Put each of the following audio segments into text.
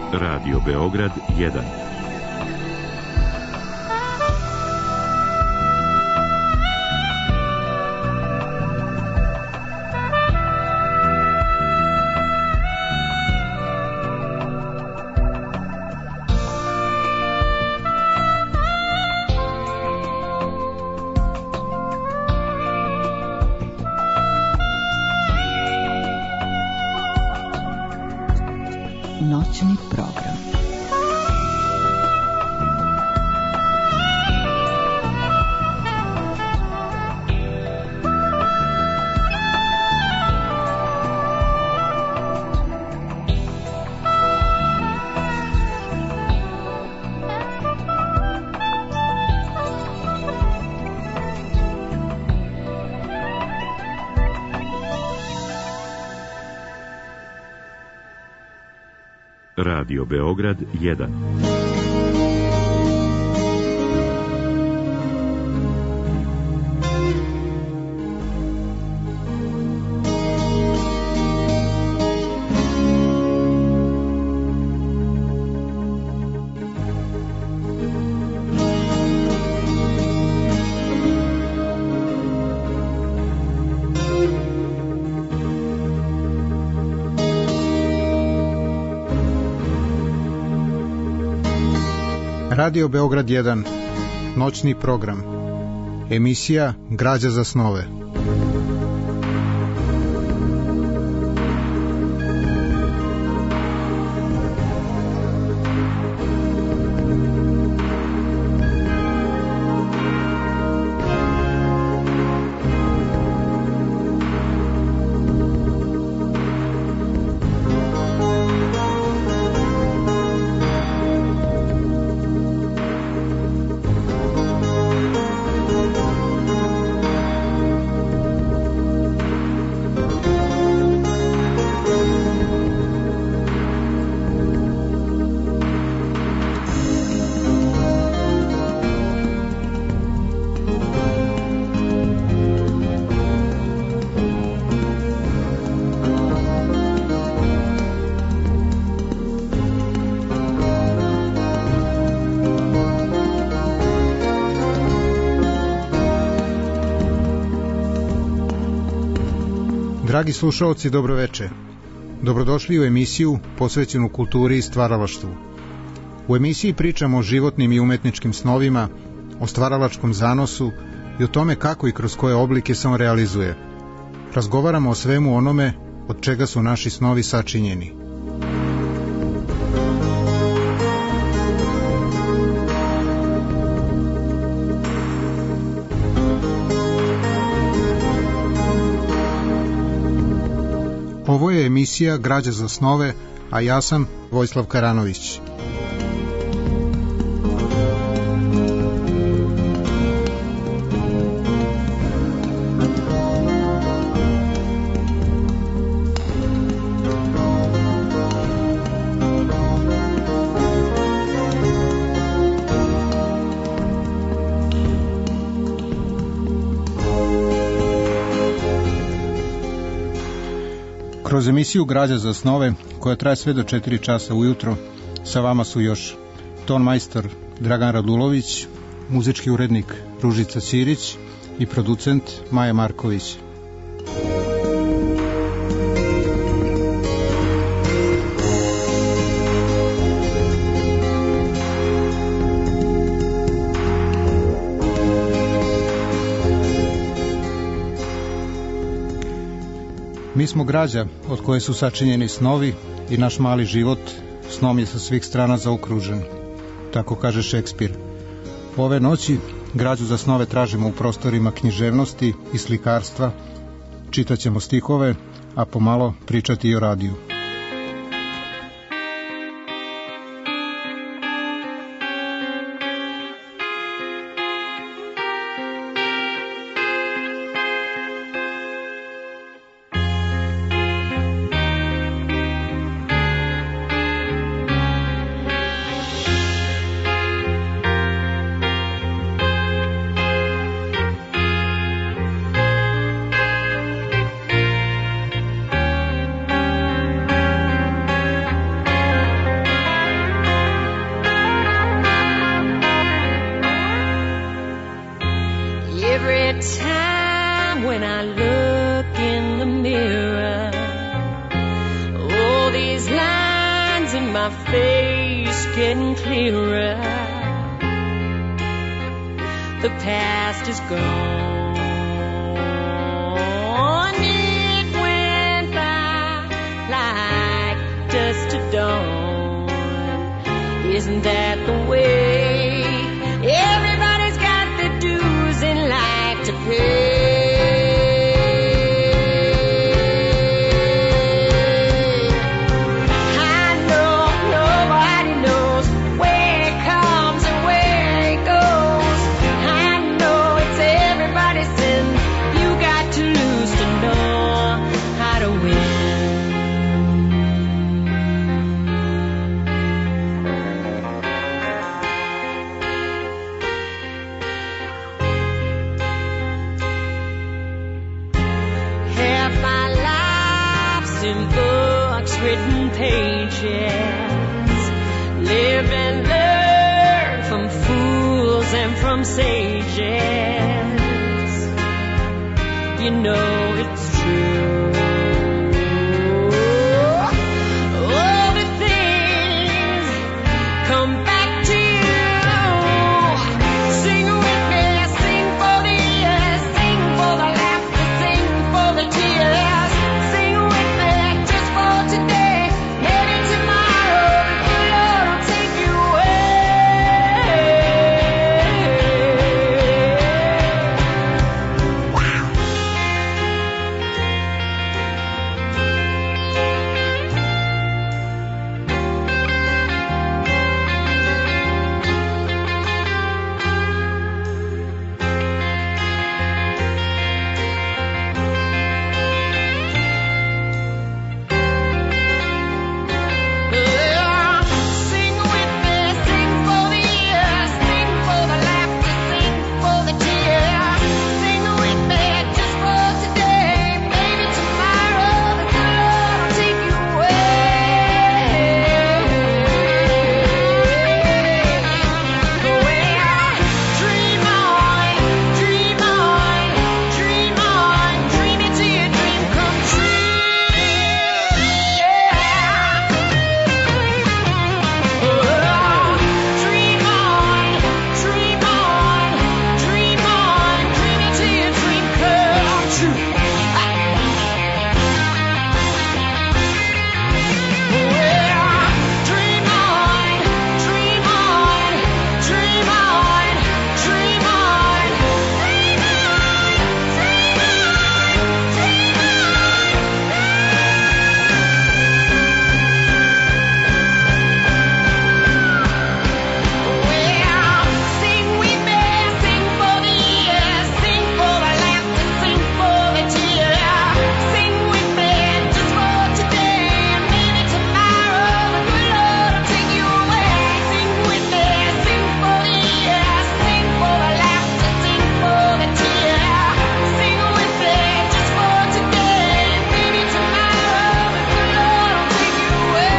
Radio Beograd 1. Noćni program. Radio Beograd 1. Radio Beograd 1, noćni program, emisija Građa za snove. Dragi slušaoci, dobroveče. Dobrodošli u emisiju posvećenu kulturi i stvaralaštvu. U emisiji pričamo o životnim i umetničkim snovima, o stvaralačkom zanosu i o tome kako i kroz koje oblike se on realizuje. Razgovaramo o svemu onome od čega su naši snovi sačinjeni. Ovo je emisija Građa za snove, a ja sam Vojislav Karanović. Kroz emisiju Građa za snove, koja traje sve do 4 časa ujutro, sa vama su još tonmajstor Dragan Radulović, muzički urednik Ružica Ćirić i producent Maja Marković. Mi smo građa od koje su sačinjeni snovi i naš mali život snom je sa svih strana zaokružen. Tako kaže Šekspir. Ove noći građu za snove tražimo u prostorima književnosti i slikarstva, čitaćemo stihove, a pomalo pričati i o radiju. getting clearer. The past is gone. It went by like dust to dawn. Isn't that the way? Everybody's got their dues in life to pay. Written pages, live and learn from fools and from sages. You know it's true. All the things come back to you. Sing with me, sing for the years, sing for the laughter, sing for the tears. Sing with me just for today. Maybe tomorrow the Lord will take you away. Wow. Sing with me, sing for the years, sing for the laughter, sing for the tears. Sing with me just for today. Maybe tomorrow the Lord will take you away. Dream on, dream on, dream on, dream it till your dream come true. Dream on, dream on, dream on, dream it till your dream come true. Dream on, dream on, dream on, dream on, dream sing with me, sing for the years, sing for the laughter, sing for the tears. Sing with me just for today, maybe tomorrow the good Lord will take you away. Sing with me, sing for the years, sing for the laughter, sing for the tears. Sing with me just for today, maybe tomorrow the good Lord will take you away.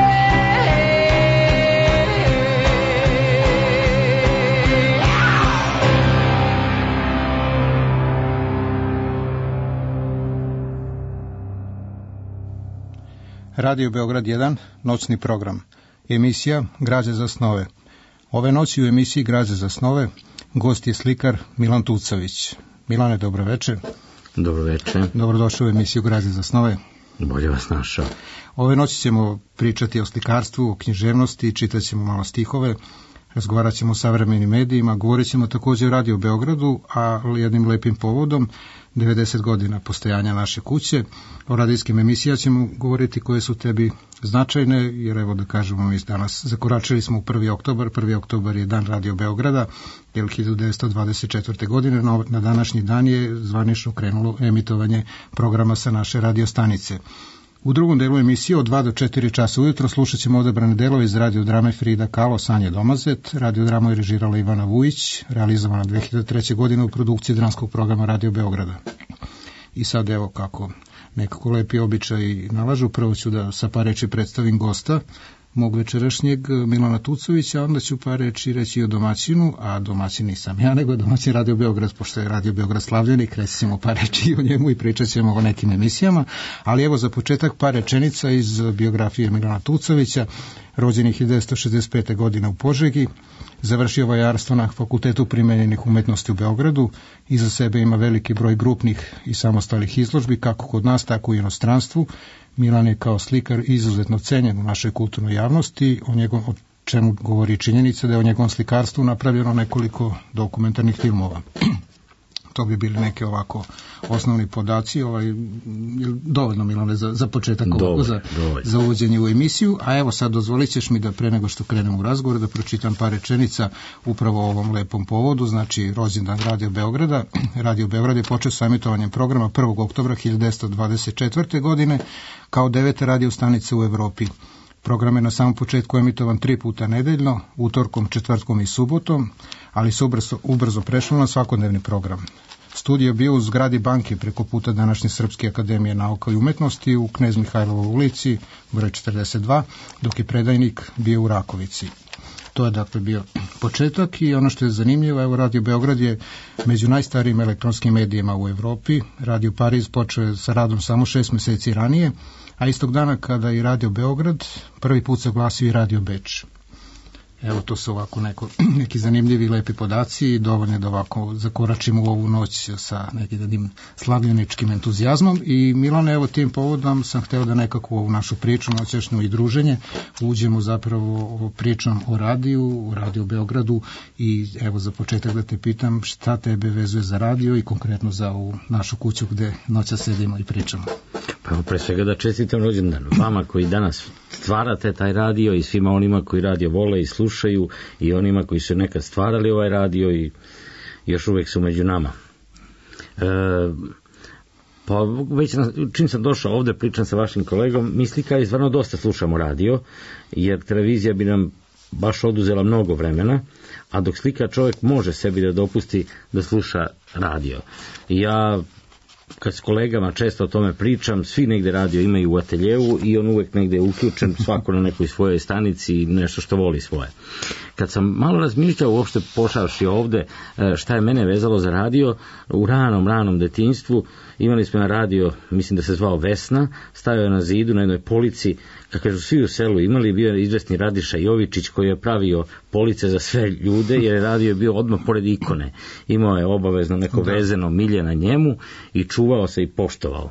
Radio Beograd 1, noćni program. Emisija Građe za snove. Ove noći u emisiji Građe za snove gost je slikar Milan Tucavić. Milane, dobro večer. Dobro večer. Dobrodošao u emisiju Građe za snove. Bolje vas našao. Ove noći ćemo pričati o slikarstvu, o književnosti, čitat ćemo malo stihove, razgovarat ćemo o savremenim medijima, govorit ćemo također o Radio Beogradu, a jednim lepim povodom 90 godina postojanja naše kuće. O radijskim emisijama ćemo govoriti koje su tebi značajne, jer evo da kažemo, mi danas zakoračili smo u 1. oktobar. 1. oktobar je dan Radio Beograda, jer 1924. godine na današnji dan je zvanično krenulo emitovanje programa sa naše radio stanice. U drugom delu emisije od 2 do 4 časa ujutro slušat ćemo odabrane delove iz radiodrame Frida Kahlo, Sanje Domazet. Radiodramu je režirala Ivana Vujić, realizovana 2003. godine u produkciji dramskog programa Radio Beograda. I sad evo kako nekako lepi običaj nalažu, prvo ću da sa par reči predstavim gosta. mog večerašnjeg Milana Tucovića, onda ću par reći reći o domaćinu, a domaćin nisam ja, nego domaćin Radio Beograd, pošto je Radio Beograd slavljenik, reći ćemo par reći o njemu i pričat ćemo o nekim emisijama, ali evo za početak par rečenica iz biografije Milana Tucovića. Rođen je 1965. godine u Požegi, završio vajarstvo na Fakultetu primenjenih umetnosti u Beogradu, iza sebe ima veliki broj grupnih i samostalnih izložbi, kako kod nas, tako i u inostranstvu. Milan je kao slikar izuzetno cenjen u našoj kulturnoj javnosti, o čemu govori činjenica da je o njegovom slikarstvu napravljeno nekoliko dokumentarnih filmova. To bi bili neke ovako osnovni podaci, dovoljno Milane za početak za uvođenje u emisiju, a evo sad dozvolit ćeš mi da pre nego što krenem u razgovor da pročitam par rečenica upravo o ovom lepom povodu, znači rođendan Radio Beograda. Radio Beograd je počeo sa emitovanjem programa 1. oktobra 1924. godine kao 9. radio stanica u Evropi. Program je na samom početku emitovan 3 puta nedeljno, utorkom, četvrtkom i subotom, ali se ubrzo prešlo na svakodnevni program. Studio je bio u zgradi banke preko puta današnje Srpske akademije nauka i umetnosti u Knez Mihajlovoj ulici, broj 42, dok je predajnik bio u Rakovici. To je dakle bio početak i ono što je zanimljivo, evo Radio Beograd je među najstarijim elektronskim medijima u Evropi. Radio Pariz počeo je sa radom samo 6 meseci ranije, a istog dana kada je Radio Beograd, prvi put se oglasio i Radio Beč. Evo to su ovako neki zanimljivi lepi podaci i dovoljno da ovako zakoračimo u ovu noć sa nekim slavljeničkim entuzijazmom. I Milane, evo tim povodom sam hteo da nekako u ovu našu priču, noćašnju i druženje, uđemo zapravo pričom o Radio Beogradu i evo za početak da te pitam šta tebe vezuje za radio i konkretno za ovu našu kuću gde noća sedimo i pričamo. Pa pre svega da čestitam rođendan vama koji danas stvarate taj radio i svima onima koji radio vole i slušaju i onima koji su nekad stvarali ovaj radio i još uvek su među nama. Pa već čim sam došao ovde, pričam sa vašim kolegom, mi slikari stvarno dosta slušamo radio, jer televizija bi nam baš oduzela mnogo vremena, a dok slika čovjek može sebi da dopusti da sluša radio. Ja kad s kolegama često o tome pričam, svi negde radio imaju u ateljevu i on uvek negde je uključen, svako na nekoj svojoj stanici i nešto što voli svoje. Kad sam malo razmišljao uopšte pošavši ovde šta je mene vezalo za radio, u ranom detinjstvu imali smo na radio, mislim da se zvao Vesna, stajao je na zidu na jednoj polici, kako kažu svi u selu imali, bio je izvesni Radiša Jovičić koji je pravio police za sve ljude, jer radio je bio odmah pored ikone. Imao je obavezno neko vezeno milje na njemu i čuvao se i poštovao.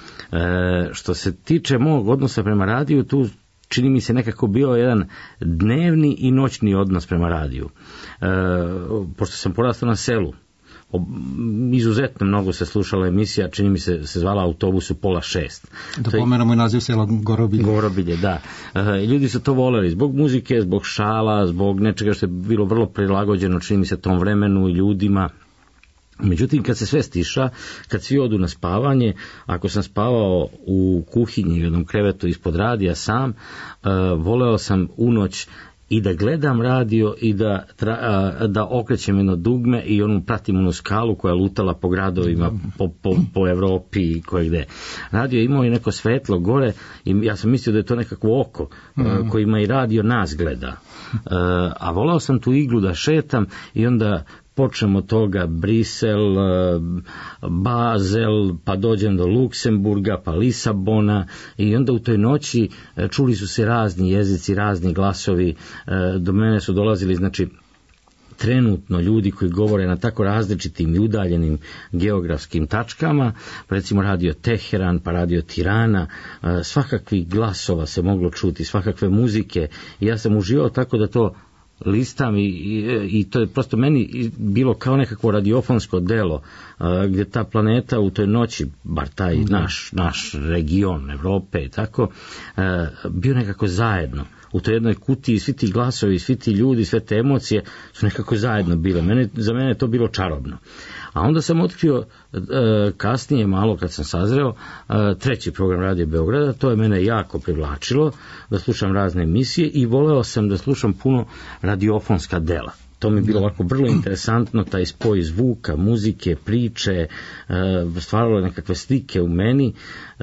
Što se tiče mog odnosa prema radiju, tu čini mi se nekako bio jedan dnevni i noćni odnos prema radiju. Pošto sam porastao na selu, izuzetno mnogo se slušala emisija, čini mi se zvala Autobus u 5:30. Da pomenemo i naziv sela Gorobilje. Gorobilje, da. Ljudi su to voleli zbog muzike, zbog šala, zbog nečega što je bilo vrlo prilagođeno, čini mi se tom vremenu i ljudima. Međutim, kad se sve stiša, kad svi odu na spavanje, ako sam spavao u kuhinji u jednom krevetu ispod radija sam, voleo sam u noć i da gledam radio i da okrećem jedno dugme i pratim onu skalu koja je lutala po gradovima, po Evropi i koje gde. Radio je imao i neko svetlo gore i ja sam mislio da je to nekako oko kojima i radio nas gleda. A volao sam tu iglu da šetam i onda počnem od toga Brisel, Bazel, pa dođem do Luksemburga, pa Lisabona i onda u toj noći čuli su se razni jezici, razni glasovi, do mene su dolazili, znači, trenutno ljudi koji govore na tako različitim i udaljenim geografskim tačkama, pa recimo radio Teheran, pa radio Tirana, svakakvih glasova se moglo čuti, svakakve muzike i ja sam uživao tako da to listam i to je prosto meni bilo kao nekako radiofonsko delo gdje ta planeta u toj noći, bar taj naš region Evrope i tako, bio nekako zajedno. U toj jednoj kutiji svi ti glasovi, svi ti ljudi, sve te emocije su nekako zajedno bile. Za mene je to bilo čarobno. A onda sam otkrio kasnije, malo kad sam sazreo, treći program Radio Beograda, to je mene jako privlačilo, da slušam razne emisije i voleo sam da slušam puno radiofonska dela. To mi je bilo ovako vrlo interesantno, taj spoj zvuka, muzike, priče, stvaralo nekakve slike u meni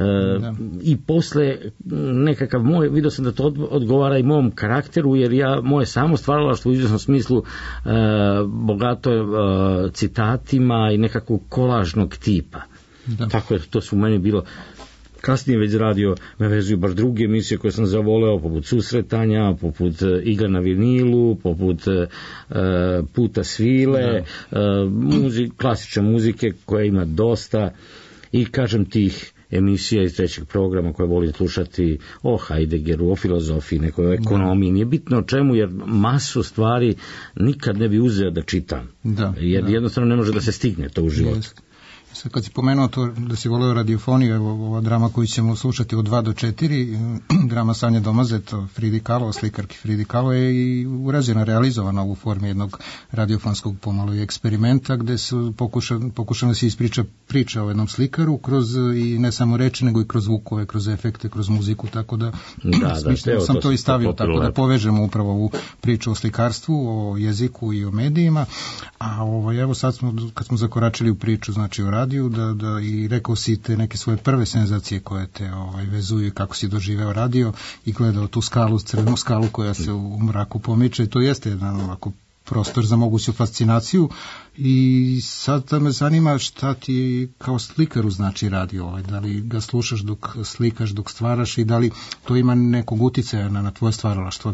i posle nekakav moj, vidio sam da to odgovara i mom karakteru, jer moje samo stvaralaštvo u izvjesnom smislu bogato je citatima i nekakvog kolažnog tipa. Tako je, to su u meni bilo. Kasnije već radio me vezuju baš druge emisije koje sam zavoleo, poput Susretanja, poput Igra na vinilu, poput Puta svile, klasične muzike koja ima dosta i kažem tih emisija iz trećeg programa koje volim slušati o Heideggeru, o filozofiji, nekoj ekonomiji, nije bitno o čemu, jer masu stvari nikad ne bi uzeo da čitam, jer jednostavno ne može da se stigne to u životu. Sad kad si pomenuo to da si voleo radiofoniju, evo ova drama koju ćemo slušati od 2 do 4, drama Sanje Domazet, Fridi Kahlo, slikarki Fridi Kahlo, je i urađena, realizovana u formi jednog radiofonskog pomalo i eksperimenta, gde su pokušano se ispriča priča o jednom slikaru kroz i ne samo reči, nego i kroz zvukove, kroz efekte, kroz muziku, tako da sam to i stavio tako da povežemo upravo ovu priču o slikarstvu, o jeziku i o medijima. A evo sad kad smo zakoračili u priču, znači o radiju, da i rekao si te neke svoje prve senzacije koje te vezuju i kako si doživeo radio i gledao tu skalu, crvenu skalu koja se u mraku pomiče, to jeste jedan ovako prostor za moguću fascinaciju. I sad da me zanima šta ti kao slikaru znači radio, da li ga slušaš dok slikaš, dok stvaraš i da li to ima nekog uticaja na tvoje stvaralaštvo,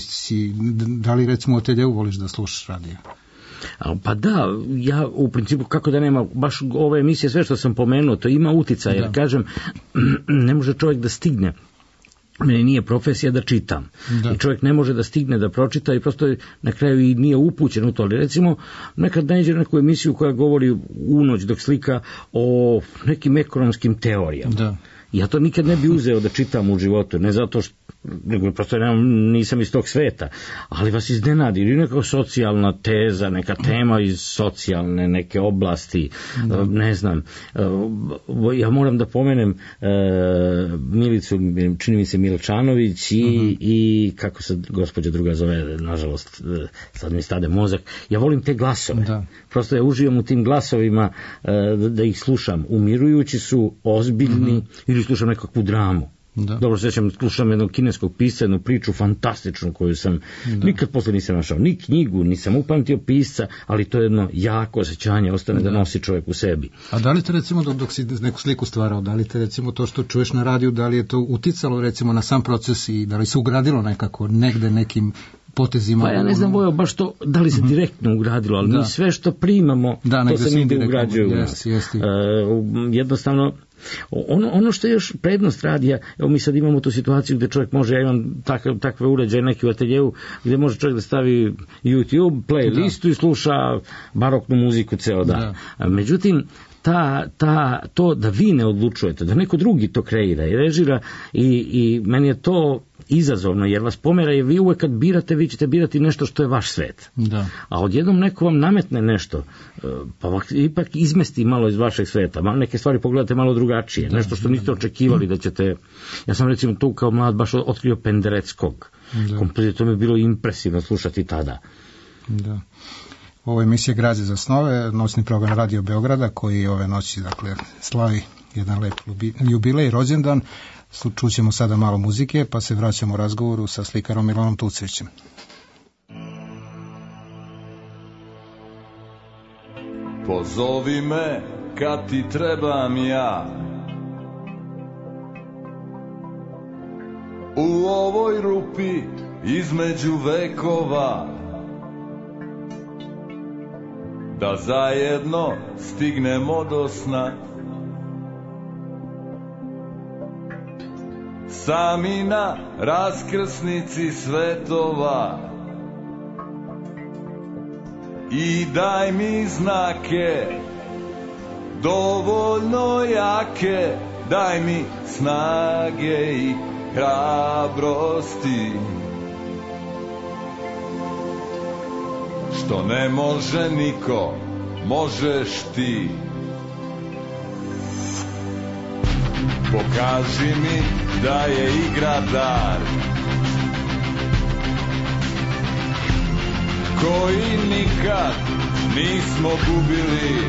da li recimo u ateljeu voliš da slušaš radio? Pa da, ja u principu kako da nema, baš ove emisije, sve što sam pomenuo, to ima uticaj, jer kažem, ne može čovjek da stigne. Meni nije profesija da čitam. I čovjek ne može da stigne da pročita i prosto na kraju i nije upućen u to. Ali recimo, nekad nađe neku emisiju koja govori u noć dok slika o nekim ekonomskim teorijama. Ja to nikad ne bi uzeo da čitam u životu, ne zato što nego prosto nisam iz tog sveta, ali vas iznenadi ili neka socijalna teza, neka tema iz socijalne neke oblasti, ne znam. Ja moram da pomenem Milicu, čini mi se Milčanović i kako se gospođa druga zove, nažalost sad mi stade mozak. Ja volim te glasove, prosto ja uživam u tim glasovima, da ih slušam, umirujući su, ozbiljni, ili slušam nekakvu dramu. Dobro sećam, slušam jednog kineskog pisca, jednu priču fantastičnu koju sam nikad posle nisam našao, ni knjigu, nisam upamtio pisca, ali to je jedno jako osjećanje, ostane da nosi čovjek u sebi. A da li te recimo dok si neku sliku stvarao, da li te recimo to što čuješ na radiju, da li je to uticalo recimo na sam proces i da li se ugradilo nekako negde nekim potezima? Pa ja ne znam, Vojo, baš to, da li se direktno ugradilo, ali mi sve što primamo, to se negde ugrađuje u nas. Jednostavno, ono što je još prednost radija, evo mi sad imamo tu situaciju gdje čovjek može, ja imam takve uređaje neki u ateljevu, gdje može čovjek da stavi YouTube, playlistu i sluša baroknu muziku ceo dan. Međutim, to da vi ne odlučujete, da neko drugi to kreira i režira i meni je to izazovno, jer vas pomera, jer vi uvek kad birate, vi ćete birati nešto što je vaš svet. A odjednom neko vam nametne nešto, pa ipak izmesti malo iz vašeg sveta, neke stvari pogledate malo drugačije, nešto što niste očekivali da ćete. Ja sam recimo tu kao mlad baš otkrio Pendereckog, kompletno to mi je bilo impresivno slušati tada. Ovo je emisija Građe za snove, noćni program Radio Beograda, koji ove noći slavi jedan lep jubilej, rođendan. Čućemo sada malo muzike, pa se vraćamo u razgovoru sa slikarom Milanom Tucvićem. Pozovi me kad ti trebam ja, u ovoj rupi između vekova, da zajedno stignemo do sna. Sami na raskrsnici svetova, i daj mi znake dovoljno jake, daj mi snage i hrabrosti, što ne može niko možeš ti. Pokaži mi da je igra dar koji nikad nismo gubili.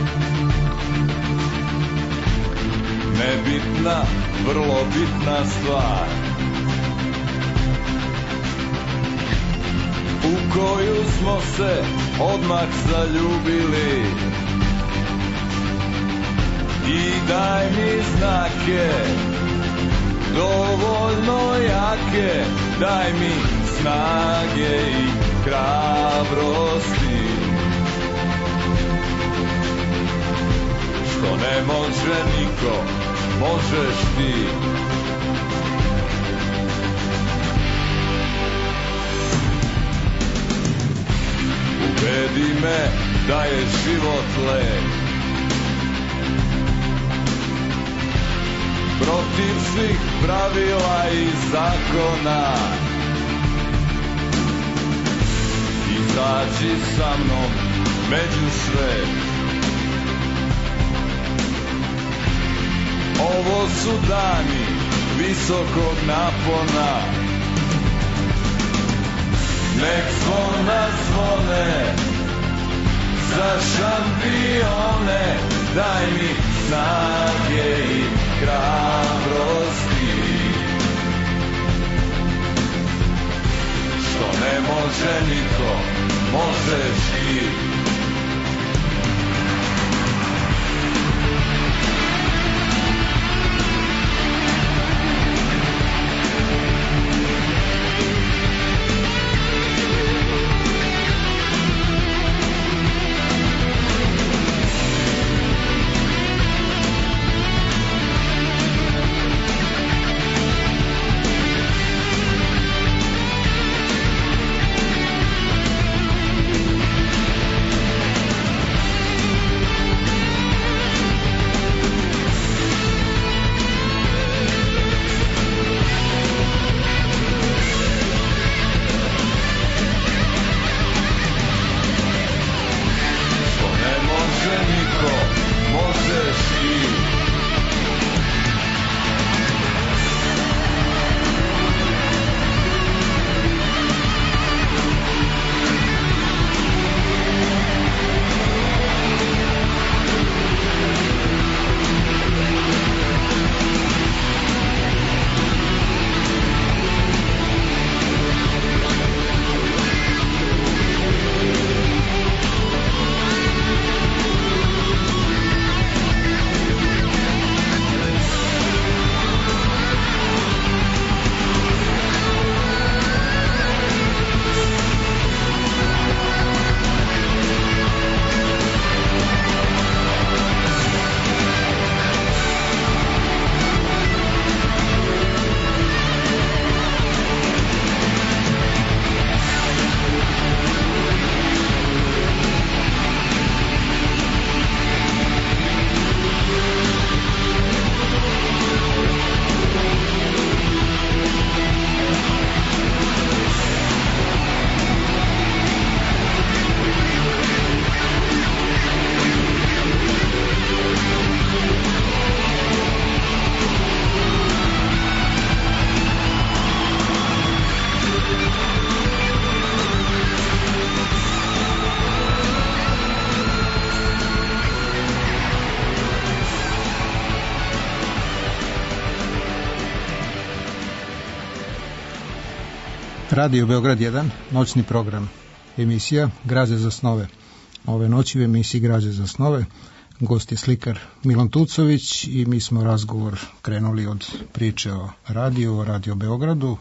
Nebitna, vrlo bitna stvar u koju smo se odmah zaljubili. I daj mi znake, dovoljno jake, daj mi snage i hrabrosti, što ne može niko, možeš ti. Ubedi me da je život lep, protiv svih pravila i zakona. Izađi sa mnom među svet. Ovo su dani visokog napona. Nek zvona zvone za šampione, daj mi snage i hrabrosti, što ne može niko, možeš ti. Radio Beograd 1, noćni program, emisija Građe za snove. Ove noći u emisiji Građe za snove gost je slikar Milan Tucović i mi smo razgovor krenuli od priče o Radio Beogradu,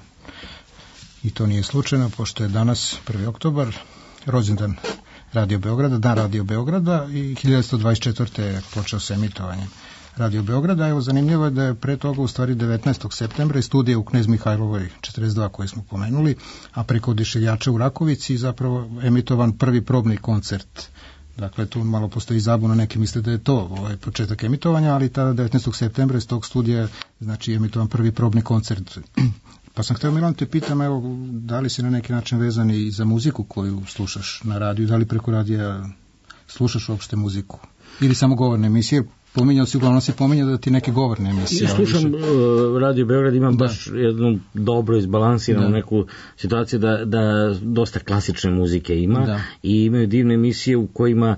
i to nije slučajno, pošto je danas 1. oktobar, rođendan Radio Beograda, dan Radio Beograda, i 1924. je počeo sa emitovanjem Radio Beograda. Evo, zanimljivo je da je pre toga u stvari 19. septembra iz studija u Knez Mihajlovoj 42 koje smo pomenuli, a preko Oduševljača u Rakovici zapravo emitovan prvi probni koncert. Dakle, tu malo postoji zabuna, neki misle da je to početak emitovanja, ali tada 19. septembra iz tog studija znači emitovan prvi probni koncert. Pa sam htio, Milan, te pitam, evo, da li si na neki način vezan i za muziku koju slušaš na radiju, da li preko radija slušaš uopšte muziku? Ili samo govorne emisije? Pominjao si, uglavnom se pominjao da ti neke govorne emisije. Ja slušam Radio Beograd, imam baš jednu dobro izbalansiranu neku situaciju da dosta klasične muzike ima i imaju divne emisije u kojima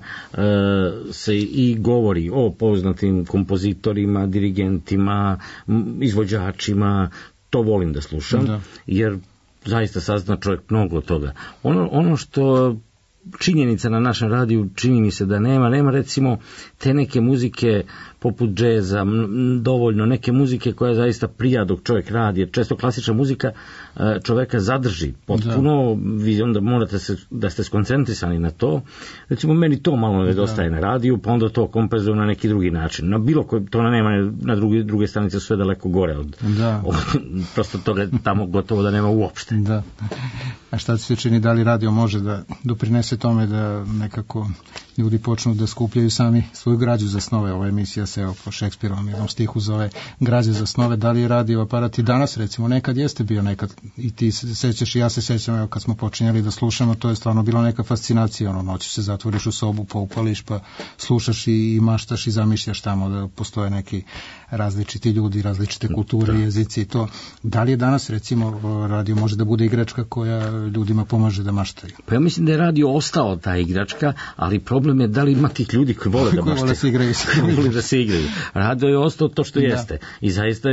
se i govori o poznatim kompozitorima, dirigentima, izvođačima. To volim da slušam, jer zaista sazna čovjek mnogo toga. Ono što činjenica na našem radiju, čini mi se da nema recimo te neke muzike poput džeza, dovoljno neke muzike koja zaista prija dok čovjek radi, jer često klasična muzika čovjeka zadrži potpuno, vi onda morate da ste skoncentrisani na to. Recimo meni to malo nedostaje na radiju, pa onda to kompenzujem na neki drugi način. Na bilo koji, to nema na druge stranice, sve daleko gore od prosto toga tamo gotovo da nema uopšte. Da. A šta ti se čini, da li radio može da doprinese tome da nekako ljudi počnu da skupljaju sami svoju građu za snove? Ova emisija se po Šekspirovom jednom stihu zove Građe za snove. Da li je radio aparat i danas, recimo, nekad jeste bio, nekad i ti se sećaš i ja se sećam, evo kad smo počinjali da slušamo, to je stvarno bila neka fascinacija, noću se zatvoriš u sobu, pa upališ, pa slušaš i maštaš i zamišljaš tamo da postoje neki različiti ljudi, različite kulture, jezici i to. Da li je danas, recimo, radio može da bude igračka koja ljudima pomaže da maštaju? Pa ja mislim da je radio ostao ta igračka, ali problem je da li ima tih ljudi koji vole da maštaju. Koji vole da se igraju. Radio je ostao to što jeste. I zaista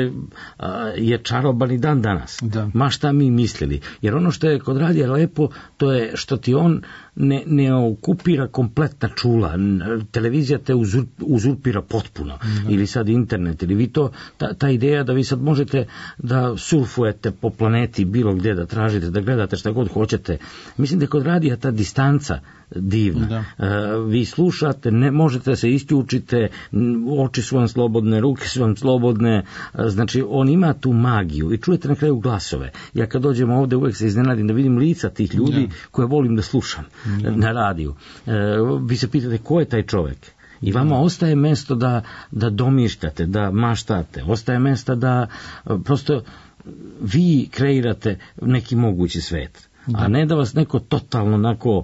je čaroban i dan danas. Ma šta mi mislili. Jer ono što je kod radija lepo, to je što ti on ne okupira kompletna čula. Televizija te uzurpira potpuno. Ili sad internet. Ili vi to, ta ideja da vi sad možete da surfujete po planeti bilo gdje, da tražite, da gledate šta god hoćete. Mislim da je kod radija ta distanca divna. Vi slušate, ne možete da se isključite, oči su vam slobodne, ruke su vam slobodne, znači on ima tu magiju i čujete na kraju glasove. Ja kad dođem ovdje uvijek se iznenadim da vidim lica tih ljudi koje volim da slušam na radiju. Vi se pitate ko je taj čovjek? I vama ostaje mjesto da domišljate, da maštate, ostaje mjesta da prosto vi kreirate neki mogući svet, a ne da vas neko totalno onako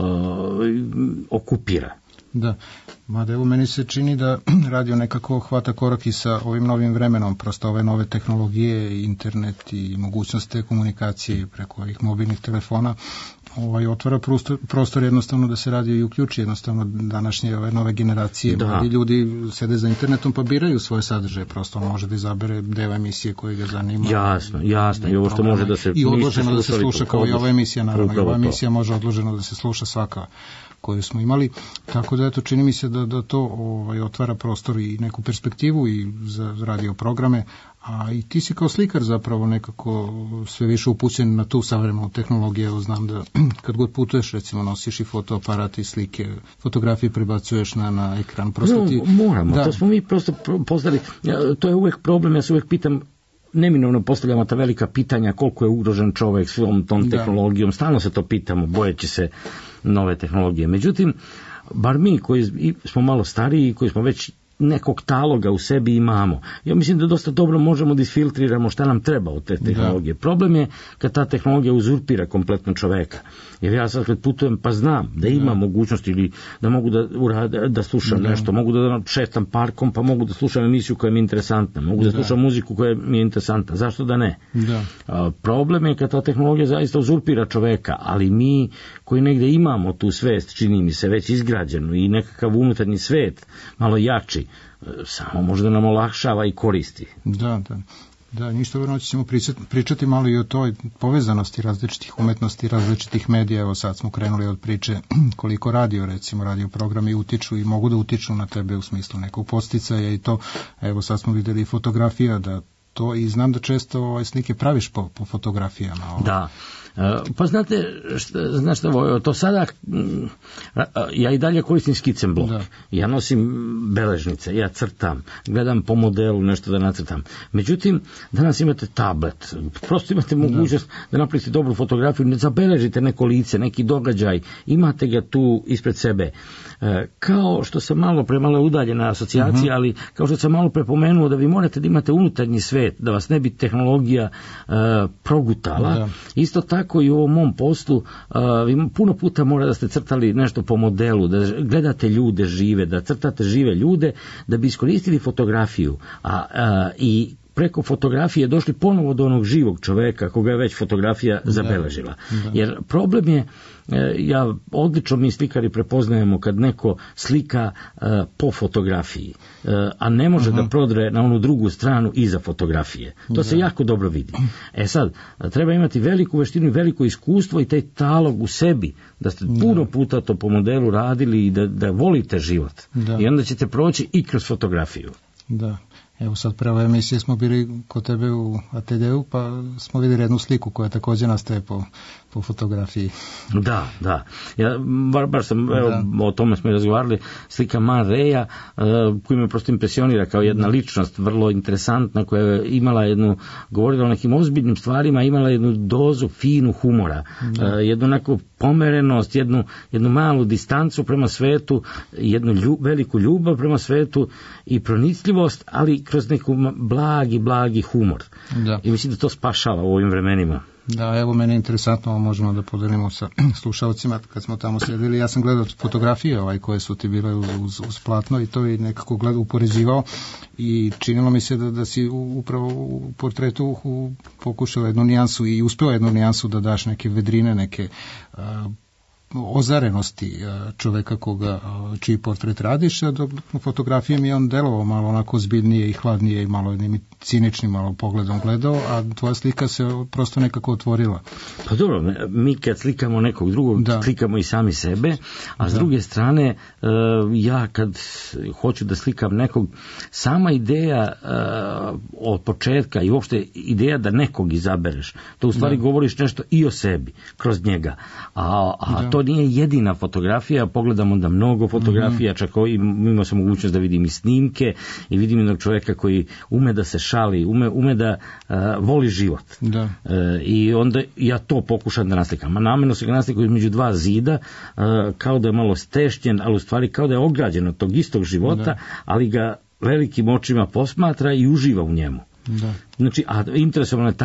okupira. Da, mada evo meni se čini da radio nekako hvata korak i sa ovim novim vremenom, prosto ove nove tehnologije, internet i mogućnost te komunikacije preko ovih mobilnih telefona otvara prostor jednostavno da se radio i uključi, jednostavno današnje ove nove generacije, mladi ljudi sede za internetom pa biraju svoje sadržaje, prosto on može da izabere deo emisije koji ga zanima. Jasno, i ovo što može da se... I odloženo da se sluša kao i ova emisija, naravno, i ova emisija može odloženo da se sluša svaka koju smo imali, tako da eto čini mi se da to otvara prostor i neku perspektivu i za radio programe, a i ti si kao slikar zapravo nekako sve više upućen na tu savremenu tehnologiju. Evo znam da kad god putuješ, recimo nosiš i fotoaparat i slike, fotografije prebacuješ na ekran. Prosto ti... Moramo, to smo mi prosto postavili, to je uvijek problem, ja se uvijek pitam, neminovno postavljamo ta velika pitanja koliko je ugrožen čovjek svom tom tehnologijom, stalno se to pitamo, bojeći se nove tehnologije. Međutim, bar mi koji smo malo stariji, koji smo već nekog taloga u sebi imamo, ja mislim da dosta dobro možemo da isfiltriramo šta nam treba od te tehnologije. Problem je kad ta tehnologija uzurpira kompletno čoveka. Jer ja sad kad putujem pa znam da ima mogućnost ili da mogu da slušam nešto, mogu da šetam parkom pa mogu da slušam emisiju koja mi je interesantna, mogu da slušam muziku koja mi je interesantna. Zašto da ne? Problem je kad ta tehnologija zaista uzurpira čoveka, ali mi koji negde imamo tu svest, čini mi se već izgrađenu i nekakav unutarnji svet malo jači, samo možda nam olakšava i koristi. Da, ništa vrlo ćemo pričati malo i o toj povezanosti različitih umetnosti, različitih medija. Evo sad smo krenuli od priče koliko radio programi utiču i mogu da utiču na tebe u smislu nekog podsticaja i to, evo sad smo vidjeli fotografija da to i znam da često slike praviš po fotografijama. Da. Pa znate šta, to sada ja i dalje koristim skicen blok, ja nosim beležnice, ja crtam, gledam po modelu nešto da nacrtam. Međutim, danas imate tablet, prosto imate mogućnost da napravite dobru fotografiju, ne zabeležite neko lice, neki događaj, imate ga tu ispred sebe. Kao što sam malo premalo udaljena asocijacija, ali kao što sam malo prepomenuo da vi morate da imate unutarnji svet, da vas ne bi tehnologija progutala. Isto tako tako i u ovom mom poslu vi puno puta mora da ste crtali nešto po modelu, da gledate ljude žive, da crtate žive ljude, da bi iskoristili fotografiju, i preko fotografije došli ponovo do onog živog čoveka koga je već fotografija zabeležila. Jer problem je, ja odlično mi slikari prepoznajemo kad neko slika po fotografiji, a ne može da prodre na onu drugu stranu iza fotografije. To se jako dobro vidi. Sad, treba imati veliku veštinu i veliko iskustvo i taj talog u sebi, da ste puno puta to po modelu radili i da volite život. I onda ćete proći i kroz fotografiju. Da. Evo sad pre ove emisije smo bili kod tebe u ATD-u, pa smo vidjeli jednu sliku koja također nastaje po fotografiji. Da. Ja baš sam, o tome smo i razgovarali, slika Man Raya, koji me prosto impresionira kao jedna ličnost, vrlo interesantna, koja je imala govorila o nekim ozbiljnim stvarima, imala jednu dozu finu humora, jednu neku pomerenost, jednu malu distancu prema svetu, jednu veliku ljubav prema svetu i pronicljivost, ali kroz neku blagi humor. I mislim da to spašava u ovim vremenima. Da, evo mene je interesantno, možemo da podelimo sa slušalcima, kad smo tamo sjedili, ja sam gledao fotografije koje su ti bile uz platno i to je nekako upoređivao i činilo mi se da si upravo u portretu pokušao jednu nijansu i uspeo jednu nijansu da daš neke vedrine, neke ozarenosti čoveka čiji portret radiš, a dok fotografije mi je on delovao malo onako zbiljnije i hladnije i malo ciničnim malo pogledom gledao, a tvoja slika se prosto nekako otvorila. Pa dobro, mi kad slikamo nekog drugog, slikamo i sami sebe, a s druge strane, ja kad hoću da slikam nekog, sama ideja od početka i uopšte ideja da nekog izabereš, to u stvari govoriš nešto i o sebi, kroz njega, a to nije jedina fotografija, pogledam onda mnogo fotografija, čak imao sam mogućnost da vidim i snimke i vidim jednog čovjeka koji ume da se šali, ume da voli život. I onda ja to pokušam da naslikam. A namjerno se ga naslikam između dva zida, kao da je malo stešnjen, ali u stvari kao da je ograđen od tog istog života, ali ga velikim očima posmatra i uživa u njemu. Znači, a interesovana je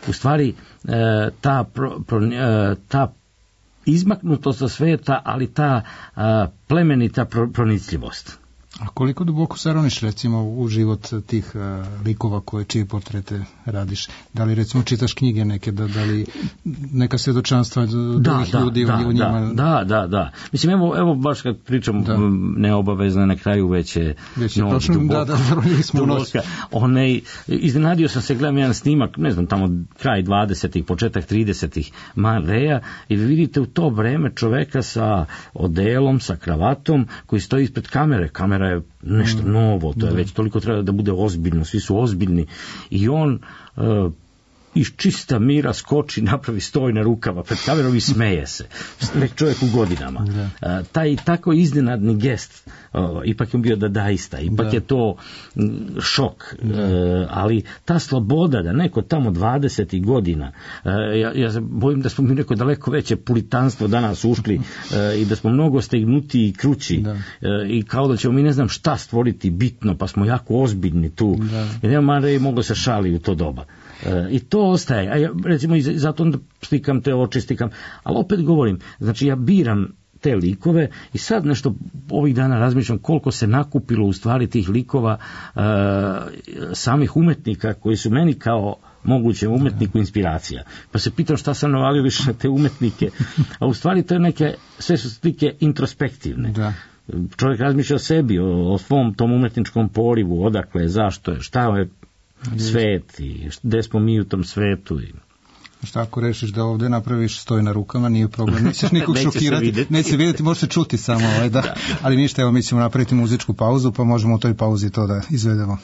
ta izmaknutost sa sveta, ali ta plemenita pronicljivost. A koliko duboko zaroniš recimo u život tih likova čije portrete radiš? Da li recimo čitaš knjige neke, da li neka svjedočanstva drugih ljudi o njima? Da. Mislim, evo baš kad pričam neobavezno na kraju već je duboko. Iznenadio sam se, gledam jedan snimak, ne znam, tamo kraj 20-ih, početak 30-ih Man Raya i vi vidite u to vreme čoveka sa odelom, sa kravatom, koji stoji ispred kamere. Kamera je nešto novo, to je već toliko treba da bude ozbiljno, svi su ozbiljni i on iz čista mira skoči, napravi stoj na rukava pred kamerom i smeje se. Nek čovjek u godinama. Taj tako iznenadni gest, ipak je bio dadaista, ipak je to šok, ali ta sloboda da neko tamo 20 godina, ja se bojim da smo mi neko daleko veće puritanstvo danas ušli i da smo mnogo stegnuti i krući i kao da ćemo mi ne znam šta stvoriti bitno, pa smo jako ozbiljni tu. Jer nema Man Ray moglo se šali u to doba. I to ostaje, a ja recimo zato onda slikam te oči, ali opet govorim, znači ja biram te likove i sad nešto ovih dana razmišljam koliko se nakupilo u stvari tih likova samih umetnika koji su meni kao mogućem umetniku inspiracija. Pa se pitam šta sam navalio više na te umetnike, a u stvari to je sve su slike introspektivne. Čovjek razmišlja o sebi, o svom tom umetničkom porivu, odakle, zašto je, šta je svet i gde smo mi u tom svetu. Šta ako rešiš da ovdje napraviš stoj na rukama, nije problem, nećeš nikog šokirati, neće se vidjeti, može se čuti samo, ali ništa, evo mi ćemo napraviti muzičku pauzu, pa možemo u toj pauzi to da izvedemo.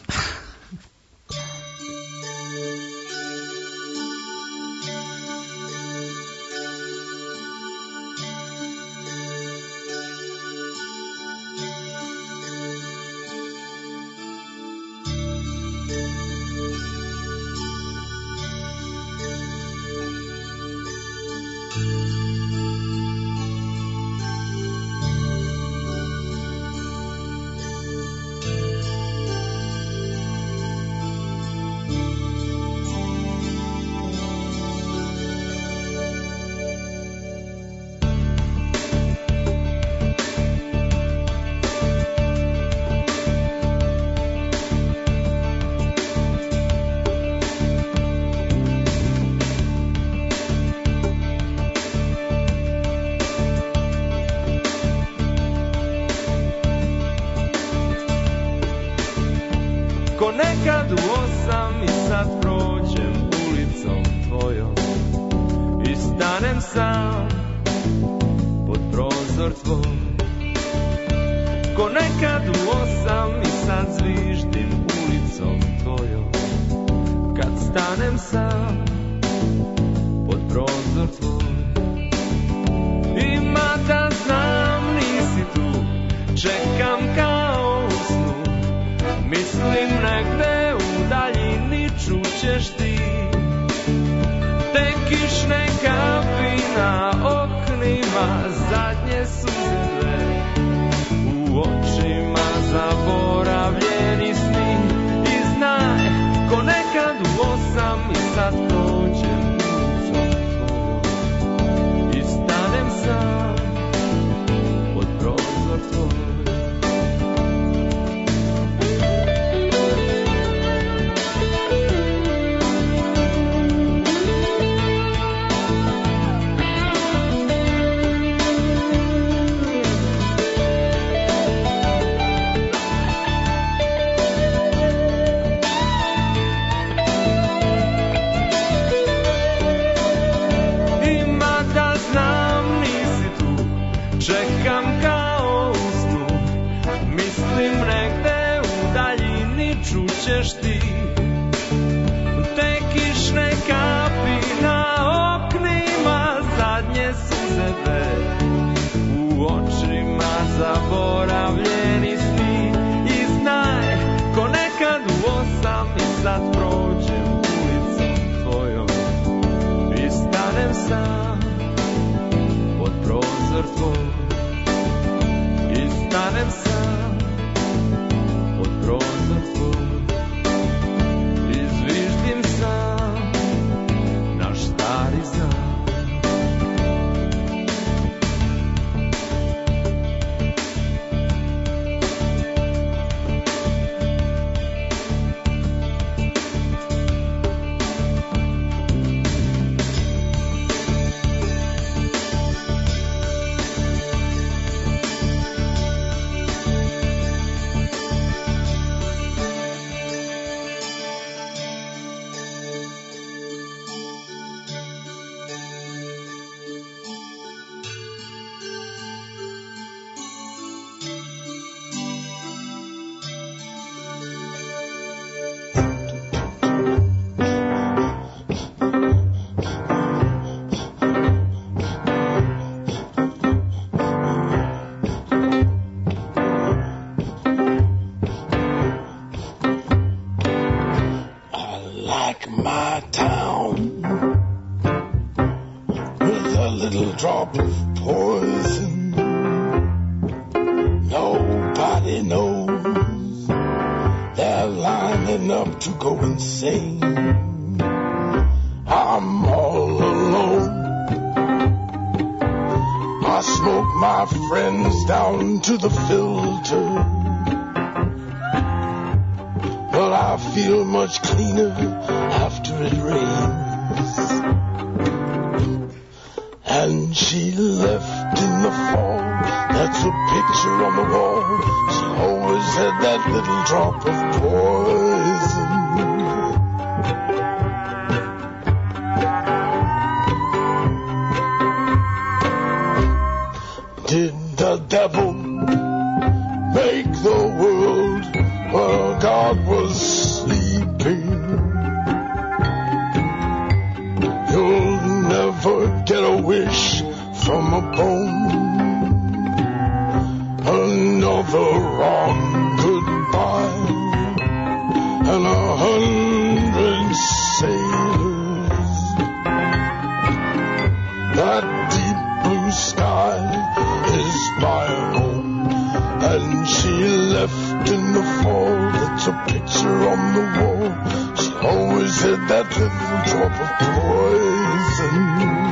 Ponekad u 8 i sad prođem ulicom tvojom i stanem sam pod prozor tvoj. Ko nekad u 8 i sad zviždim ulicom tvojom kad stanem sam pod prozor tvoj. I mada znam nisi tu, čekam kao u snu, mislim negde u daljini čućeš ti te kišne kapi na oknima, zadnje suze dve u očima, zaboravljeni sni. I znaj, ko nekad u 8 i sad prođem ulicom tvojom i stanem sam pod prozor tvoj. Čekam kao u snu, mislim negde u daljini čućeš ti te kišne kapi na oknima, zadnje suze dve u očima, zaboravljeni sni. I znaj, ko nekad u 8 i sad prođem ulicom tvojom i stanem sam pod prozor tvoj. I stanem sam pod prozor tvoj i zviždim sam naš stari znak. Drop of poison, nobody knows. They're lining up to go insane. I'm all alone. I smoke my friends down to the filter, but I feel much cleaner after it rains. And she left in the fall, that's a picture on the wall. She always had that little drop of poison. Did the devil make the world while God was sleeping? You'll never get a wish from a bone. Another wrong goodbye, and 100 sailors. That deep blue sky is my home, and she left in the fall. That's a picture on the wall. She always had that little drop of poison.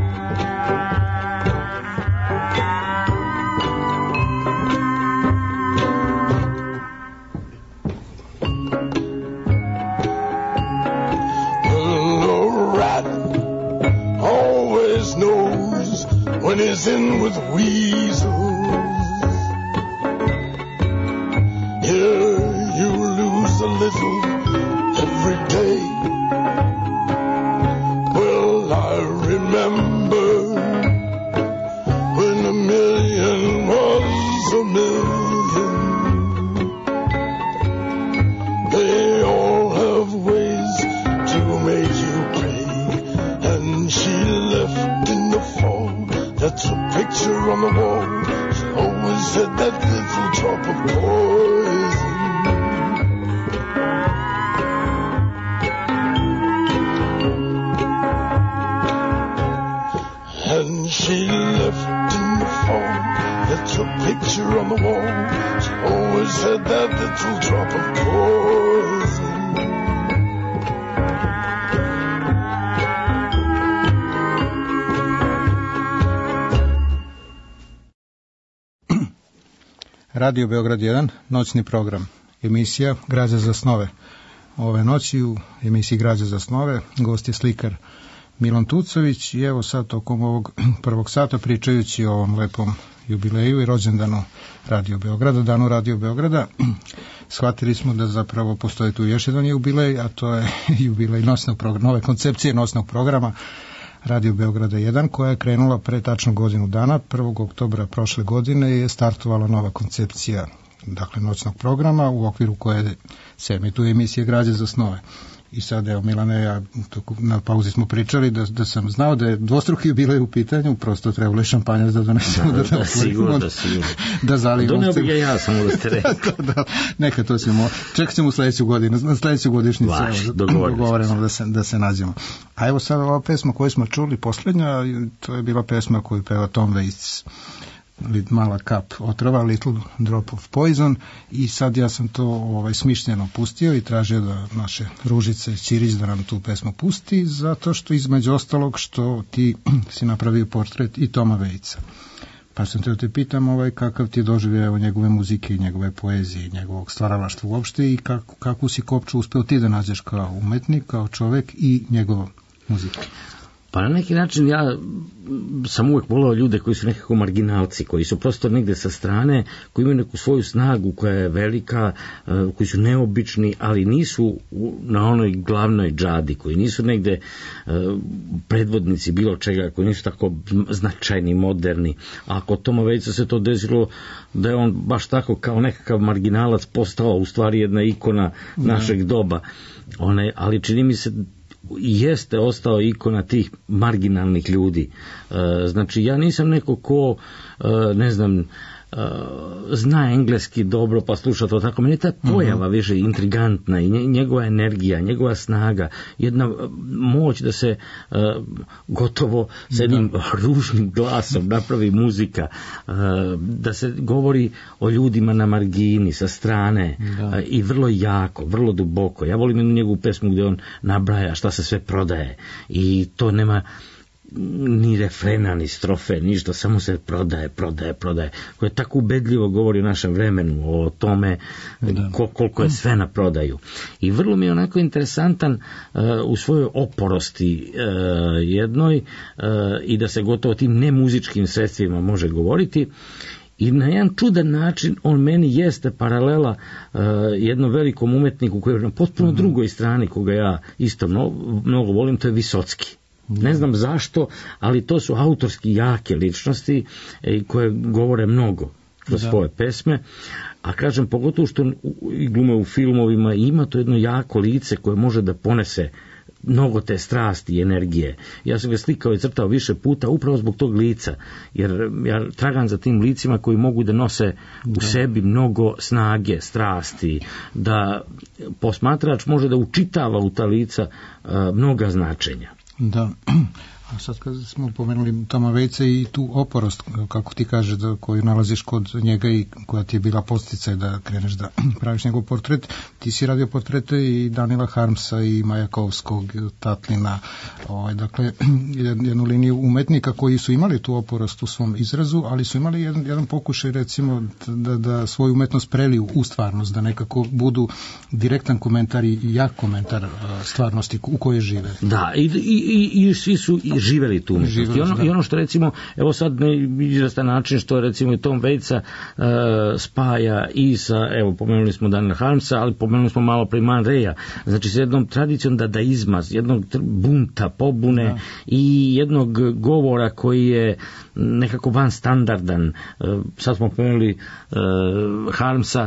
When he's in with weasels, here you lose a little, that's a picture on the wall. She always had that little drop of poison. Radio Beograd 1, noćni program, emisija Građa za snove. Ove noći u emisiji Građa za snove gost je slikar Milan Tucović i evo sad tokom ovog prvog sata pričajući o ovom lepom jubileju i rođendanu Radio Beograda, danu Radio Beograda, shvatili smo da zapravo postoji tu još jedan jubilej, a to je jubilej nosnog programa, nove koncepcije nosnog programa Radio Beograda 1, koja je krenula pre tačno godinu dana. 1. oktobra prošle godine je startovala nova koncepcija, dakle, noćnog programa u okviru koje se emituje emisija Građa za snove. I sad, evo, Milane, ja na pauzi smo pričali da sam znao da je dvostruki jubilej u pitanju, prosto trebalo je šampanjac da donesemo, da sigurno. Da zalijemo. Doneo bih ja sam da ste rekli. Neka to ćemo, čekat ćemo sledeću godinu, na sledeću godišnjicu dogovoreno da se nađemo. A evo sad ova pesma koju smo čuli, poslednja, to je bila pesma koju peva Tom Waits, mala kap otrova, Little Drop of Poison, i sad ja sam to smišljeno pustio i tražio da naše Ružice Ćirić da nam tu pesmu pusti, zato što između ostalog što ti si napravio portret i Toma Waitsa. Pa sam te pitam kakav ti je doživljaj njegove muzike i njegove poezije i njegovog stvaralaštva uopšte i kakvu si kopču uspeo ti da nađeš kao umetnik, kao čovek i njegovu muziku. Pa na neki način ja sam uvek volao ljude koji su nekako marginalci, koji su prosto negde sa strane, koji imaju neku svoju snagu koja je velika, koji su neobični, ali nisu na onoj glavnoj džadi, koji nisu negde predvodnici bilo čega, koji nisu tako značajni, moderni. A kod Toma Waitsa se to desilo da je on baš tako kao nekakav marginalac postao u stvari jedna ikona našeg doba. Ali čini mi se jeste ostao ikona tih marginalnih ljudi. Znači, ja nisam neko ko, ne znam, zna engleski dobro pa sluša to tako. Meni je ta pojava više intrigantna i njegova energija, njegova snaga, jedna moć da se gotovo sa jednim ružnim glasom napravi muzika, da se govori o ljudima na margini, sa strane, i vrlo jako, vrlo duboko. Ja volim jednu njegovu pesmu gde on nabraja šta se sve prodaje i to nema ni refrena, ni strofe, ništa, samo se prodaje, koje tako ubedljivo govori o našem vremenu, o tome koliko je sve na prodaju. I vrlo mi je onako interesantan u svojoj oporosti jednoj i da se gotovo tim nemuzičkim sredstvima može govoriti. I na jedan čudan način on meni jeste paralela jednom velikom umetniku koji je na potpuno drugoj strani, koga ja isto mnogo volim, to je Visocki. Ne znam zašto, ali to su autorski jake ličnosti koje govore mnogo kroz svoje pesme, a kažem, pogotovo što i glume u filmovima, ima to jedno jako lice koje može da ponese mnogo te strasti i energije. Ja sam ga slikao i crtao više puta upravo zbog tog lica, jer ja tragam za tim licima koji mogu da nose u sebi mnogo snage, strasti, da posmatrač može da učitava u ta lica mnoga značenja. Da, a sad kad smo pomenuli Toma Waitsa i tu oporost, kako ti kažeš, koju nalaziš kod njega i koja ti je bila podsticaj da kreneš da praviš njegov portret, ti si radio portrete i Danila Harmsa i Majakovskog, Tatlina, dakle jednu liniju umetnika koji su imali tu oporost u svom izrazu, ali su imali jedan pokušaj, recimo, da svoju umetnost preliju u stvarnost, da nekako budu direktan komentar i jak komentar stvarnosti u kojoj žive. Da, i svi su živeli tu umetnost. I ono što, recimo, evo sad na izvestan način što recimo i Tom Waitsa spaja i sa, evo, pomenuli smo Danila Harmsa, ali pomenuli smo malo pre Man Raya, znači s jednom tradicijom dadaizma, jednog bunta, pobune i jednog govora koji je nekako van standardan. Sad smo pomenuli Harmsa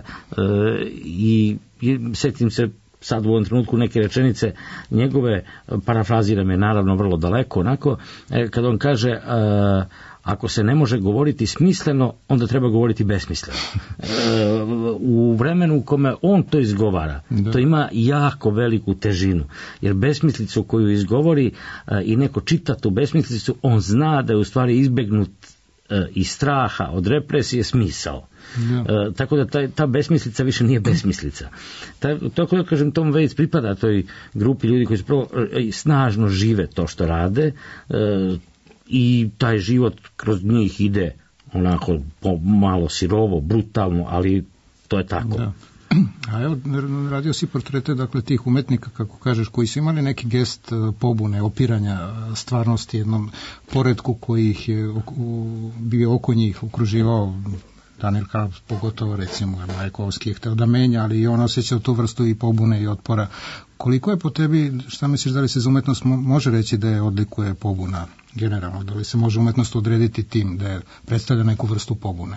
i setim se sad u ovom trenutku neke rečenice njegove, parafraziram je naravno vrlo daleko, onako, kad on kaže ako se ne može govoriti smisleno, onda treba govoriti besmisleno. U vremenu u kome on to izgovara, to ima jako veliku težinu, jer besmislicu koju izgovori i neko čita tu besmislicu, on zna da je u stvari izbegnut i straha od represije smisao. Tako da ta besmislica više nije besmislica. Tako da kažem, Tom Waits pripada toj grupi ljudi koji snažno žive to što rade i taj život kroz njih ide onako malo sirovo, brutalno, ali to je tako. Da. A evo, radio si portrete, dakle, tih umetnika, kako kažeš, koji su imali neki gest pobune, opiranja stvarnosti, jednom poretku koji ih je bio oko njih, okruživao. Daniel Kraup, pogotovo, recimo, Majakovski je hteo da menja, ali i on osjećao tu vrstu i pobune i otpora. Koliko je po tebi, šta misliš, da li se za umetnost može reći da je odlikuje pobuna generalno? Da li se može umetnost odrediti tim da je predstavlja neku vrstu pobune?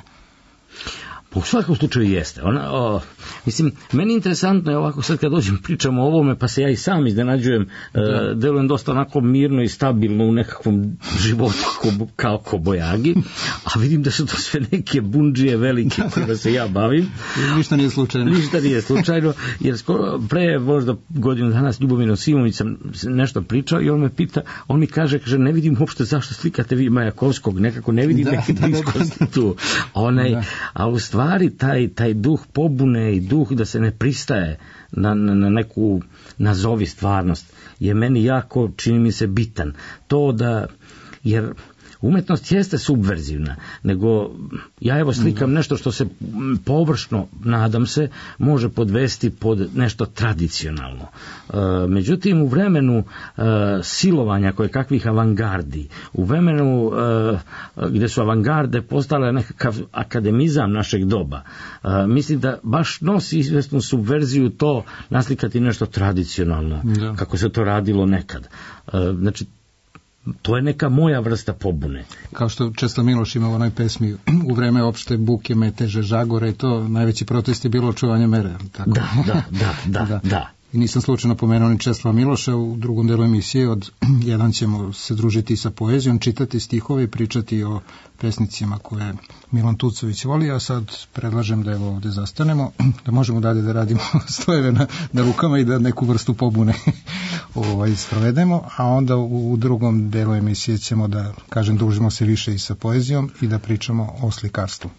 U svakom slučaju jeste. Mislim, meni interesantno je ovako sad kad dođem pričam o ovome, pa se ja i sam iznenađujem, delujem dosta onako mirno i stabilno u nekakvom životu kao kobojagi, a vidim da su to sve neke bundžije velike koje se ja bavim. Ništa nije slučajno. Ništa nije slučajno, jer skoro pre možda godinu dana s Ljubomirom Simović sam nešto pričao i on me pita, on mi kaže, ne vidim uopšte zašto slikate vi Majakovskog, nekako ne vidim neke bliskosti tu. A u stvari taj duh pobune i duh da se ne pristaje na neku nazovi stvarnost je meni jako, čini mi se, bitan. To da, jer umetnost jeste subverzivna, nego ja evo slikam nešto što se površno, nadam se, može podvesti pod nešto tradicionalno. Međutim, u vremenu silovanja koje kakvih avangardi, u vremenu gdje su avangarde postale nekakav akademizam našeg doba, mislim da baš nosi izvesnu subverziju to naslikati nešto tradicionalno, kako se to radilo nekad. Znači, to je neka moja vrsta pobune. Kao što Česlav Miloš ima u onoj pesmi u vreme opšte buke, meteže, žagore, i to najveći protest je bilo očuvanje mere. Tako? Da. I nisam slučajno pomenuo ni Česlava Miloša. U drugom delu emisije od jedan ćemo se družiti sa poezijom, čitati stihove i pričati o pesnicima koje Milan Tucović voli, a sad predlažem da evo ovde zastanemo, da možemo dalje da radimo stojeve na rukama i da neku vrstu pobune sprovedemo, a onda u drugom delu emisije ćemo da, kažem, družimo se više i sa poezijom i da pričamo o slikarstvu.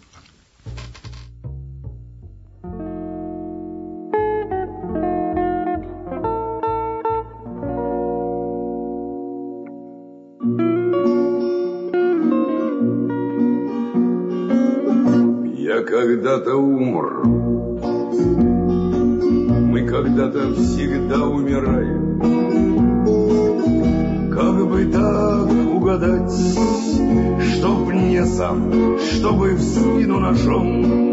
Когда-то умру, мы когда-то всегда умираем. Как бы так угадать, чтоб не сам, чтобы в спину ножом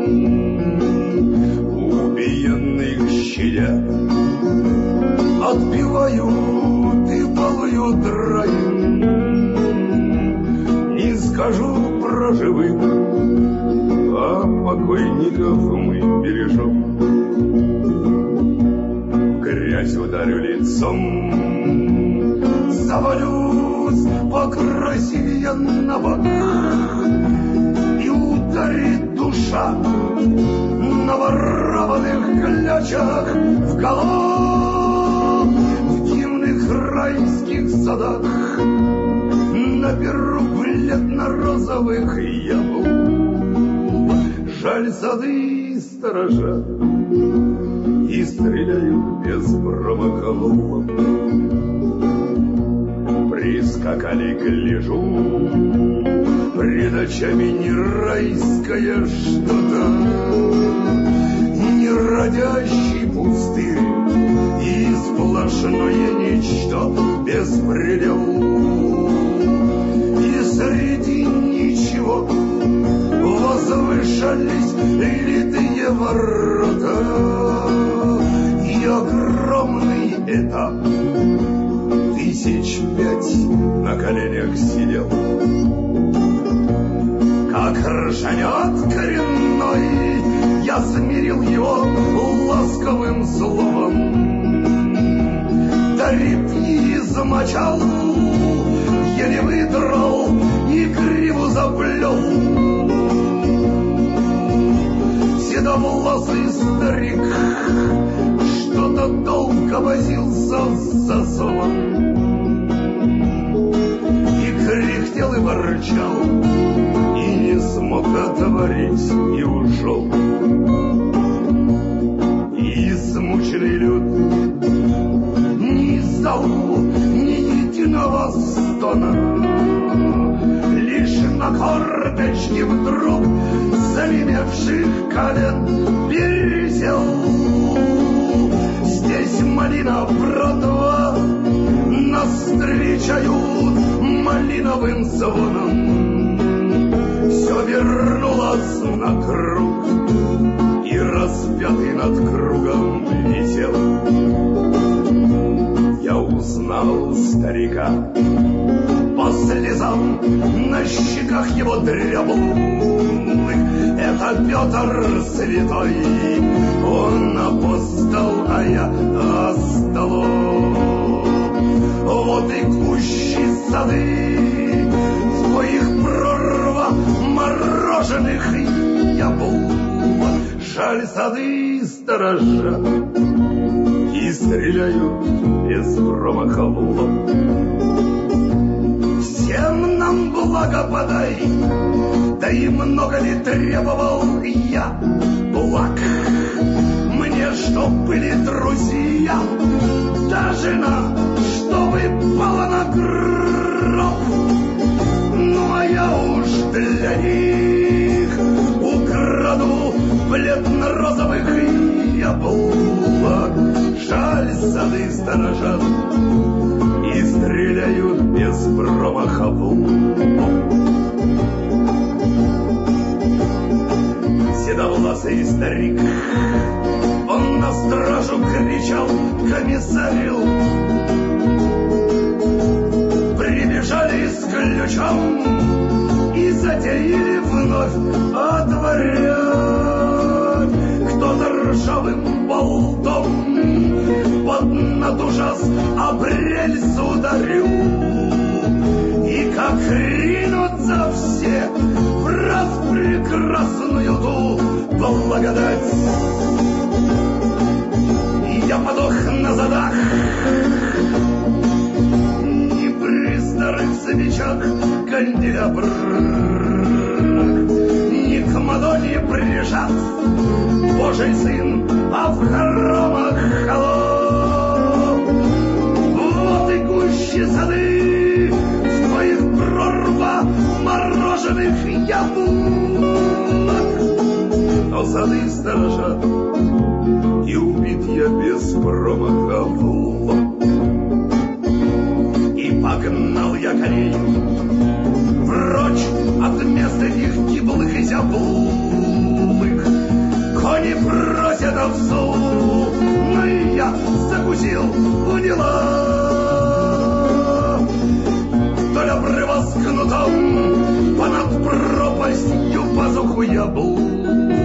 убиенных щадя отбивают и полуют раем. Не скажу про живых, а покойников мы бережем. В грязь ударю лицом, завалюсь покрасивее на бок, и ударит душа на ворованных клячах в голову. В дивных райских садах наберу бледно-розовых яблок. Жаль, сады сторожа и стреляют без промахов. Прискакали, гляжу, пред очами не райское что-то, не родящий пустырь и сплошное ничто беспредел. И среди ничего возвышались литые ворота и огромный этап 1005 на коленях сидел. Как ржанет коренной, я смирил его ласковым словом. Да репьи замочал, еле выдрал и криво заплел. Седовласый старик что-то долго возился с засовом и кряхтел и ворчал, и сотворить и ушел. И измученный люд не издал ни единого стона, лишь на корточки вдруг занемевших колен пересел. Здесь малина братва нас встречают малиновым звоном. Все вернулось на круг, и распятый над кругом висел. Я узнал старика по слезам на щеках его дряблых. Это Петр Святой, он апостол, а я остолоп. Вот и кущи сады, в коих прорва мороженых яблок. Жаль, сады сторожа и стреляют без промаха в лоб. Всем нам благо подай, да и много ли требовал я благ? Мне, чтоб были друзья, да жена, чтобы пала на гроб. Ну, а я уж для них украду бледно-розовых яблок. Жаль, сады сторожат и стреляют без промаха в лоб. Седовласый старик, он на стражу кричал комиссарю. Прибежали с ключом и затеяли вновь отворять. Кто-то ржавым болтом под над ужас обрельс ударил. И как ринутся все в раз прекрасную ту благодать. Я подох на задах, и при старых свечах канделябрах, не к Мадонне прижат Божий сын, а в хоромах холоп. Вот и гуще сады, в коих прорва мороженых яблок. Но сады сторожат, и убит я без промаха в лоб. И погнал я коней прочь от мест этих гиблых и зяблых. Кони просят овцу, но и я закусил у дела. Вдоль обрыва с кнутом, понад пропастью пазуху яблок.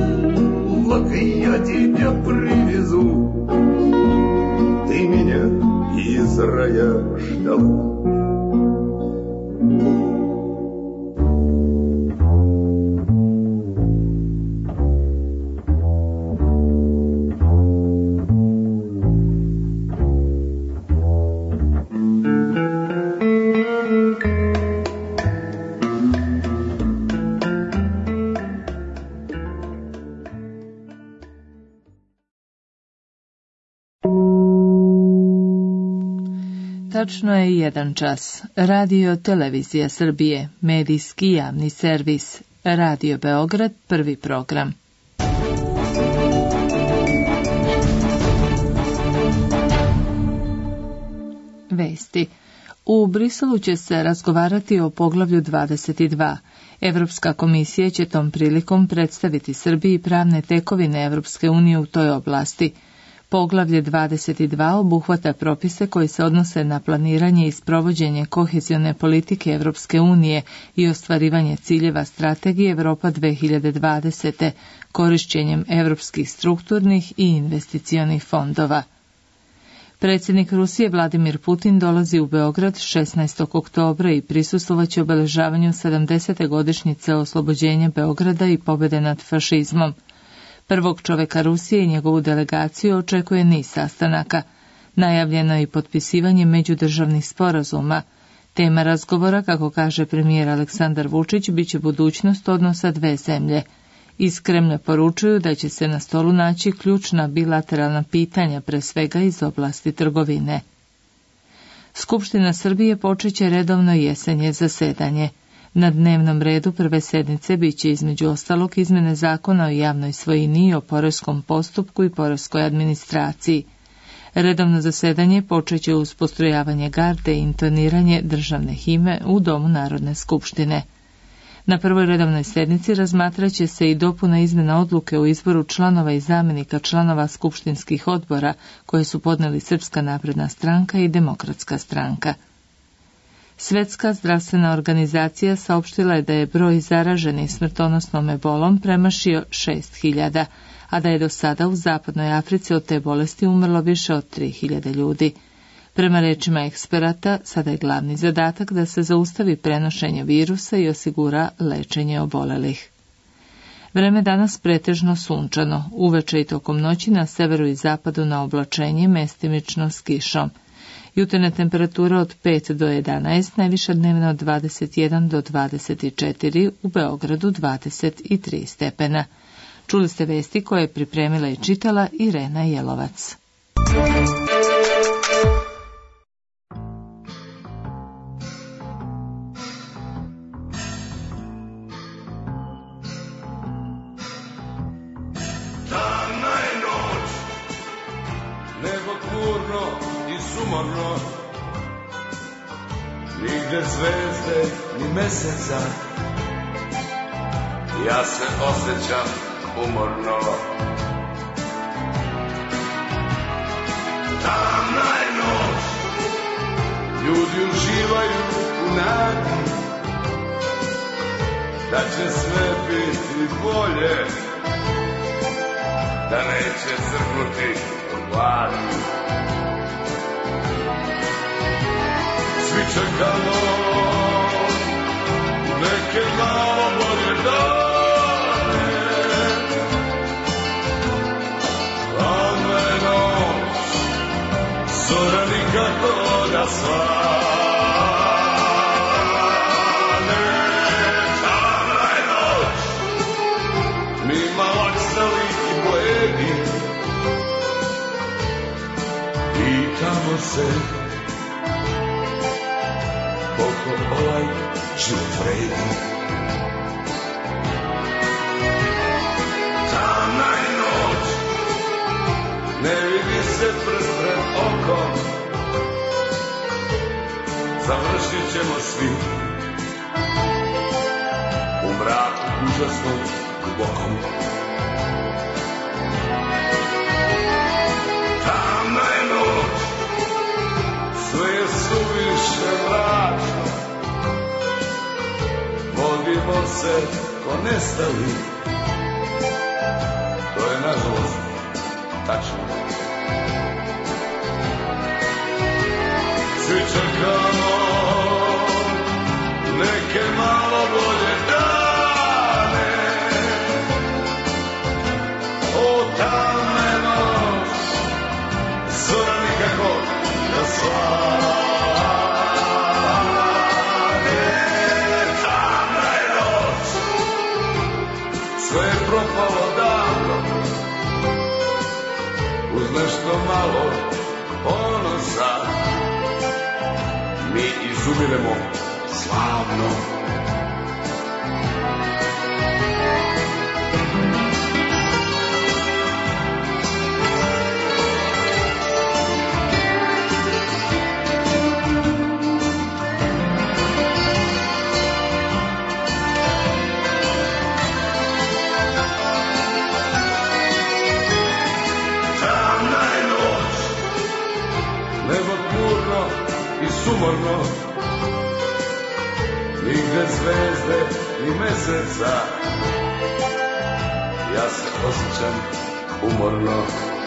Я тебя привезу, ты меня из рая ждала. Tačno je 1 čas. Radio Televizija Srbije, medijski javni servis. Radio Beograd, prvi program. Vesti. U Briselu će se razgovarati o poglavlju 22. Evropska komisija će tom prilikom predstaviti Srbiji pravne tekovine Evropske unije u toj oblasti. Poglavlje 22 obuhvata propise koji se odnose na planiranje i sprovođenje kohezione politike Evropske unije i ostvarivanje ciljeva strategije Evropa 2020. korišćenjem evropskih strukturnih i investicionih fondova. Predsjednik Rusije Vladimir Putin dolazi u Beograd 16. oktobra i prisustvovaće obeležavanju 70. godišnjice oslobođenja Beograda i pobjede nad fašizmom. Prvog čoveka Rusije i njegovu delegaciju očekuje niz sastanaka. Najavljeno je i potpisivanje međudržavnih sporazuma. Tema razgovora, kako kaže premijer Aleksandar Vučić, biće budućnost odnosa dve zemlje. Iz Kremlja poručuju da će se na stolu naći ključna bilateralna pitanja, pre svega iz oblasti trgovine. Skupština Srbije počeće redovno jesenje zasedanje. Na dnevnom redu prve sednice biće između ostalog izmene zakona o javnoj svojini i o poreskom postupku i poreskoj administraciji. Redovno zasedanje počeće uz postrojavanje garde i intoniranje državne himne u Domu Narodne skupštine. Na prvoj redovnoj sednici razmatraće se i dopuna izmjena odluke o izboru članova i zamjenika članova skupštinskih odbora koje su podneli Srpska napredna stranka i Demokratska stranka. Svjetska zdravstvena organizacija saopštila je da je broj zaraženih smrtonosnom ebolom premašio 6.000, a da je do sada u zapadnoj Africi od te bolesti umrlo više od 3.000 ljudi. Prema rečima eksperata, sada je glavni zadatak da se zaustavi prenošenje virusa i osigura lečenje obolelih. Vreme danas pretežno sunčano, uveče i tokom noći na severu i zapadu na oblačenje, mestimično s kišom. Jutarnja temperatura od 5 do 11, najviša dnevna od 21 do 24, u Beogradu 23 stepena. Čuli ste vesti koje je pripremila i čitala Irena Jelovac. Tamna je noć, nebo tmurno i sumorno, nigde zvezde ni meseca, ja se osjećam umorno. Tamna je noć, ljudi uživaju u nadi da će sve biti bolje, da neće crknuti od gladi. Svi čekamo neke malo bolje dane, tamna je noć, zora nikako da svane. Tamna je noć, mi malaksali i bledi, pitamo se koliko ovaj život vredi. Tamna je noć, ne vidi se prst pred okom, završit ćemo svi u mraku užasnom dubokom. Tamna je noć, sve je suviše mračno, vodimo se ko nestali, to je nažalost tačno. Svi čekamo neke malo bolje dane, o tamna je noć, zora nikako da svane. Tamna je noć, sve je propalo davno, uz nešto malo ponosa mi izumiremo slavno. Tamna je noć, nebo tmurno i sumorno, nigde zvezde ni meseca, ja se osjećam umorno.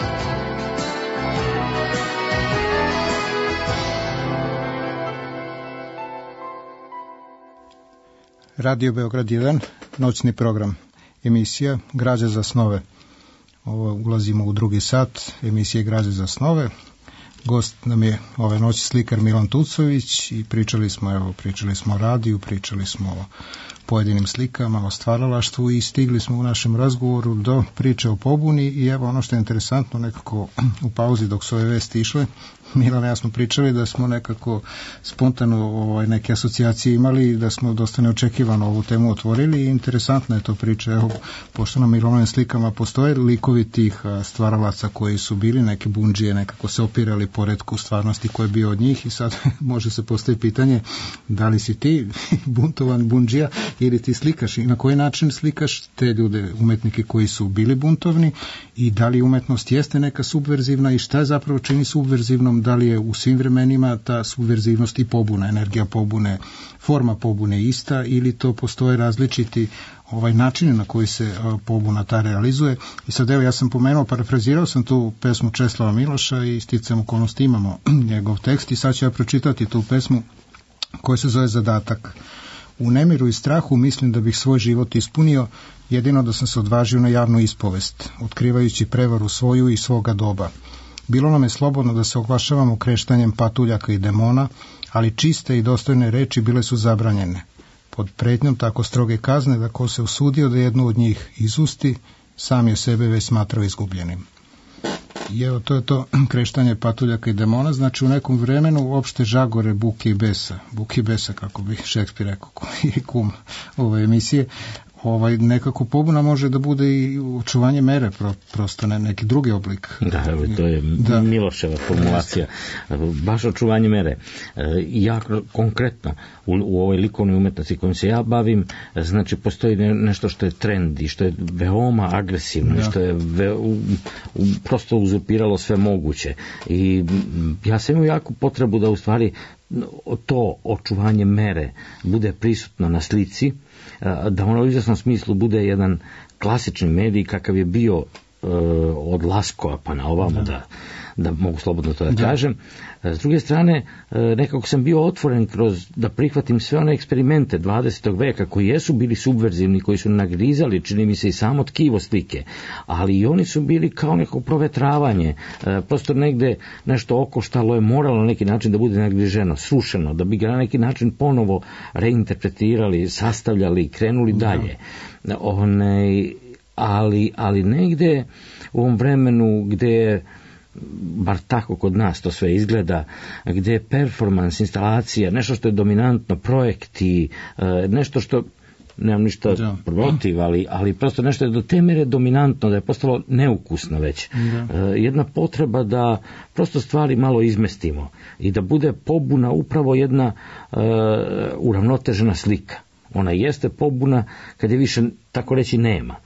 Radio Beograd 1, noćni program, emisija Građa za snove. Ovo ulazimo u drugi sat emisije Građa za snove. Gost nam je ove noći slikar Milan Tucović i pričali smo o radiju, pričali smo o pojedinim slikama, o stvaralaštvu i stigli smo u našem razgovoru do priče o pobuni i evo ono što je interesantno, nekako u pauzi dok su ove vesti išle, Milan i ja smo pričali da smo nekako spontano neke asocijacije imali, da smo dosta neočekivano ovu temu otvorili i interesantna je to priča. Evo, pošto na Milanovim slikama postoje likovi tih stvaralaca koji su bili neke bundžije, nekako se opirali poretku stvarnosti koje je bio od njih i sad može se postaviti pitanje da li si ti buntovan bundžija ili ti slikaš i na koji način slikaš te ljude, umetnike koji su bili buntovni i da li umetnost jeste neka subverzivna i šta je zapravo čini subverzivnom, da li je u svim vremenima ta subverzivnost i pobuna, energija pobune, forma pobune ista ili to postoje različiti načini na koji se pobuna ta realizuje. I sad evo ja sam pomenuo, parafrazirao sam tu pesmu Česlava Miloša i sticam okolnosti imamo njegov tekst i sad ću ja pročitati tu pesmu koja se zove Zadatak. U nemiru i strahu mislim da bih svoj život ispunio, jedino da sam se odvažio na javnu ispovest, otkrivajući prevaru svoju i svoga doba. Bilo nam je slobodno da se oglašavamo kreštanjem patuljaka i demona, ali čiste i dostojne reči bile su zabranjene. Pod pretnjom tako stroge kazne da ko se usudio da jednu od njih izusti, sam je sebe već smatrao izgubljenim. I evo, to je to kreštanje patuljaka i demona, znači u nekom vremenu uopšte žagore buke i besa, kako bi Šekspir rekao, koji je kum ove emisije, nekako pobuna može da bude i očuvanje mere, prosto neki drugi oblik. Da, to je Miloševa formulacija, baš očuvanje mere. Ja konkretno u ovoj likovnoj umetnosti kojom se ja bavim, znači postoji nešto što je trend i što je veoma agresivno, što je prosto uzurpiralo sve moguće. I ja sam imao jaku potrebu da u stvari to očuvanje mere bude prisutno na slici, da ono u izvesnom smislu bude jedan klasični medij kakav je bio od Laskova pa na ovamo, da mogu slobodno to da kažem. S druge strane, nekako sam bio otvoren kroz da prihvatim sve one eksperimente 20. veka koji jesu bili subverzivni, koji su nagrizali, čini mi se, i samo tkivo slike, ali i oni su bili kao neko provetravanje, prosto negde nešto okoštalo je moralo na neki način da bude nagriženo, srušeno, da bi ga na neki način ponovo reinterpretirali, sastavljali, krenuli dalje. Ali negde u ovom vremenu gde je, bar tako kod nas to sve izgleda, gde je performans, instalacija, nešto što je dominantno, projekti, nešto što, nemam ništa protiv, ali prosto nešto je do te mere dominantno da je postalo neukusno već. Jedna potreba da prosto stvari malo izmestimo i da bude pobuna upravo jedna uravnotežena slika. Ona jeste pobuna kad je više, tako reći, nema.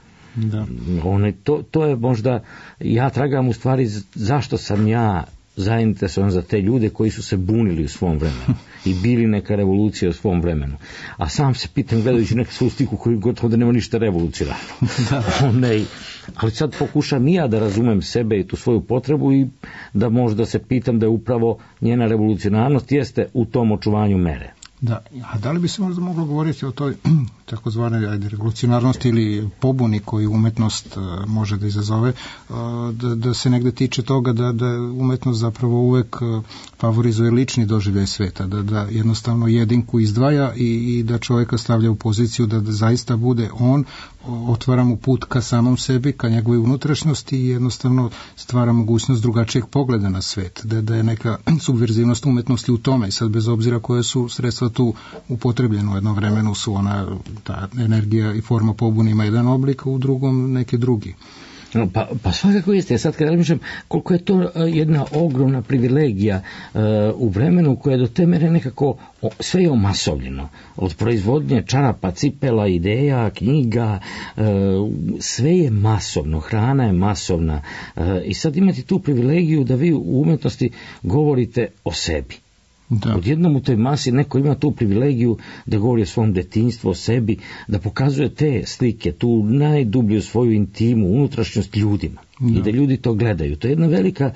To je možda, ja tragam u stvari zašto sam ja zainteresovan za te ljude koji su se bunili u svom vremenu i bili neka revolucija u svom vremenu. A sam se pitam, gledajući neku svoju sliku koju gotovo da nema ništa revolucionarno. Ali sad pokušam i ja da razumem sebe i tu svoju potrebu i da možda se pitam da je upravo njena revolucionarnost jeste u tom očuvanju mere. Da, a da li bi se možda moglo govoriti o toj takozvanoj revolucionarnosti ili pobuni koju umetnost može da izazove, da se negde tiče toga da umetnost zapravo uvek favorizuje lični doživljaj sveta, da jednostavno jedinku izdvaja i da čovjeka stavlja u poziciju da zaista bude on, otvara mu put ka samom sebi, ka njegove unutrašnjosti i jednostavno stvara mogućnost drugačijeg pogleda na svet, da je neka subverzivnost umetnosti u tome i sad bez obzira koje su sredstva tu upotrebljene u jednom vremenu su ta energija i forma pobune ima jedan oblik, a u drugom neki drugi. Pa svakako jeste. Sad kada razmišljam koliko je to jedna ogromna privilegija u vremenu koje je do te mere nekako sve je omasovljeno. Od proizvodnje čarapa, cipela, ideja, knjiga, sve je masovno, hrana je masovna i sad imate tu privilegiju da vi u umetnosti govorite o sebi. Odjednom u toj masi neko ima tu privilegiju da govori o svom detinjstvu, o sebi, da pokazuje te slike, tu najdublju svoju intimu, unutrašnjost ljudima i da ljudi to gledaju. To je jedna velika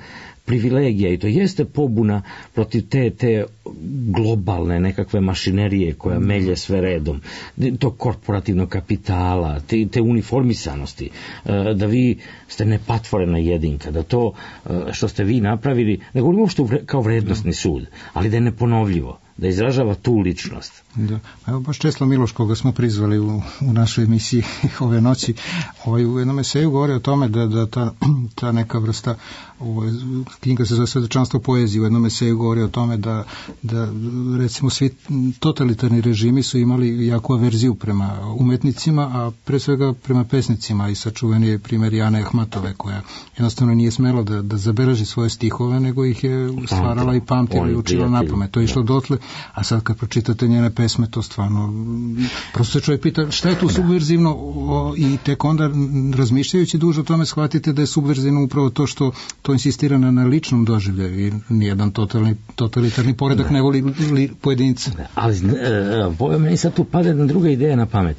privilegija i to jeste pobuna protiv te globalne nekakve mašinerije koja melje sve redom, tog korporativnog kapitala, te uniformisanosti, da vi ste nepatvorena jedinka, da to što ste vi napravili, ne govorim uopšte kao vrednostni sud, ali da je neponovljivo, da izražava tu ličnost. Da. Evo baš Česlav Miloš, koga smo prizvali u našoj emisiji ove noći, u jednom eseju govori o tome da ta neka vrsta, knjiga se zove Svedočanstvo poezije, u jednom eseju govori o tome da recimo svi totalitarni režimi su imali jaku averziju prema umetnicima, a pre svega prema pesnicima, i sačuveni je primjer Jane Ahmatove, koja jednostavno nije smela da zabeleži svoje stihove, nego ih je stvarala i pamtila i učila napamet. To je išlo dotle, a sad kad pročitate njene pesme, to stvarno, prosto se čovjek pita šta je tu subverzivno, i tek onda razmišljajući duže o tome shvatite da je subverzivno upravo to što to insistira na ličnom doživljaju, i nijedan totalitarni poredak ne voli pojedinca. Ali meni sad tu pada jedna druga ideja na pamet.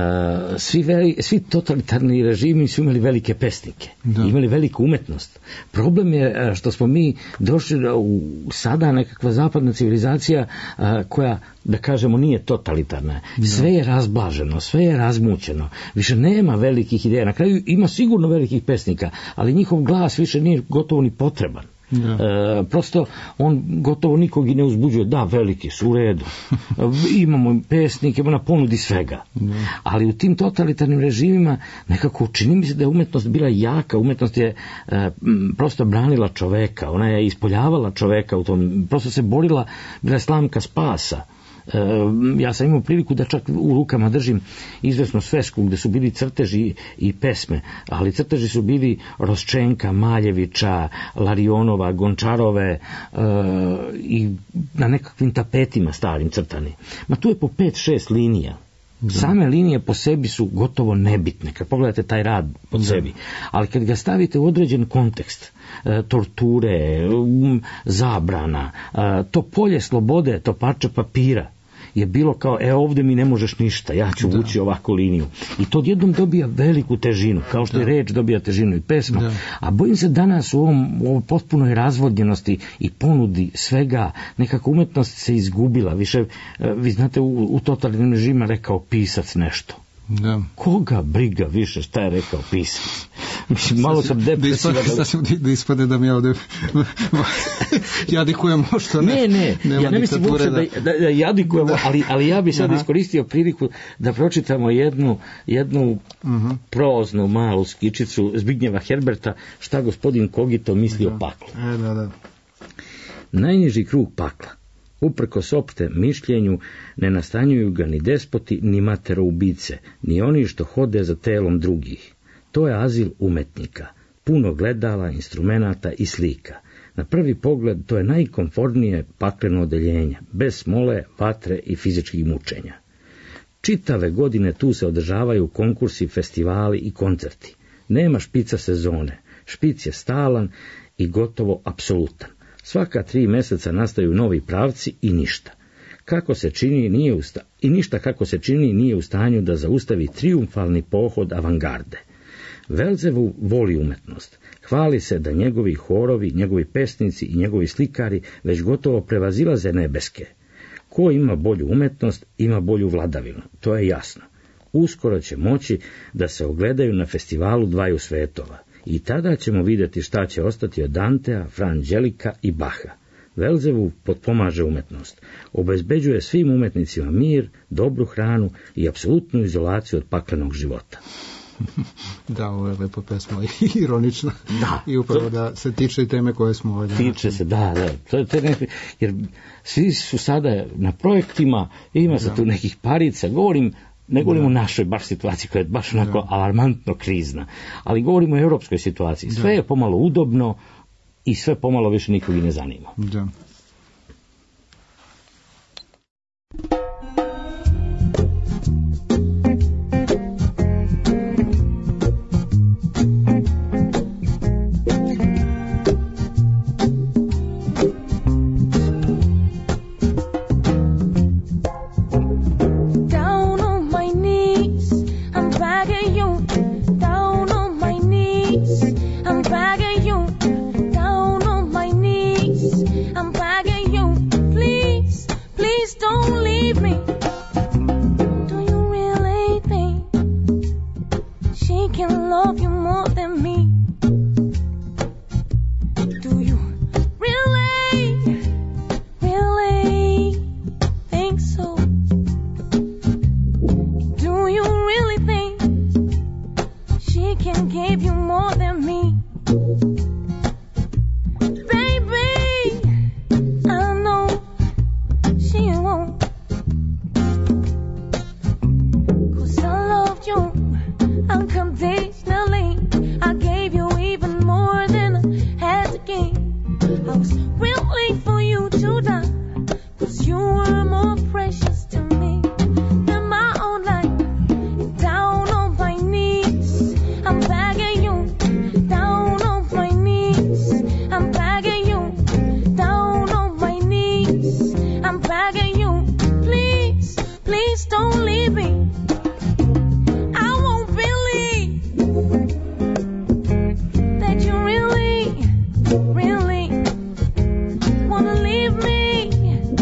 Svi totalitarni režimi su imali velike pesnike, imali veliku umetnost. Problem je što smo mi došli u sada nekakva zapadna civilizacija koja, da kažemo, nije totalitarna. Sve je razblaženo, sve je razmućeno. Više nema velikih ideja. Na kraju ima sigurno velikih pesnika, ali njihov glas više nije gotovo ni potreban. Prosto on gotovo nikog i ne uzbuđuje. Da, veliki su, u redu. Imamo pesnike, na ponudi svega. Ali u tim totalitarnim režimima nekako čini mi se da je umetnost bila jaka. Umetnost je prosto branila čoveka, ona je ispoljavala čoveka u tom, prosto se borila, bila je slamka spasa. Ja sam imao priliku da čak u rukama držim izvesnu svesku gde su bili crteži i pesme, ali crteži su bili Rosčenka, Maljevića, Larionova, Gončarove, i na nekakvim tapetima starim crtani. Ma tu je po 5-6 linija. Same linije po sebi su gotovo nebitne kad pogledate taj rad pod sebi, ali kad ga stavite u određen kontekst, torture, zabrana, to polje slobode, to parče papira je bilo kao, ovdje mi ne možeš ništa, ja ću vući ovakvu liniju. I to odjednom dobija veliku težinu, kao što i reč dobija težinu i pesma. A bojim se danas u ovoj potpunoj razvodnjenosti i ponudi svega, nekako umetnost se izgubila. Više, vi znate, u totalitarnim režima rekao pisac nešto. Koga briga više šta je rekao pisac? Mislim, malo sam depresivan. Da ispade da mi ovdje jadikujemo što ne. Ja ne mislim uopšte da jadikujemo, ali ja bi sad iskoristio priliku da pročitamo jednu proznu malu skičicu Zbignjeva Herberta, šta gospodin Kogito misli o paklu. Najniži krug pakla, uprkos opšte mišljenju, ne nastanjuju ga ni despoti, ni materoubice, ni oni što hode za telom drugih. To je azil umetnika, puno gledala, instrumenata i slika. Na prvi pogled to je najkomfortnije pakleno odeljenje, bez smole, vatre i fizičkih mučenja. Čitave godine tu se održavaju konkursi, festivali i koncerti. Nema špica sezone, špic je stalan i gotovo apsolutan. Svaka 3 meseca nastaju novi pravci i ništa. Kako se čini nije u stanju da zaustavi trijumfalni pohod avangarde. Velzevu voli umetnost. Hvali se da njegovi horovi, njegovi pesnici i njegovi slikari već gotovo prevazilaze nebeske. Ko ima bolju umetnost, ima bolju vladavinu, to je jasno. Uskoro će moći da se ogledaju na festivalu dvaju svetova. I tada ćemo vidjeti šta će ostati od Dantea, Fra Anđelika i Baha. Velzevu potpomaže umetnost. Obezbeđuje svim umetnicima mir, dobru hranu i apsolutnu izolaciju od paklenog života. Da, ovo je lepo pesma i ironična. I upravo da se tiče teme koje smo ovdje. Tiče se, da. Jer svi su sada na projektima, ima se tu nekih parica, ne govorimo o našoj baš situaciji koja je baš onako alarmantno krizna, ali govorimo o europskoj situaciji. Sve je pomalo udobno i sve pomalo više nikog i ne zanima. Da. Down on leave me? Do you really think she can love you more than me? Do you really, really think so? Do you really think she can give you more than me? Baby, I know she won't. 'Cause I loved you unconditionally. I gave you even more than I had to give. I was willing for you to die, 'cause you were more precious to me than my own life. And down on my knees, I'm begging you. Down on my knees, I'm begging you. Down on my knees, I'm begging you. Please, please don't leave me. I won't believe that you really, really wanna leave me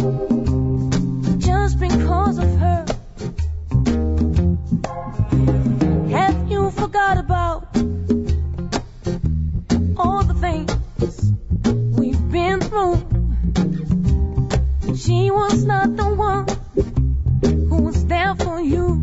just because of her. Have you forgot about all the things we've been through? She was not the one who was there for you.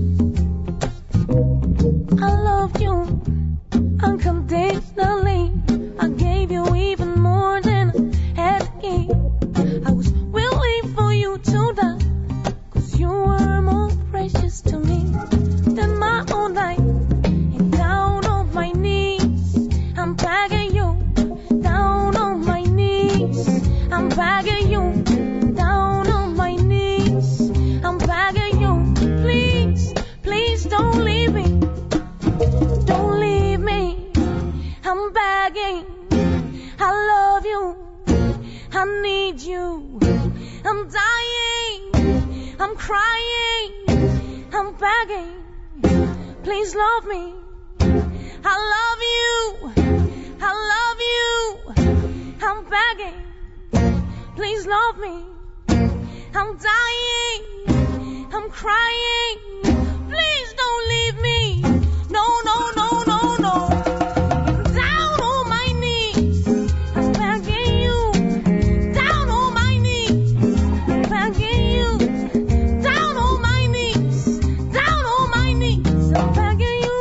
I loved you unconditionally. I gave you even more than I had to give. I was willing for you to die, 'cause you were more precious to me than my own life. And down on my knees, I'm begging you. Down on my knees, I'm begging you. Down on my knees, I'm begging you. Please, please don't leave me. Don't leave me. I'm begging. I love you. I need you. I'm dying. I'm crying. I'm begging. Please love me. I love you. I love you. I'm begging. Please love me. I'm dying. I'm crying. Please don't leave me. No, no, no, no, no. Down on my knees, I'm begging you. Down on my knees, I'm begging you. Down on my knees, down on my knees, I'm begging you.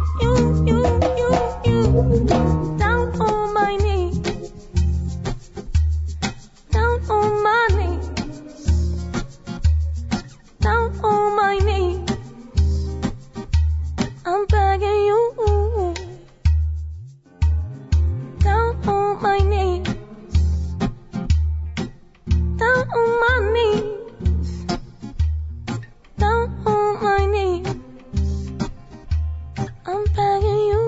You. Down on my knees, down on my knees, down on my knees, I'm begging you. Down on my knees, down on my knees, down on my knees, I'm begging you.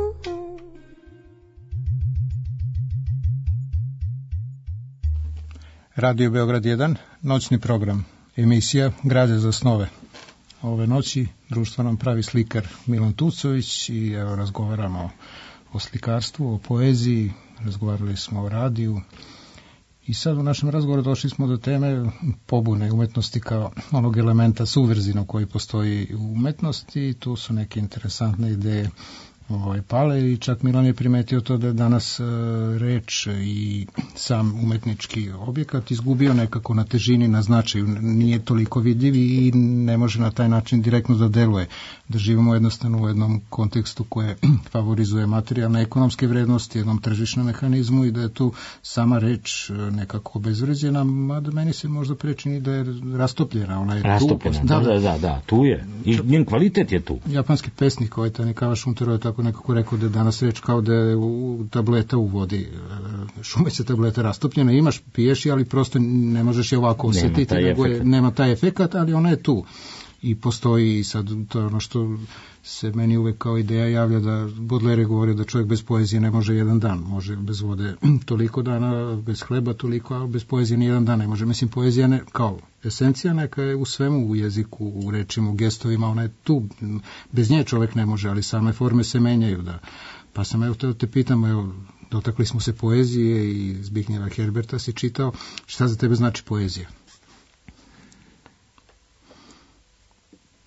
Radio Beograd 1, noćni program, emisija Građe za snove. Ove noći društvo nam pravi slikar Milan Tucović i evo razgovaramo o slikarstvu, o poeziji, razgovarali smo o radiju i sad u našem razgovoru došli smo do teme pobune umetnosti kao onog elementa subverzivnog koji postoji u umetnosti i tu su neke interesantne ideje pale i čak Milan je primetio to da je danas reč i sam umetnički objekat izgubio nekako na težini, na značaju, nije toliko vidljiv i ne može na taj način direktno da deluje, da živimo jednostavno u jednom kontekstu koje favorizuje materijalne ekonomske vrednosti, jednom tržišnom mehanizmu i da je tu sama reč nekako obezvređena, mada meni se možda prečini da je rastopljena. Ona je rastopljena, da, tu je. I njen kvalitet je tu. Japanski pesnik Tanikawa Shuntaro je tako nekako rekao da je danas reč kao da je tableta u vodi, šumeća tableta rastopljena, imaš, piješ je, ali prosto ne možeš je ovako osjetiti, nema taj efekat, ali ona je tu. I postoji, sad to je ono što se meni uvek kao ideja javlja, da Baudelaire govori da čovjek bez poezije ne može jedan dan, može bez vode toliko dana, bez hleba toliko, a bez poezije ni jedan dan ne može. Mislim, poezija ne, kao esencija neka je u svemu, u jeziku, u rečima, u gestovima, ona je tu, bez nje čovjek ne može, ali same forme se menjaju, da. Pa sam evo te pitam, evo, dotakli smo se poezije i Zbignjeva Herberta si čitao, šta za tebe znači poezija?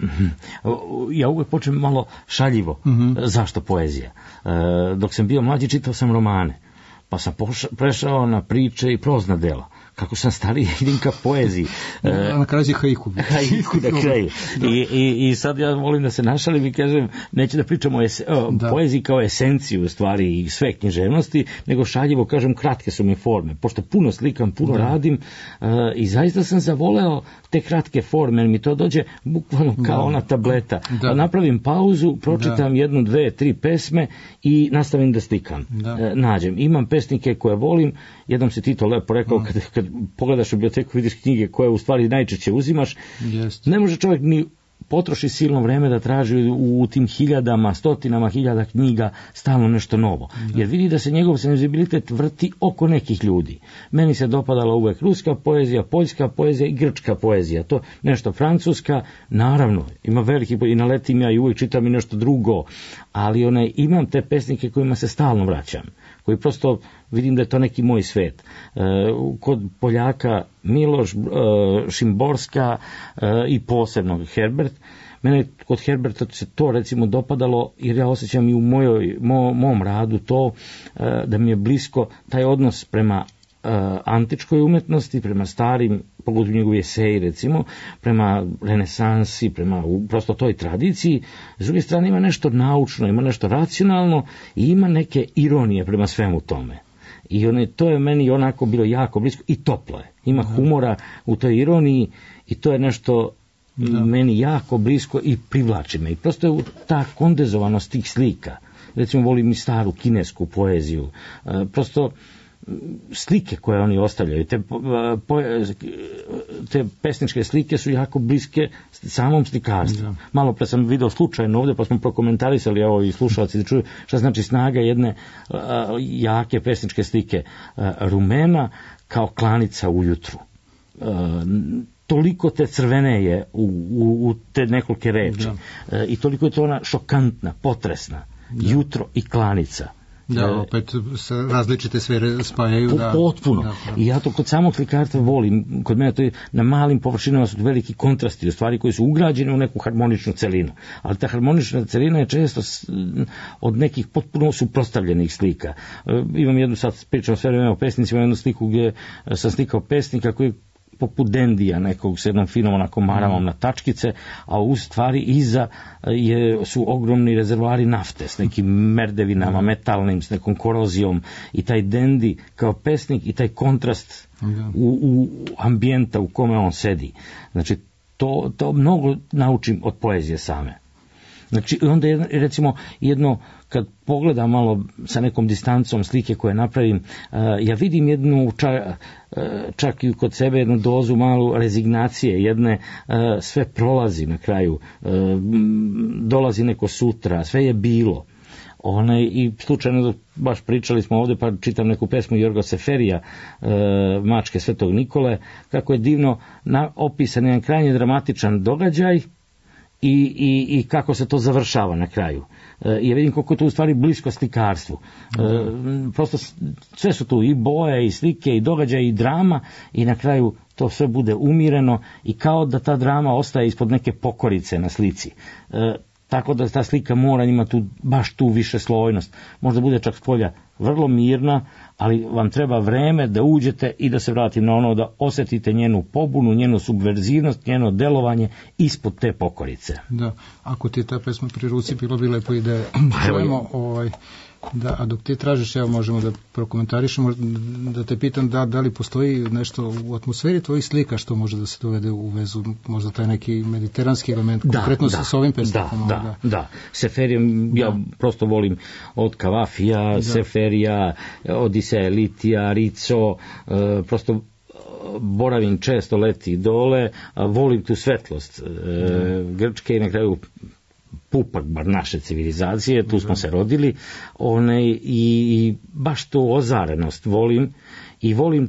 Ja uvek počnem malo šaljivo. Zašto poezija? Dok sam bio mlađi čitao sam romane, pa sam prešao na priče i prozna dela. Kako sam stariji, idem ka poeziji. Na kraju je haiku. Haiku na kraju. I sad ja volim da se našalim i kažem, neću da pričamo o poeziji kao esenciju u stvari i sve književnosti, nego šaljivo kažem, kratke su mi forme. Pošto puno slikam, puno radim i zaista sam zavoleo te kratke forme, jer mi to dođe bukvalno kao ona tableta. Napravim pauzu, pročitam 1, 2, 3 pesme i nastavim da slikam. Nađem. Imam pesnike koje volim, jednom si ti to lepo rekao, kad pogledaš u biblioteku, vidiš knjige koje u stvari najčešće uzimaš, ne može čovjek ni potroši silno vreme da traži u tim hiljadama, stotinama hiljada knjiga stalno nešto novo. Jer vidi da se njegov senzibilitet vrti oko nekih ljudi. Meni se dopadala uvek ruska poezija, poljska poezija i grčka poezija. To nešto francuska, naravno, ima veliki, i naletim ja i uvek čitam i nešto drugo, ali imam te pesnike kojima se stalno vraćam, koji prosto vidim da je to neki moj svet. Kod Poljaka Miloš, Šimborska i posebno Herbert. Mene kod Herberta se to recimo dopadalo, jer ja osjećam i u mom radu to da mi je blisko taj odnos prema antičkoj umetnosti, prema starim, pogotovo njegovi eseji recimo, prema renesansi, prema prosto toj tradiciji. S druge strane ima nešto naučno, ima nešto racionalno i ima neke ironije prema svemu tome. I to je meni onako bilo jako blisko i toplo je. Ima humora u toj ironiji i to je nešto meni jako blisko i privlači me. I prosto je ta kondenzovanost tih slika. Recimo volim i staru kinesku poeziju. Prosto slike koje oni ostavljaju, te pesničke slike su jako bliske samom slikarstvu. Malo pre sam video slučajno ovde, pa smo prokomentarisali, evo i slušalci da čuju šta znači snaga jedne jake pesničke slike. Rumena kao klanica ujutru. Toliko te crvene je u te nekolike reči. I toliko je to ona šokantna, potresna. Jutro i klanica. Da, opet se različite sfere spajaju. Potpuno. I ja to kod samog slikarstva volim. Kod mene to je na malim površinama su veliki kontrasti, u stvari koji su ugrađeni u neku harmoničnu celinu. Ali ta harmonična celina je često od nekih potpuno suprotstavljenih slika. Imam jednu, sad pričam sve vreme o pesnicima, jednu sliku gdje sam slikao pesnika koji poput Dendija nekog s jednom finom onakom maramom na tačkice, a u stvari iza su ogromni rezervoari nafte s nekim merdevinama metalnim, s nekom korozijom, i taj Dendi kao pesnik i taj kontrast u ambijenta u kome on sedi. Znači, to mnogo naučim od poezije same. Znači, onda recimo jedno, kad pogledam malo sa nekom distancom slike koje napravim, ja vidim jednu, čak i kod sebe jednu dozu malu rezignacije, jedne, sve prolazi na kraju, dolazi neko sutra, sve je bilo. I slučajno baš pričali smo ovde, pa čitam neku pesmu Jorga Seferija, Mačke Svetog Nikole, kako je divno opisan jedan krajnje dramatičan događaj i kako se to završava na kraju. Ja vidim koliko je to u stvari blisko slikarstvu. Prosto sve su tu i boje, i slike, i događaje, i drama, i na kraju to sve bude umireno i kao da ta drama ostaje ispod neke pokorice na slici. Tako da ta slika mora ima baš tu više slojnost. Možda bude čak spolja vrlo mirna, ali vam treba vreme da uđete i da se vratim na ono, da osjetite njenu pobunu, njenu subverzivnost, njeno delovanje ispod te pokorice. Da, ako ti je ta pesma pri ruci, bilo bi lepo i da čujemo, a dok ti tražiš, evo možemo da prokomentarišemo, da te pitam da li postoji nešto u atmosferi tvojih slika što može da se dovede u vezu, možda taj neki mediteranski element, konkretno s ovim pesnikama. Da. Seferijom ja prosto volim od Kavafija, Seferija, Odiseja, Litija, Rico, prosto boravim često leti dole, volim tu svetlost Grčke i na kraju pupak bar naše civilizacije, tu smo se rodili, i baš tu ozarenost volim i volim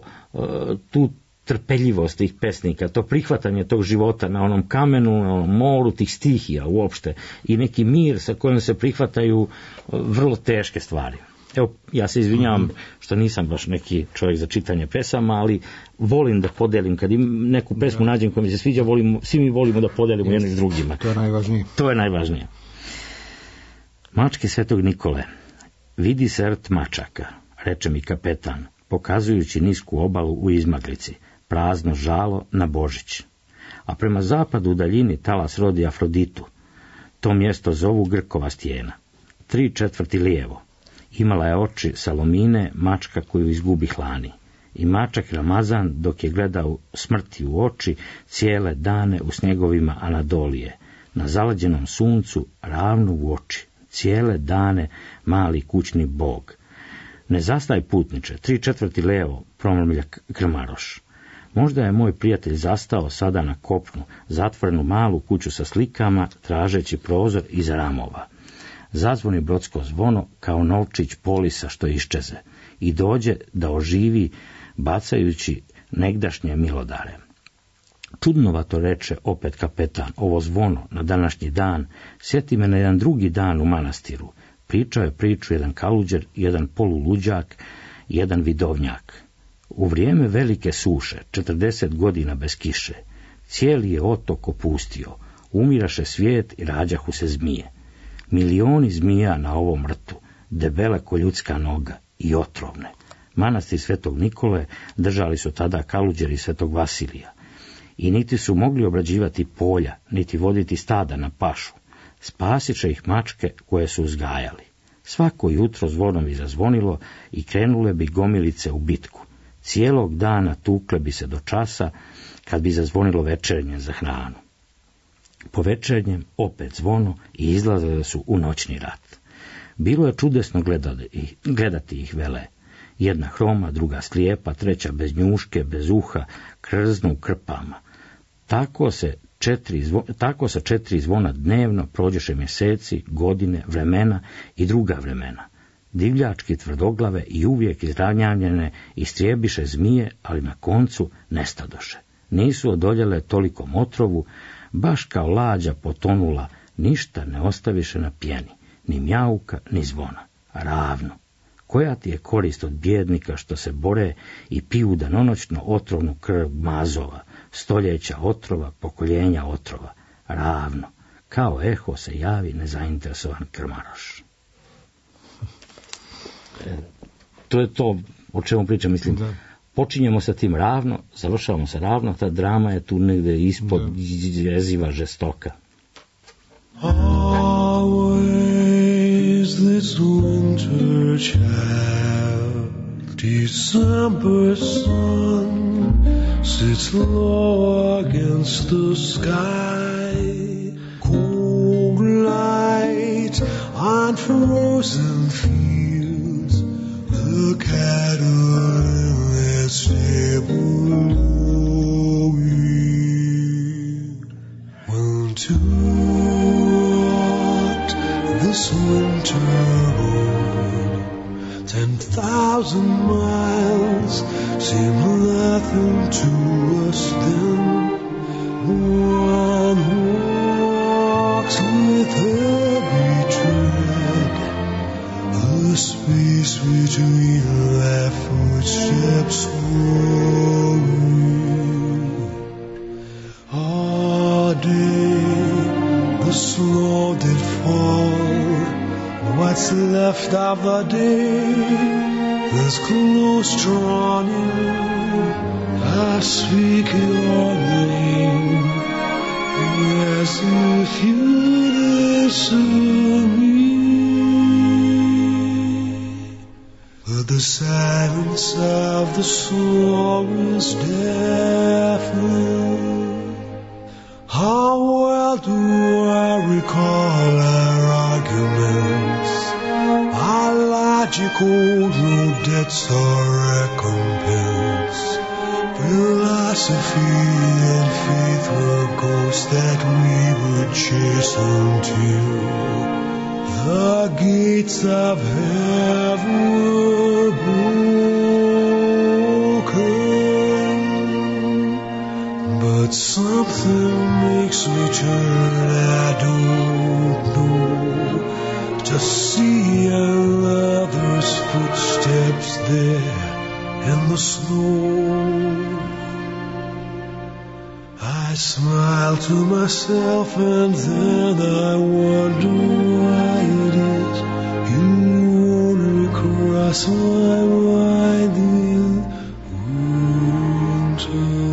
tu trpeljivost tih pesnika, to prihvatanje tog života na onom kamenu, na onom moru, tih stihija uopšte i neki mir sa kojim se prihvataju vrlo teške stvari. Evo, ja se izvinjavam što nisam baš neki čovjek za čitanje pesama, ali volim da podelim, kad neku pesmu nađem koja mi se sviđa, svi mi volimo da podelimo jedni s drugima. To je najvažnije. To je najvažnije. Mačke Svetog Nikole. Vidi se rt mačaka, reče mi kapetan, pokazujući nisku obalu u izmaglici, prazno žalo na Božić. A prema zapadu u daljini talas rodi Afroditu. To mjesto zovu Grkova stijena. 3/4 lijevo. Imala je oči Salomine, mačka koju izgubi hlani. I mačak Ramazan, dok je gledao smrti u oči, cijele dane u snjegovima Anadolije, na zalađenom suncu, ravno u oči, cijele dane mali kućni bog. Ne zastaj putniče, 3/4 lijevo, promrmlja Krmaroš. Možda je moj prijatelj zastao sada na kopnu, zatvorenu malu kuću sa slikama, tražeći prozor iza ramova. Zazvoni brodsko zvono kao novčić polisa što iščeze i dođe da oživi bacajući negdašnje milodare. Čudnovato reče opet kapetan, ovo zvono na današnji dan sjeti me na jedan drugi dan u manastiru. Pričao je priču jedan kaluđer, jedan poluluđak, jedan vidovnjak. U vrijeme velike suše, 40 godina bez kiše, cijeli je otok opustio, umiraše svijet i rađahu se zmije. Milioni zmija na ovom rtu, debele ko ljudska noga i otrovne. Manastir Svetog Nikole držali su tada kaluđeri Svetog Vasilija. I niti su mogli obrađivati polja, niti voditi stada na pašu. Spasit će ih mačke koje su uzgajali. Svako jutro zvonom bi zazvonilo i krenule bi gomilice u bitku. Cijelog dana tukle bi se do časa, kad bi zazvonilo večernje za hranu. Po večernjem opet zvono i izlazile su u noćni rat. Bilo je čudesno gledati ih vele. Jedna hroma, druga slijepa, treća bez njuške, bez uha, krznu u krpama. Tako sa 4 zvona dnevno prođeše mjeseci, godine, vremena i druga vremena. Divljački tvrdoglave i uvijek izranjavljene istrijebiše zmije, ali na koncu nestadoše. Nisu odoljele toliko otrovu, baš kao lađa potonula, ništa ne ostaviše na pjeni, ni mjauka, ni zvona. Ravno. Koja ti je korist od bjednika što se bore i piju danonoćno otrovnu krv mazova, stoljeća otrova, pokoljenja otrova? Ravno. Kao eho se javi nezainteresovan Krmaroš. To je to o čemu pričam, mislim. Da. Počinjemo sa tim ravno, završavamo sa ravno, ta drama je tu negde ispod jeziva žestoka. Always this winter child, December sun sits low against the sky, cold light on frozen fields, the cattle in their stable lowing. When to what this winter road, 10,000 miles seem nothing to us then. One walks with heavy tread, the space between their footsteps growing. All day the snow did fall, what's left of the day is close drawn in. I speak your name as if you listen me. But the silence of the snow is deafening. How well do I recall our arguments, our logical, no debts or recompense. Philosophy and faith were ghosts that we would chase until the gates of heaven were broken. But something makes me turn, I don't know, to see another's footsteps there in the snow. I smile to myself and then I wonder why it is you only cross my mind in winter.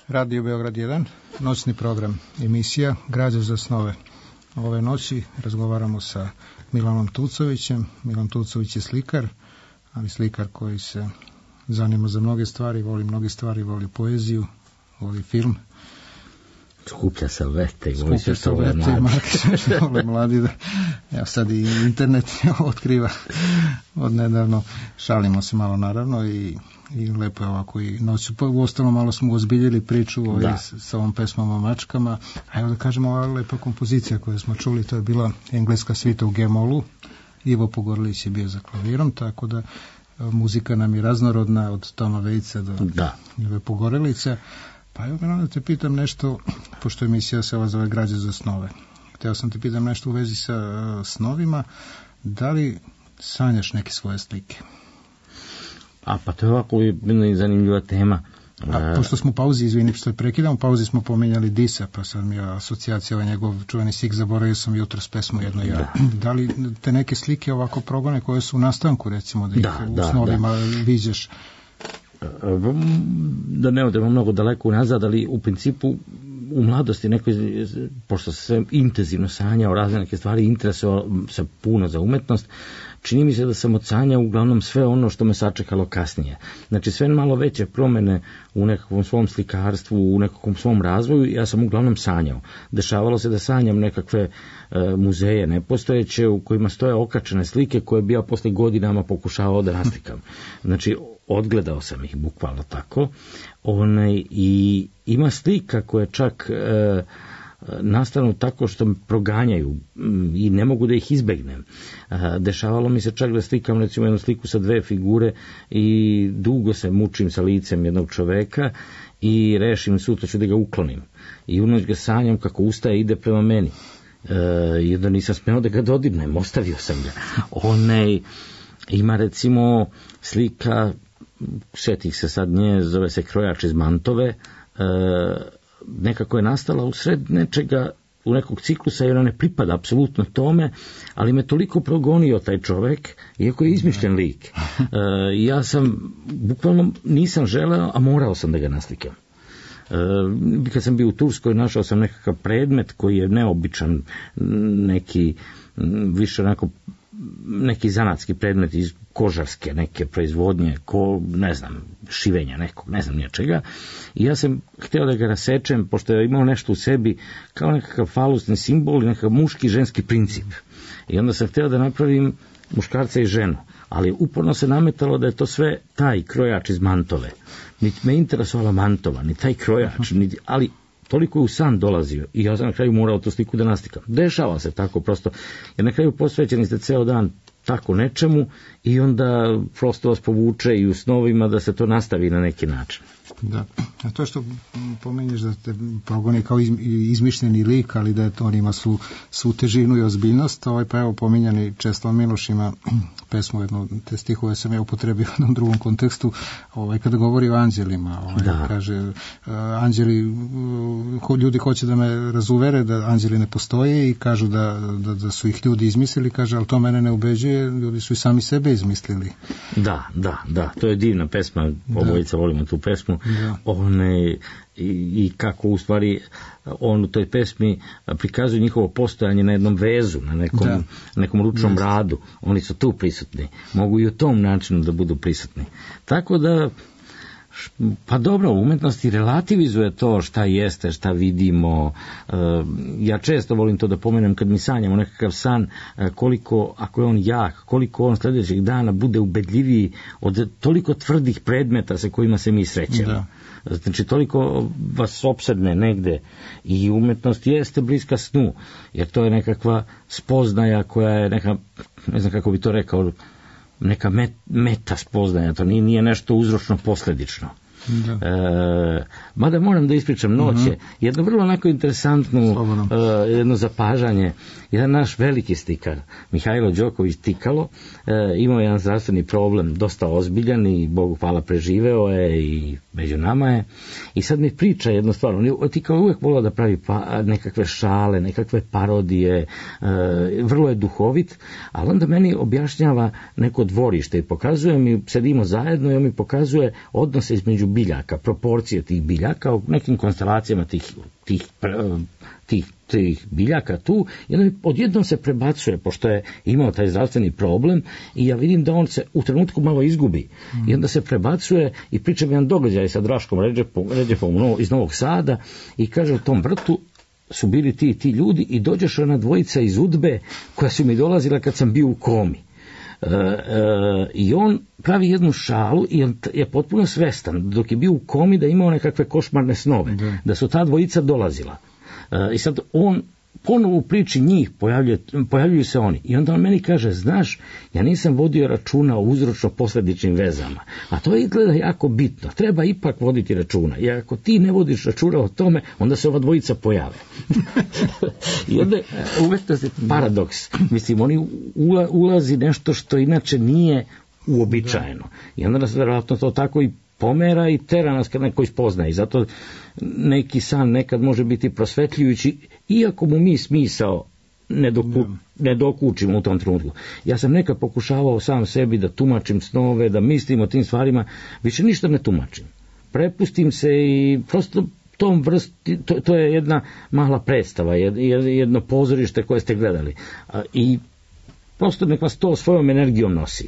Radio Beograd 1, noćni program, emisija Građa za snove. Ove noći razgovaramo sa Milanom Tucovićem. Milan Tucović je slikar, ali slikar koji se zanima za mnoge stvari, voli poeziju, voli film. Skuplja salvete i voli sve što vole mladi. Evo sad i internet otkriva odnedavno. Šalimo se malo naravno i lepo je ovako i noću. U ostalom malo smo ozbiljili priču sa ovom pesmom o mačkama. A evo da kažemo, ova lepa kompozicija koju smo čuli, to je bila engleska svita u G-molu. Ivo Pogorelić je bio za klavirom, tako da muzika nam je raznorodna od Toma Vejca do Ive Pogorelića. Pa evo da te pitam nešto, pošto emisija se ova zove Građa za snove. Hteo sam te pitam nešto u vezi sa snovima. Da li sanjaš neke svoje slike? Pa to je ovako jedna zanimljiva tema. Pošto smo u pauzi, izvini što je prekidam, u pauzi smo pomenjali Disa, pa sad mi je asocijacija ovaj njegov čuveni sik, zaboravio sam jutros pesmu jedno ja. Da li te neke slike ovako progone koje su u nastanku, recimo, da ih u snovima viđeš? Da ne odemo mnogo daleko unazad, ali u principu u mladosti neko, pošto se sve intenzivno sanjao razne neke stvari, interesovao se puno za umetnost, čini mi se da sam odsanjao uglavnom sve ono što me sačekalo kasnije. Znači sve malo veće promene u nekakvom svom slikarstvu, u nekakvom svom razvoju, ja sam uglavnom sanjao. Dešavalo se da sanjam nekakve muzeje nepostojeće u kojima stoje okačene slike koje bi ja posle godinama pokušavao da naslikam. Znači odgledao sam ih bukvalno tako. I ima slika koje čak nastanu tako što me proganjaju i ne mogu da ih izbegnem. Dešavalo mi se čak da slikam recimo jednu sliku sa dve figure i dugo se mučim sa licem jednog čoveka i rešim sutra ću da ga uklonim. I u noć ga sanjam kako ustaje i ide prema meni. I da nisam smeo da ga dodirnem, ostavio sam ga. Ima recimo slika, sjetih se sad nje, zove se Krojač iz Mantove, nekako je nastala usred nečega, u nekog ciklusa, jer ona ne pripada apsolutno tome, ali me toliko progonio taj čovek, iako je izmišljen lik. Ja sam, bukvalno nisam želeo, a morao sam da ga naslikam. Kad sam bio u Turskoj, našao sam nekakav predmet koji je neobičan, neki više onako neki zanatski predmet iz kožarske neke proizvodnje, šivenja nekog, ne znam čega. I ja sam hteo da ga rasečem, pošto je imao nešto u sebi kao nekakav falusni simbol i nekakav muški ženski princip. I onda sam hteo da napravim muškarca i ženu, ali uporno se nametalo da je to sve taj krojač iz Mantove. Niti me interesovala Mantova, ni taj krojač, ali toliko je u san dolazio i ja sam na kraju morao tu sliku da naslikam. Dešava se tako prosto, jer na kraju posvećeni ste ceo dan tako nečemu i onda prosto vas povuče i u snovima da se to nastavi na neki način. Da, a to što pomenješ da te progoni kao izmišljeni lik, ali da on ima svu težinu i ozbiljnost, pa evo pominjani Česlav Miloš ima pesmu, jednu te stihove sam ja upotrebio u jednom drugom kontekstu, kada govori o anđelima, kaže, anđeli, ljudi hoće da me razuvere da anđeli ne postoje i kažu da su ih ljudi izmislili, kaže, ali to mene ne ubeđuje, ljudi su i sami sebe izmislili. Da, to je divna pesma, obojica volimo tu pesmu. I kako u stvari on u toj pesmi prikazuje njihovo postojanje na jednom vezu, na nekom ručnom radu. Oni su tu prisutni, mogu i u tom načinu da budu prisutni. Tako da, pa dobro, umetnost i relativizuje to šta jeste, šta vidimo. Ja često volim to da pomenem kad mi sanjamo nekakav san, koliko, ako je on jak, koliko on sljedećeg dana bude ubedljiviji od toliko tvrdih predmeta sa kojima se mi srećemo. Znači, toliko vas opsedne negde i umetnost jeste bliska snu, jer to je nekakva spoznaja koja je neka, ne znam kako bi to rekao, neka meta spoznaja, to nije nešto uzročno posledično. Mada moram da ispričam, noće, jedno vrlo onako interesantno jedno zapažanje. Jedan naš veliki slikar, Mihajlo Đoković Tikalo, imao jedan zdravstveni problem, dosta ozbiljan i Bogu hvala preživeo je i među nama je. I sad mi priča jednu stvar, Tikalo uvijek volao da pravi nekakve šale, nekakve parodije, vrlo je duhovit, ali onda meni objašnjava neko dvorište i pokazuje mi, sedimo zajedno i on mi pokazuje odnose između biljaka, proporcije tih biljaka, u nekim konstelacijama tih biljaka tu, i odjednom se prebacuje, pošto je imao taj zdravstveni problem, i ja vidim da on se u trenutku malo izgubi. I onda se prebacuje i pričam jedan događaj sa Draškom Redžepom iz Novog Sada i kaže, u tom vrtu su bili ti ljudi i dođeš ona dvojica iz Udbe koja su mi dolazila kad sam bio u komi. I on pravi jednu šalu i on je potpuno svestan dok je bio u komi da je imao nekakve košmarne snove, da su ta dvojica dolazila. I sad on ponovo u priči njih pojavljuju se oni. I onda on meni kaže, znaš, ja nisam vodio računa o uzročno-posljedičnim vezama. A to izgleda jako bitno. Treba ipak voditi računa. I ako ti ne vodiš računa o tome, onda se ova dvojica pojave. I onda uvek se paradoks. Mislim, oni ulazi nešto što inače nije uobičajeno. I onda nas vjerojatno to tako i pomera i tera nas kad neko ispoznaje. I zato neki san nekad može biti prosvetljujući, iako mu mi smisao ne dokučimo u tom trenutku. Ja sam nekad pokušavao sam sebi da tumačim snove, da mislim o tim stvarima, više ništa ne tumačim. Prepustim se i prosto tom vrsti, to je jedna mala predstava, jedno pozorište koje ste gledali. I prosto nek vas to svojom energijom nosi.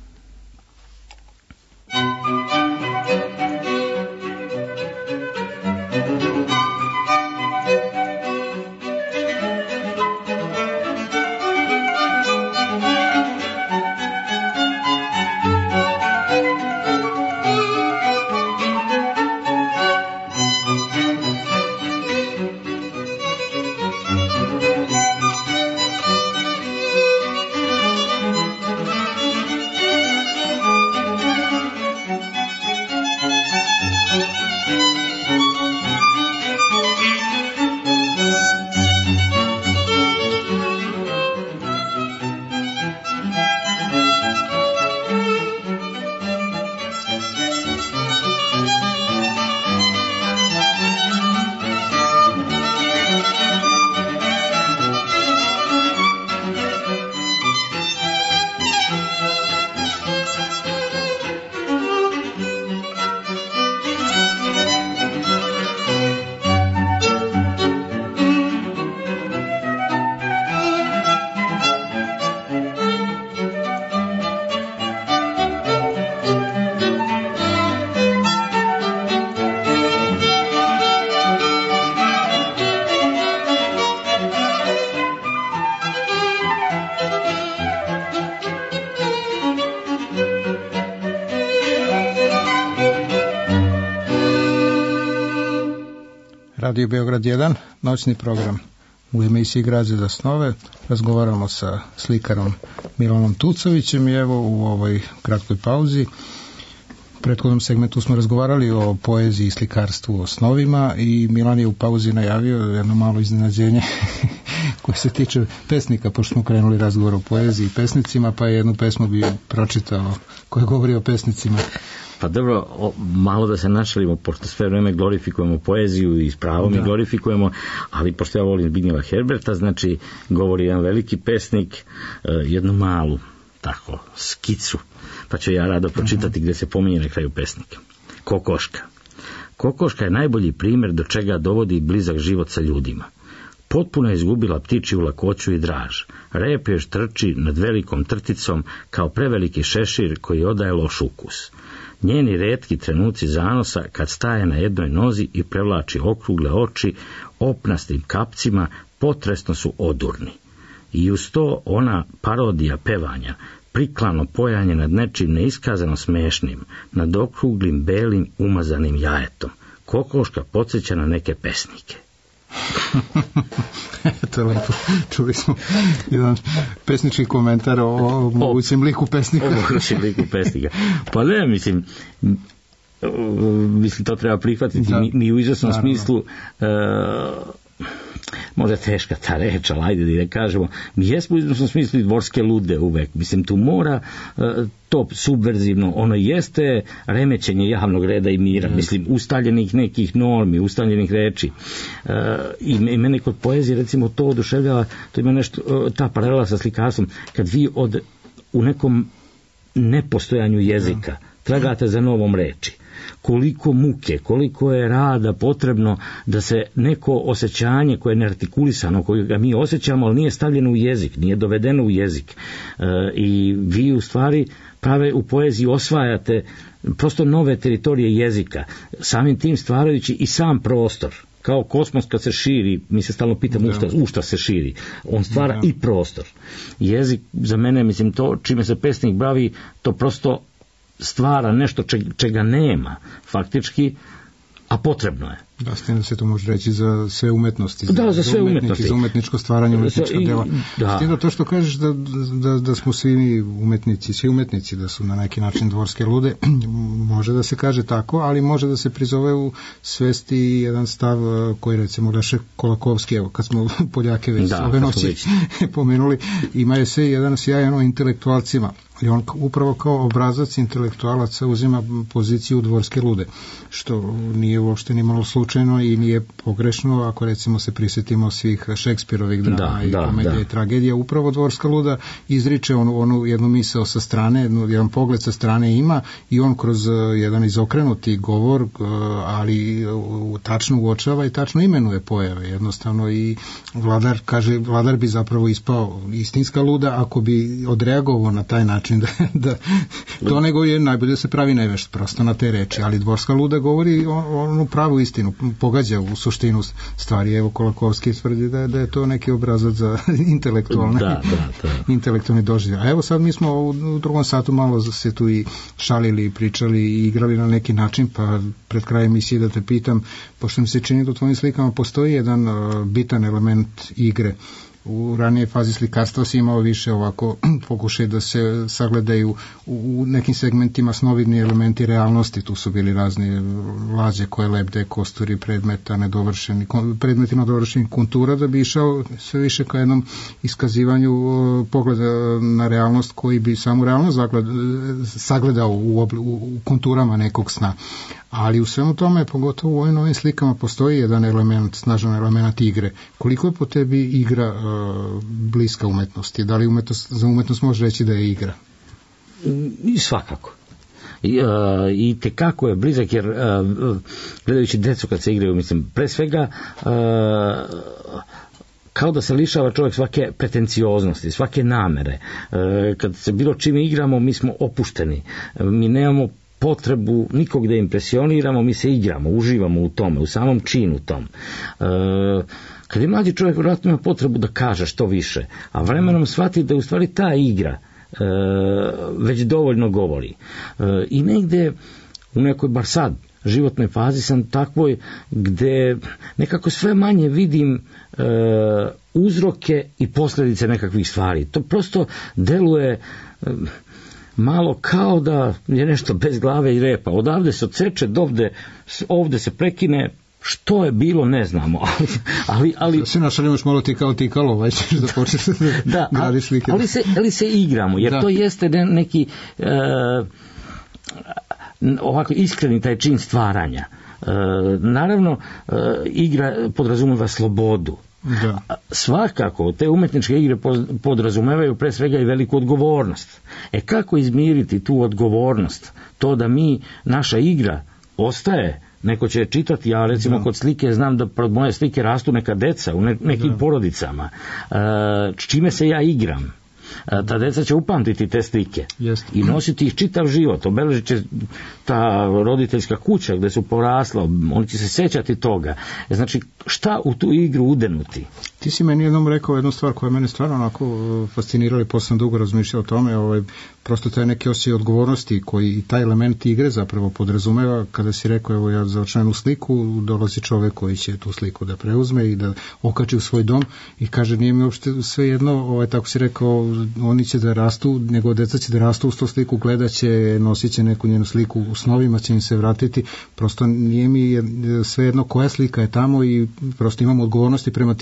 Radio Beograd 1, noćni program. U emisiji Grad za snove razgovaramo sa slikarom Milanom Tucovićem i evo u ovoj kratkoj pauzi. U prethodnom segmentu smo razgovarali o poeziji i slikarstvu, o snovima, i Milan je u pauzi najavio jedno malo iznenađenje koje se tiče pesnika, pošto smo krenuli razgovor o poeziji i pesnicima, pa je jednu pesmu bi pročitao koja govori o pesnicima. Pa dobro, malo da se našalimo, pošto sve vreme glorifikujemo poeziju i s pravom je glorifikujemo, ali pošto ja volim Zbignjeva Herberta, znači govori jedan veliki pesnik, jednu malu tako skicu, pa ću ja rado pročitati gdje se pominje na kraju pesnika. Kokoška. Kokoška je najbolji primjer do čega dovodi blizak život sa ljudima. Potpuno je izgubila ptičju lakoću i draž. Rep još trči nad velikom trticom kao preveliki šešir koji odaje loš ukus. Njeni retki trenuci zanosa kad staje na jednoj nozi i prevlači okrugle oči opnastim kapcima potresno su odurni. I uz to ona parodija pevanja, priklano pojanje nad nečim neiskazano smešnim, nad okruglim, belim, umazanim jajetom. Kokoška podsjeća na neke pesnike. To je lepo. Čuli smo jedan pesnički komentar o mogućem liku pesnika. O mogućem liku pesnika. Pa ne, mislim, to treba prihvatiti. Mi u izvesnom smislu, možda je teška ta reč, ali ajde da kažemo, mi jesmo u izvesnom smislu i dvorske lude uvek. Mislim, tu mora to subverzivno, ono jeste remećenje javnog reda i mira, mislim, ustaljenih nekih normi, ustaljenih reči. I mene kod poezije, recimo, to oduševljava, to ima nešto, ta paralela sa slikarstvom, kad vi u nekom nepostojanju jezika tragate za novom reči. Koliko muke, koliko je rada potrebno da se neko osjećanje koje je neartikulisano, koje ga mi osjećamo, ali nije stavljeno u jezik, nije dovedeno u jezik. I vi u stvari prave u poeziji osvajate prosto nove teritorije jezika, samim tim stvarajući i sam prostor. Kao kosmos kad se širi, mi se stalno pitamo u šta se širi, on stvara i prostor. Jezik za mene, mislim, to čime se pesnik bavi, to prosto stvara nešto čega nema faktički, a potrebno je. Da, s tim da se to može reći za sve umetnosti. Za sve umetnosti. Za umetničko stvaranje, umetnička dela. S tim da to što kažeš da smo svi umetnici, da su na neki način dvorske lude, može da se kaže tako, ali može da se prizove u svesti jedan stav koji recimo Lešek Kolakovski, evo kad smo Poljake već ove noći pomenuli, imaju se jedan sjajan o intelektualcima. I on upravo kao obrazac intelektualaca uzima poziciju dvorske lude, što nije uopšte ni malo slučajno i nije pogrešno ako recimo se prisjetimo svih Šekspirovih drama i komedija i tragedija. Upravo dvorska luda izriče onu jednu misao sa strane, jedan pogled sa strane ima i on kroz jedan izokrenuti govor, ali tačno uočava i tačno imenuje pojave. Jednostavno i vladar bi zapravo ispao istinska luda ako bi odreagovao na taj način da to nego je najbolje da se pravi nevešt prosto na te reči, ali dvorska luda govori onu pravu istinu, pogađa u suštinu stvari. Evo Kolakovski tvrdi da je to neki obrazac za intelektualni doživljaj. A evo sad mi smo u drugom satu malo se tu i šalili, pričali i igrali na neki način, pa pred krajem emisije da te pitam, pošto mi se čini da u tvojim slikama postoji jedan bitan element igre. U ranije fazi slikarstva si imao više ovako pokušaj da se sagledaju u nekim segmentima snovidni elementi realnosti. Tu su bili razne lađe koje lebde, kosturi, predmeti nedovršenih kontura, da bi išao sve više ka jednom iskazivanju pogleda na realnost koji bi samu realnost sagledao u konturama nekog sna. Ali u svemu tome, pogotovo u ovim novim slikama, postoji jedan element, snažan element igre. Koliko je po tebi igra bliska umetnosti? Da li za umetnost može reći da je igra? I svakako. I tekako je blizak, jer gledajući decu kad se igraju, mislim, pre svega kao da se lišava čovjek svake pretencioznosti, svake namere. Kad se bilo čime igramo, mi smo opušteni. Mi nemamo potrebu nikog da impresioniramo, mi se igramo, uživamo u tome, u samom činu tom. Kad je mlađi čovjek, vjerojatno ima potrebu da kaže što više, a vremenom shvati da u stvari ta igra već dovoljno govori. I negde u nekoj, bar sad, životnoj fazi sam takvoj gde nekako sve manje vidim uzroke i posljedice nekakvih stvari. To prosto deluje malo kao da je nešto bez glave i repa. Odavde se odseče, ovde se prekine, što je bilo ne znamo. Ali se našalimo još malo tikalo, ćeš da počneš da gradiš slike. Ali se igramo, jer to jeste neki ovako iskreni taj čin stvaranja. Naravno, igra podrazumeva slobodu. Da. Svakako, te umetničke igre podrazumevaju pre svega i veliku odgovornost. Kako izmiriti tu odgovornost? To da naša igra ostaje, neko će čitati, ja recimo kod slike znam da pred moje slike rastu neka deca u nekim porodicama. Čime se ja igram? Ta deca će upamtiti te slike i nositi ih čitav život. Obeležit će ta roditeljska kuća gde su porasla, oni će se sećati toga. Znači, šta u tu igru udenuti? Ti si meni jednom rekao jednu stvar koja mene stvarno onako fascinirala i posle sam dugo razmišljao o tome, prosto taj neki osjećaj odgovornosti koji i taj element igre zapravo podrazumeva. Kada si rekao, evo ja završam jednu sliku, dolazi čovek koji će tu sliku da preuzme i da okači u svoj dom i kaže, nije mi uopšte sve jedno, tako si rekao, oni će da rastu, njegove deca će da rastu uz tu sliku, gledat će, nosit će neku njenu sliku, u snovima će im se vratiti, prosto nije mi sve jedno koja slika je tamo i prosto imamo odgovornosti prema tim ljudima.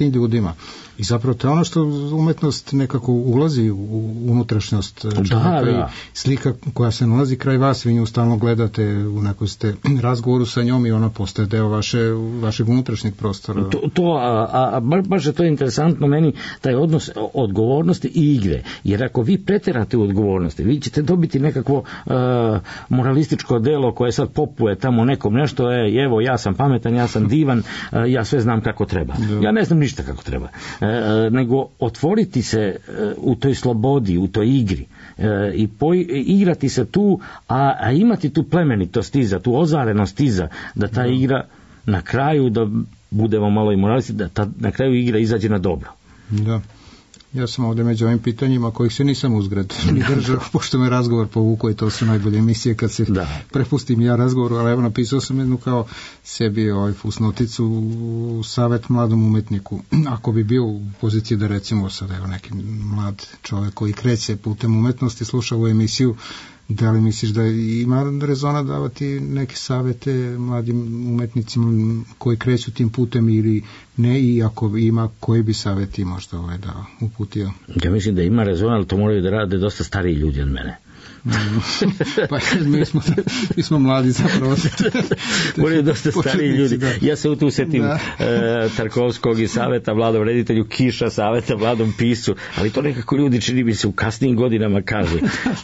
snovima. I zapravo to je ono što umetnost nekako ulazi u unutrašnjost čovjeka i slika koja se nalazi kraj vas, vi nju stalno gledate, u nekoj ste razgovoru sa njom i ona postaje deo vašeg unutrašnjeg prostora. Baš je to interesantno meni, taj odnos odgovornosti i igre, jer ako vi preterate u odgovornosti, vi ćete dobiti nekakvo moralističko delo koje sad popuje tamo nekom nešto, evo ja sam pametan, ja sam divan, ja sve znam kako treba. Ja ne znam ništa kako treba. Nego otvoriti se u toj slobodi, u toj igri i igrati se tu, a imati tu plemenitost iza, tu ozarenost iza, da ta igra na kraju, da budemo malo i moralisti, da na kraju igra izađe na dobro. Da. Ja sam ovdje među ovim pitanjima kojih se nisam uzgred ni držao, pošto me razgovor povukao i to su najbolje emisije kad se prepustim ja razgovoru, ali evo napisao sam jednu kao sebi fusnoticu, savjet mladom umetniku. Ako bi bio u poziciji da recimo sad evo neki mlad čovjek koji kreće putem umetnosti, sluša ovu emisiju, da li misliš da ima rezona davati neke savjete mladim umetnicima koji kreću tim putem ili ne, i ako ima, koji bi savjeti možda da uputio? Ja mislim da ima rezona, ali to moraju da rade dosta stariji ljudi od mene. Pa mi smo mladi zapravo. Moraju dosta stariji ljudi. Ja se tu setim Tarkovskog i savjeta mladom reditelju, Kiša savjeta mladom piscu, ali to nekako ljudi čini mi se u kasnijim godinama kaže.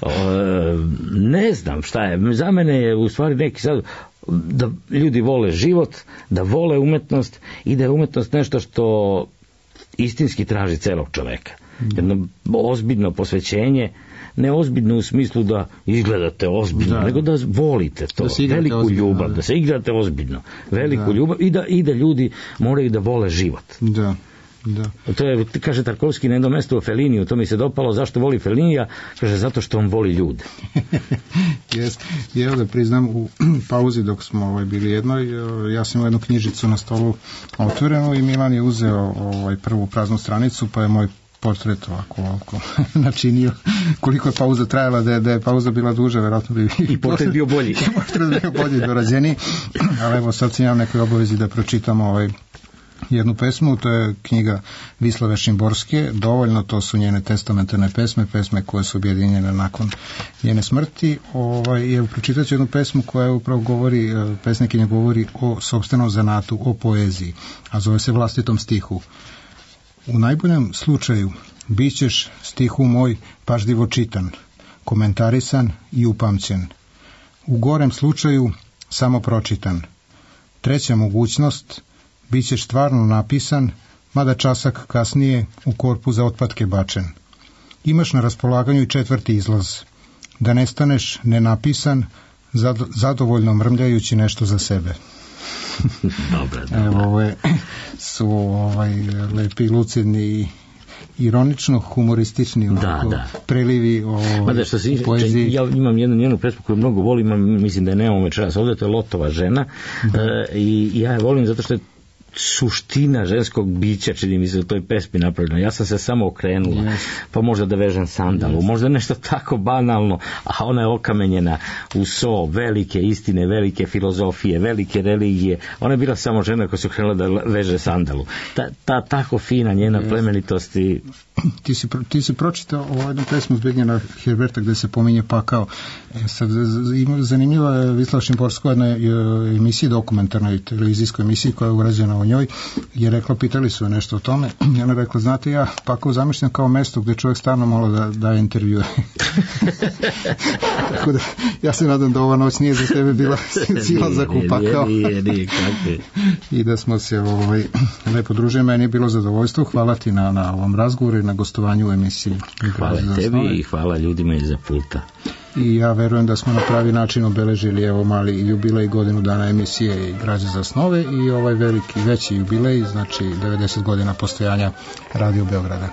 Ne znam šta je. Za mene je u stvari neki sad da ljudi vole život, da vole umetnost i da je umetnost nešto što istinski traži celog čoveka. Jedno ozbiljno posvećenje, ne ozbiljno u smislu da izgledate ozbiljno, nego da volite to, veliku ljubav, da se igrate ozbiljno, veliku ljubav i da ljudi moraju da vole život. Da. To je, kaže Tarkovski na jednom mestu o Felliniju, to mi se dopalo, zašto voli Fellinija, kaže zato što on voli ljude. Evo da priznam, u pauzi dok smo bili jednoj, ja sam imao jednu knjižicu na stolu otvorenu i Milan je uzeo prvu praznu stranicu, pa je moj portret ovako načinio. Koliko je pauza trajala, da je pauza bila duža, vjerojatno bi i portret bio bolji. Portret bio bolji, dorađeniji. Ali evo sad sam ja nekoj obavezi da pročitam jednu pesmu, to je knjiga Vislave Šimborske, dovoljno, to su njene testamentarne pesme koje su objedinjene nakon njene smrti. Evo pročitat ću jednu pesmu koja upravo govori, pesnikinja govori o sopstvenom zanatu, o poeziji, a zove se Vlastitom stihu. U najboljem slučaju bit ćeš, stihu moj, pažljivo čitan, komentarisan i upamćen. U gorem slučaju samo pročitan. Treća mogućnost, bit ćeš stvarno napisan, mada časak kasnije u korpu za otpadke bačen. Imaš na raspolaganju i četvrti izlaz, da ne staneš nenapisan, zadovoljno mrmljajući nešto za sebe. Dobra. Evo, ovo su lepi, lucidni i ironično humoristični prelivi poeziji. Ja imam jednu pesmu koju mnogo volim, mislim da je nemamo večeras ovdje, to je Lotova žena, i ja je volim zato što je suština ženskog bića, čini mi se u toj pesmi napravljena. Ja sam se samo okrenula, pa možda da vežem sandalu, možda nešto tako banalno, a ona je okamenjena u so velike istine, velike filozofije, velike religije. Ona je bila samo žena koja se okrenula da veže sandalu. Ta tako fina njena plemenitost i... Ti si pročitao jednu pesmu Zbignjeva Herberta gde se pominje pakao. Zanimljiva je Vislava Šimborska u jednoj emisiji, dokumentarnoj televizijskoj emisiji koja je urađena o njoj, je rekla, pitali su nešto o tome, i ona rekla, znate, ja pakao zamišljam kao mesto gde čovjek stvarno malo da daje intervjue. Tako da, ja se nadam da ova noć nije za tebe bila silazak u pakao. I da smo se lepo družili, meni je bilo zadovoljstvo, hvala ti na ovom razgovoru i na gostovanju u emisiji. Hvala tebi i hvala ljudima iza pulta. I ja verujem da smo na pravi način obeležili mali jubilej godinu dana emisije i Građe za snove i ovaj veliki, veći jubilej, znači 90 godina postojanja Radio Beograda.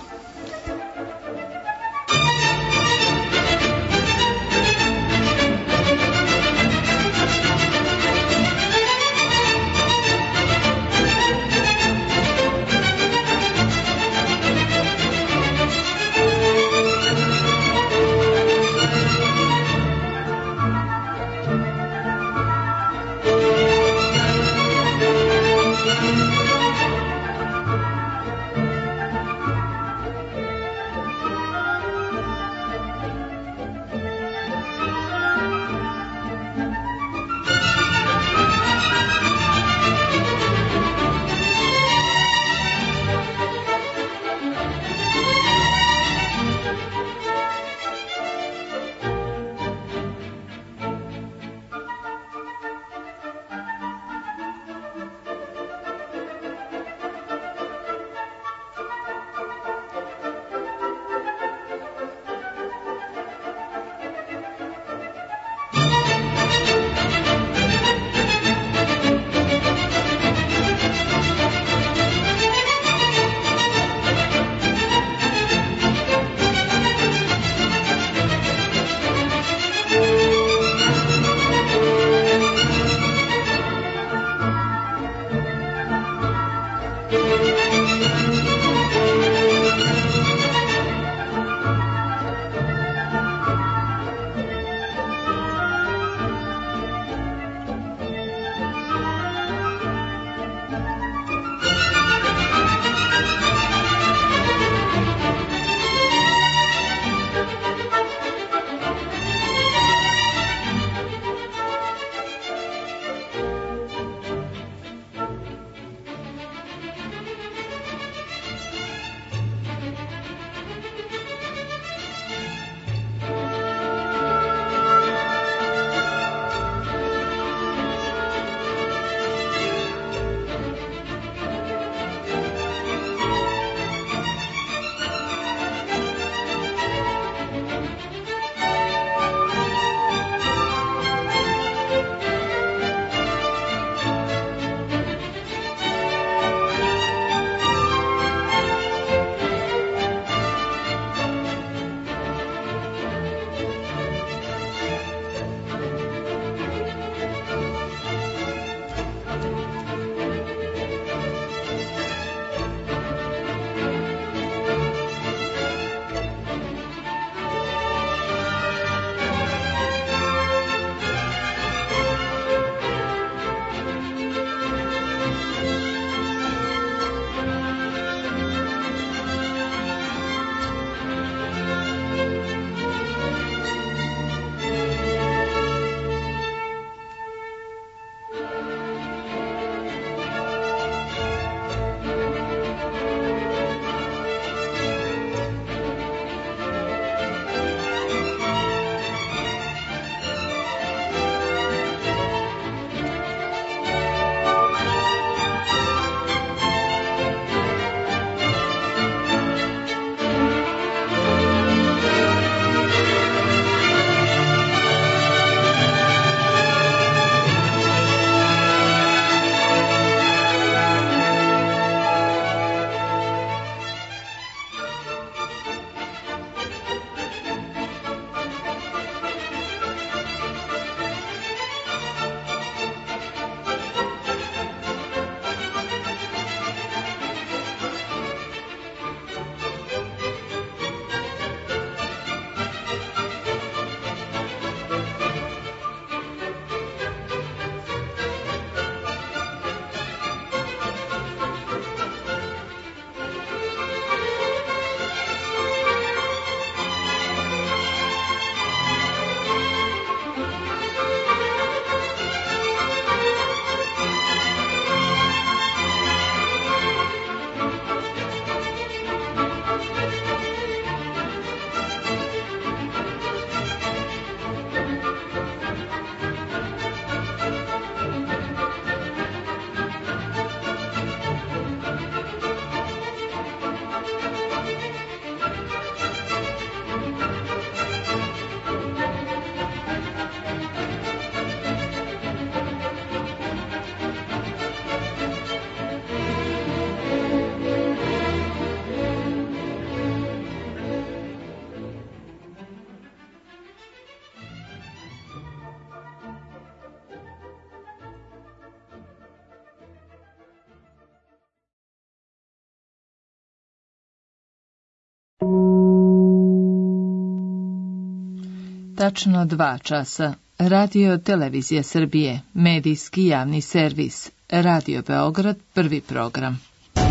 Tačno 2 časa. Radio Televizija Srbije, medijski javni servis. Radio Beograd, prvi program.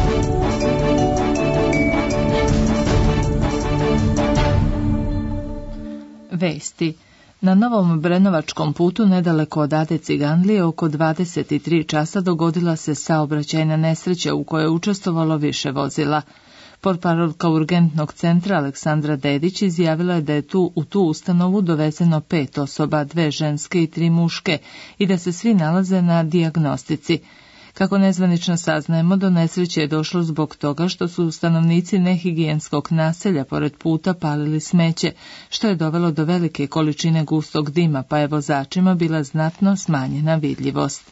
Vesti. Na Novom Brenovačkom putu, nedaleko od Ade Ciganlije, oko 23 časa dogodila se saobraćajna nesreća u kojoj je učestvovalo više vozila. Portparolka urgentnog centra Aleksandra Dedić izjavila je da je u tu ustanovu dovezeno 5 osoba, 2 ženske i 3 muške, i da se svi nalaze na dijagnostici. Kako nezvanično saznajemo, do nesreće je došlo zbog toga što su stanovnici nehigijenskog naselja pored puta palili smeće, što je dovelo do velike količine gustog dima, pa je vozačima bila znatno smanjena vidljivost.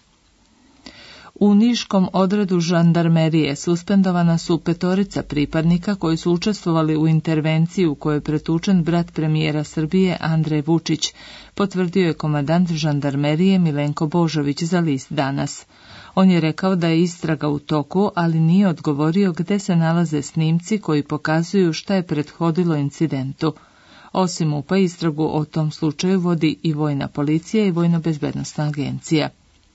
U niškom odredu žandarmerije suspendovana su 5 pripadnika koji su učestvovali u intervenciji u kojoj je pretučen brat premijera Srbije Andrej Vučić, potvrdio je komandant žandarmerije Milenko Božović za list Danas. On je rekao da je istraga u toku, ali nije odgovorio gde se nalaze snimci koji pokazuju šta je prethodilo incidentu. Osim MUP-a, istragu o tom slučaju vodi i vojna policija i vojno-bezbednosna agencija.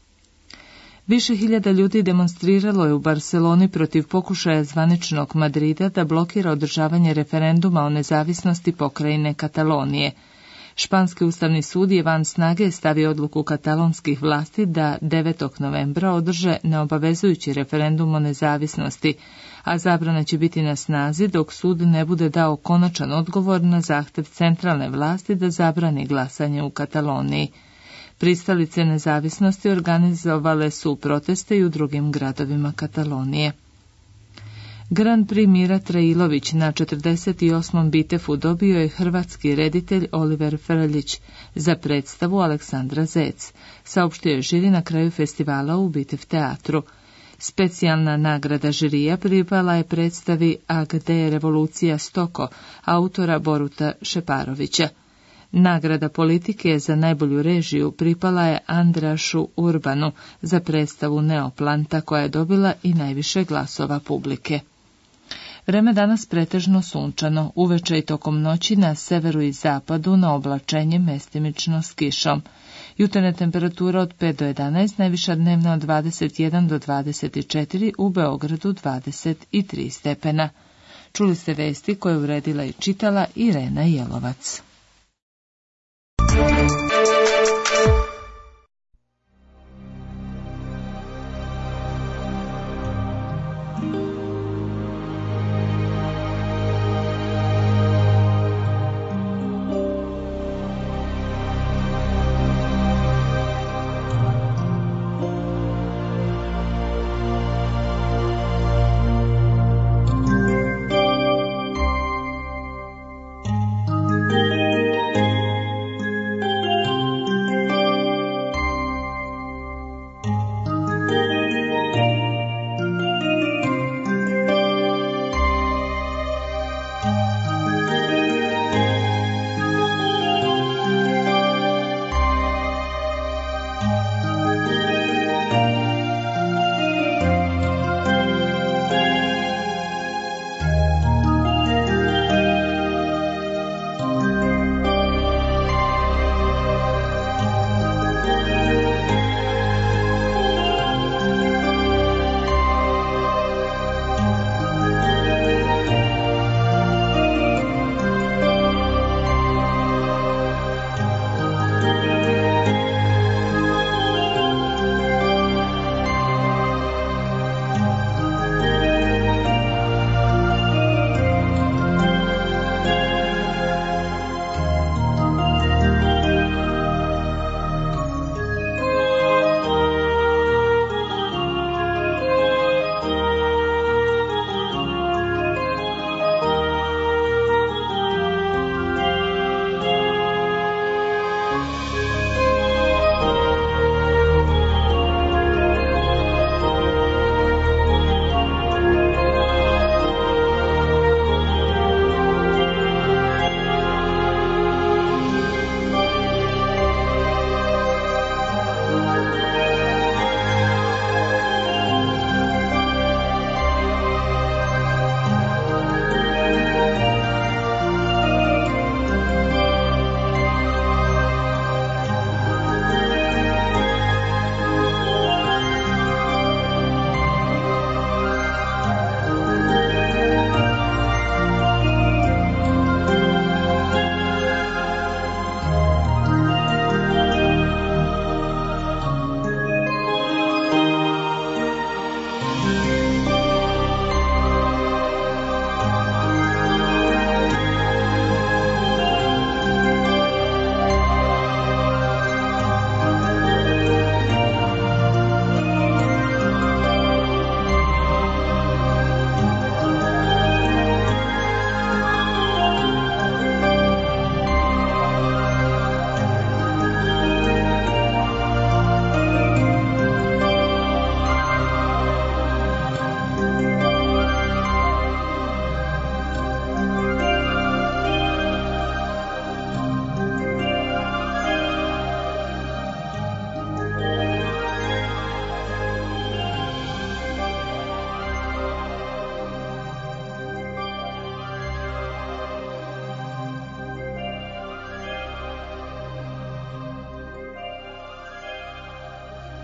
Više hiljada ljudi demonstriralo je u Barseloni protiv pokušaja zvaničnog Madrida da blokira održavanje referenduma o nezavisnosti pokrajine Katalonije. Španski ustavni sud je van snage stavio odluku katalonskih vlasti da 9. novembra održe neobavezujući referendum o nezavisnosti, a zabrana će biti na snazi dok sud ne bude dao konačan odgovor na zahtev centralne vlasti da zabrani glasanje u Kataloniji. Pristalice nezavisnosti organizovale su proteste i u drugim gradovima Katalonije. Grand Prix Mira Trailović na 48. bitefu dobio je hrvatski reditelj Oliver Frljić za predstavu Aleksandra Zec, saopštio je žiri na kraju festivala u Bitev teatru. Specijalna nagrada žirija pripala je predstavi A gde je revolucija stoko, autora Boruta Šeparovića. Nagrada politike za najbolju režiju pripala je Andrašu Urbanu za predstavu Neoplanta, koja je dobila i najviše glasova publike. Vreme danas pretežno sunčano, uveče i tokom noći na severu i zapadu na oblačenje mestimično s kišom. Jutarnja temperatura od 5 do 11, najviša dnevna od 21 do 24, u Beogradu 23 stepena. Čuli ste vesti koje je uredila i čitala Irena Jelovac.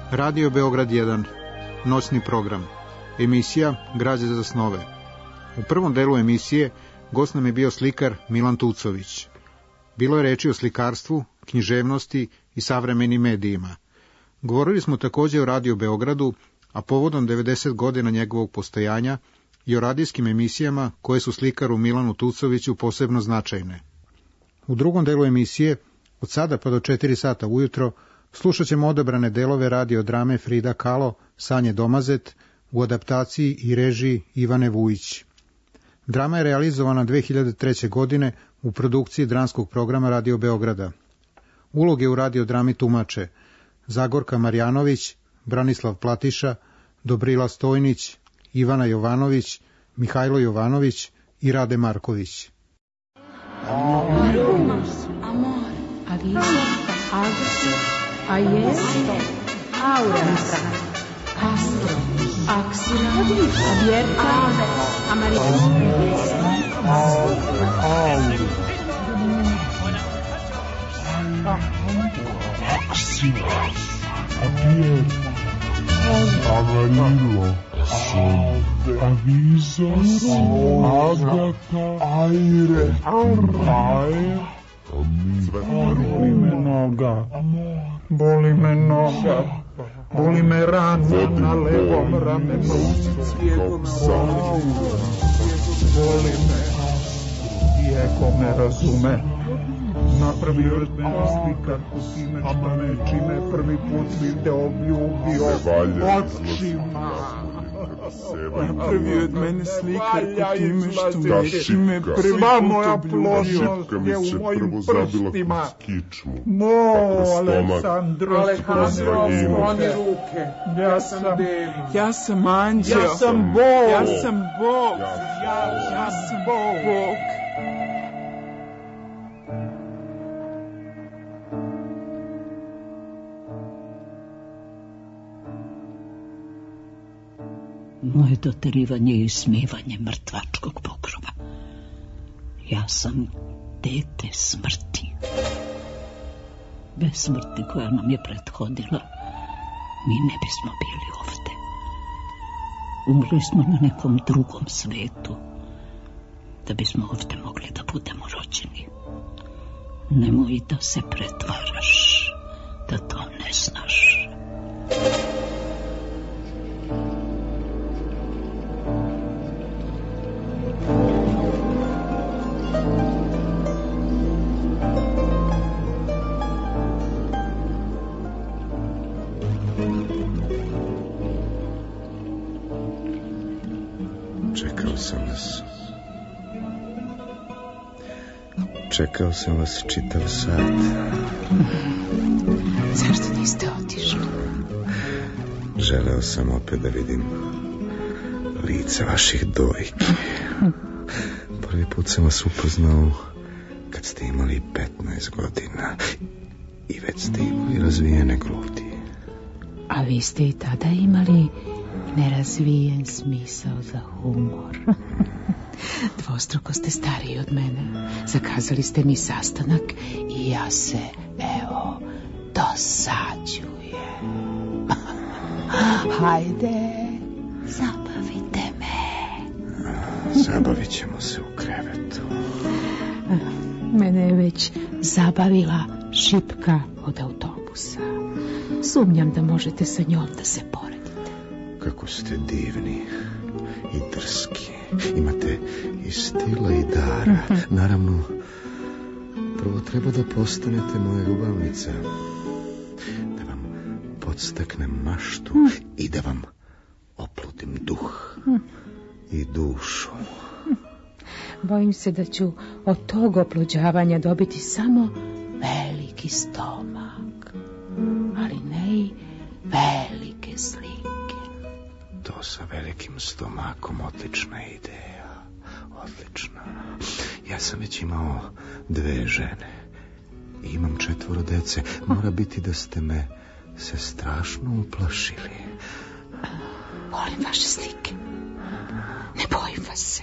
Radio Beograd 1, noćni program, emisija Građe za snove. U prvom delu emisije gost nam je bio slikar Milan Tucović. Bilo je reči o slikarstvu, književnosti i savremenim medijima. Govorili smo također o Radio Beogradu, a povodom 90 godina njegovog postojanja i o radijskim emisijama koje su slikaru Milanu Tucoviću posebno značajne. U drugom delu emisije, od sada pa do 4 sata ujutro, slušat ćemo odabrane delove radiodrame Frida Kahlo, Sanje Domazet, u adaptaciji i režiji Ivane Vujić. Drama je realizovana 2003. godine u produkciji dramskog programa Radio Beograda. Uloge u radiodrami tumače Zagorka Marjanović, Branislav Platiša, Dobrila Stojnić, Ivana Jovanović, Mihajlo Jovanović i Rade Marković. Aviso, Agos, Ajes, Auranza, Astro, Axila, Abierta, Amarillo, Aviso, Agata, Aire, Boli me noga, boli me noga, boli me rana na levom ramenu, boli me, iako me razume. Napravio od mene slikarku time što me čime prvi put video ljubio očima. Napravio od mene slikarku time što me čime prvi put ljubio je u mojim prstima. Aleksandro, skloni ruke. Ja sam anđeo. Ja sam Bog. Ja sam Bog. Ja sam Bog. Moje doterivanje i ismivanje mrtvačkog pogroba. Ja sam dete smrti. Bez smrti koja nam je prethodila, mi ne bismo bili ovde. Umrli smo na nekom drugom svetu, da bismo ovde mogli da budemo rođeni. Nemoj da se pretvaraš, da to ne znaš. Čekao sam vas čitav sat. Zašto niste otišli? Želeo sam opet da vidim lice vaših dojki. Prvi put sam vas upoznao kad ste imali 15 godina i već ste imali razvijene grudi. A vi ste i tada imali nerazvijen smisao za humor. Dvostruko ste stariji od mene. Zakazali ste mi sastanak i ja se, evo, dosađujem. Hajde, zabavite me. Zabavit ćemo se u krevetu. Mene je već zabavila šipka od autobusa. Sumnjam da možete sa njom da se poredite. Kako ste divni i drski. Imate i stila i dara. Naravno, prvo treba da postanete moja ljubavnica. Da vam podstaknem maštu i da vam oplutim duh i dušu. Bojim se da ću od tog opluđavanja dobiti samo veliki stomak, ali ne i velike slike. To sa velikim stomakom odlična ideja. Odlična. Ja sam već imao 2 žene. I imam 4 dece. Mora biti da ste me se strašno uplašili. Volim vaše slike. Ne bojim vas se.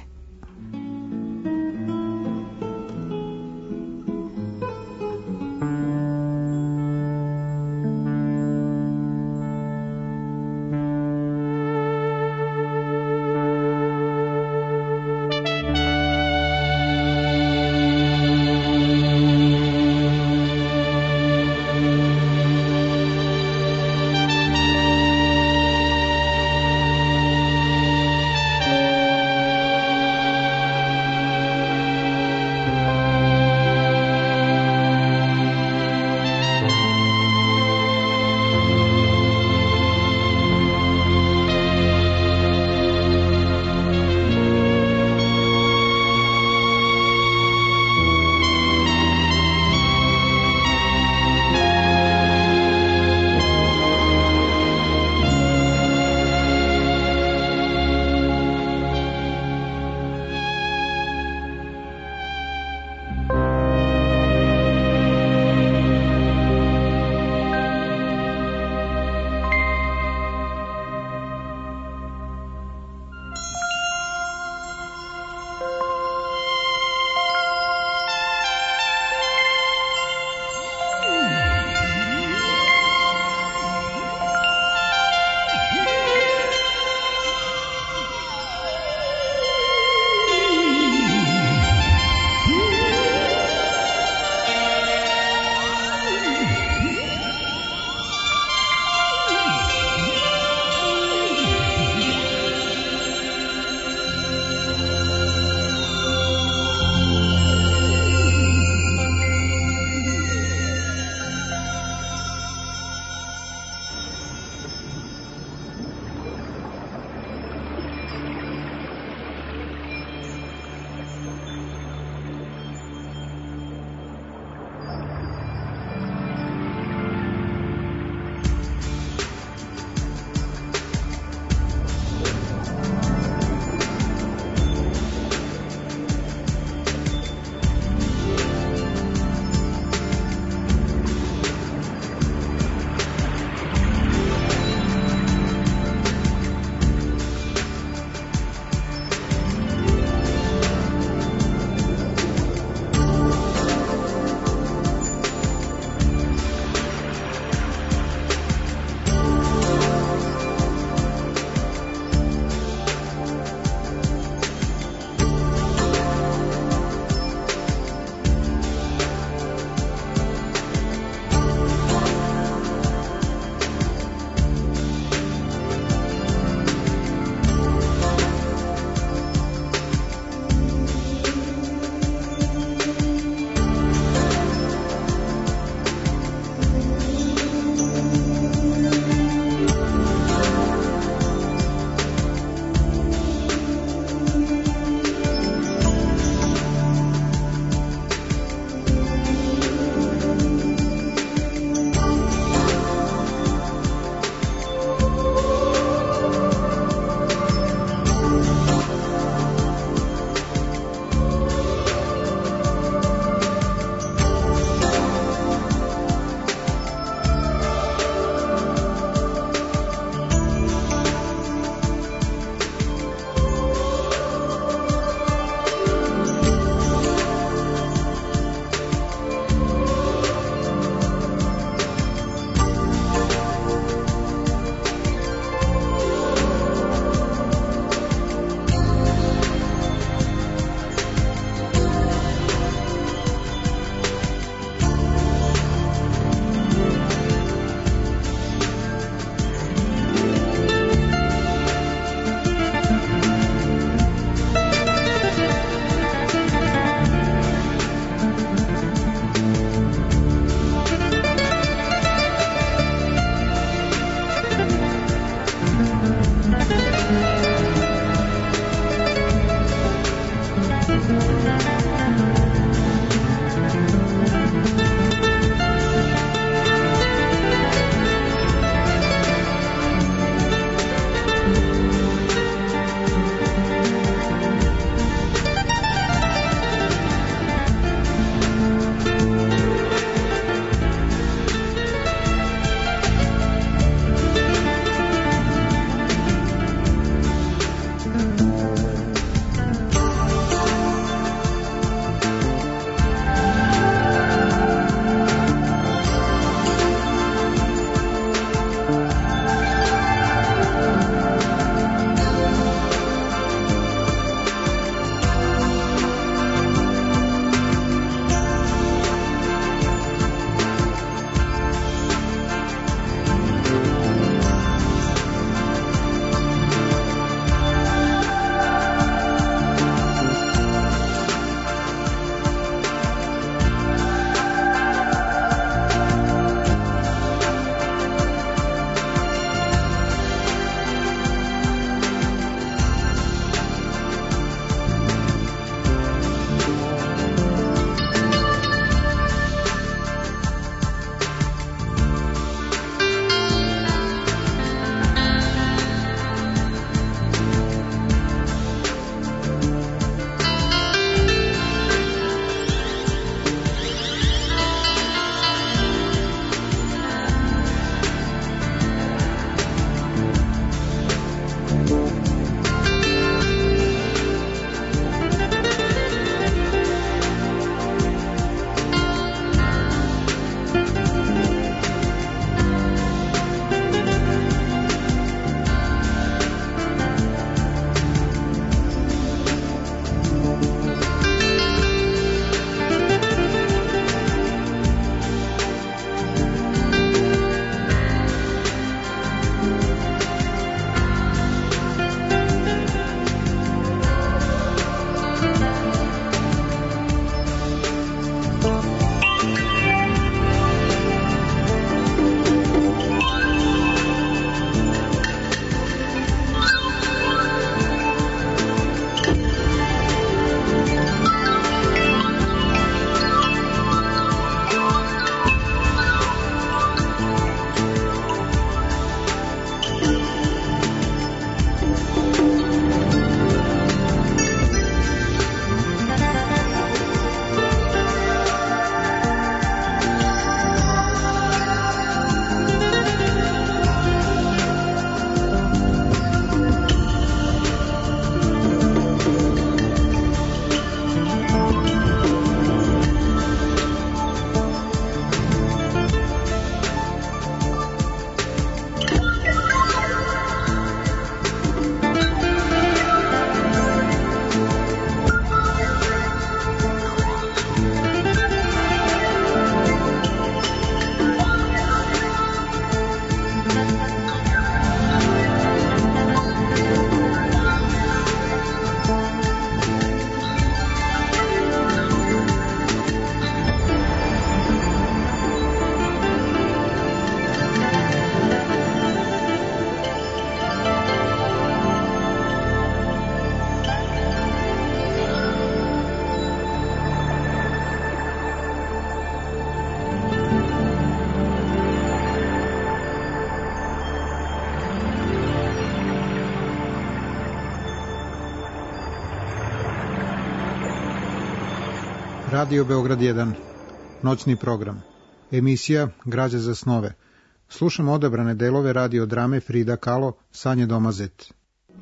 Radio Beograd 1, noćni program. Emisija Građa za snove. Slušamo odabrane delove radiodrame Frida Kahlo, Sanje Domazet.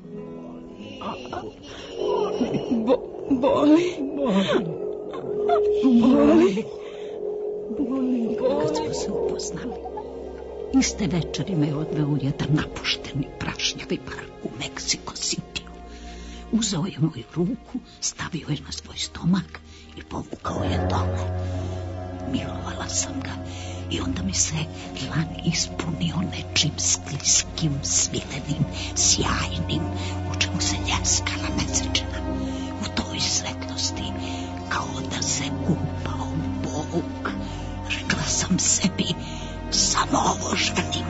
Boli. Kad smo se upoznali, iste večeri me odveo u jedan napušteni prašnjavi park u Meksiko Cityu. Uzeo je moju ruku, stavio je na svoj stomak i povukao je dole. Milovala sam ga i onda mi se dlan ispunio nečim skliskim, svilenim, sjajnim, u čemu se ljaskala mesečina. U toj svetlosti, kao da se kupao Bog, rekla sam sebi, samo ovo želim.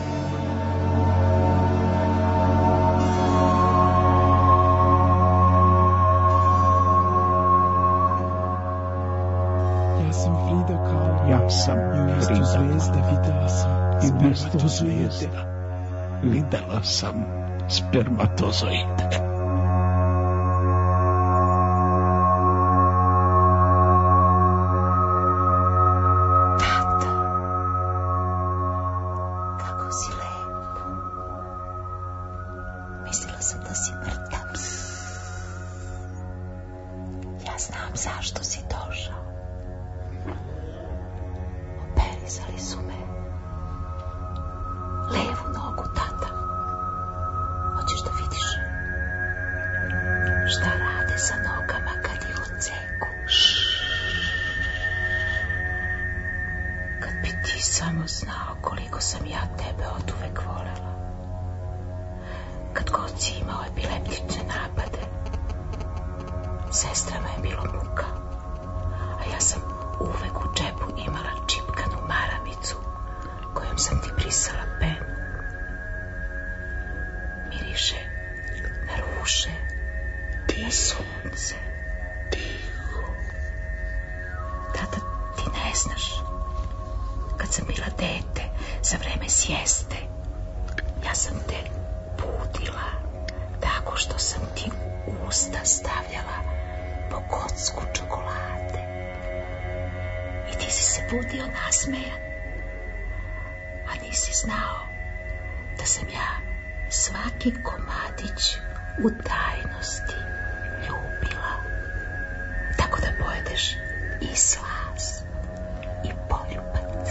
Ja sam Frida Kahlo. I umjesto zvijezda videla sam spermatozoide. Budio nasmejan, a nisi znao da sam ja svaki komadić u tajnosti ljubila, tako da pojedeš i slas i poljubac.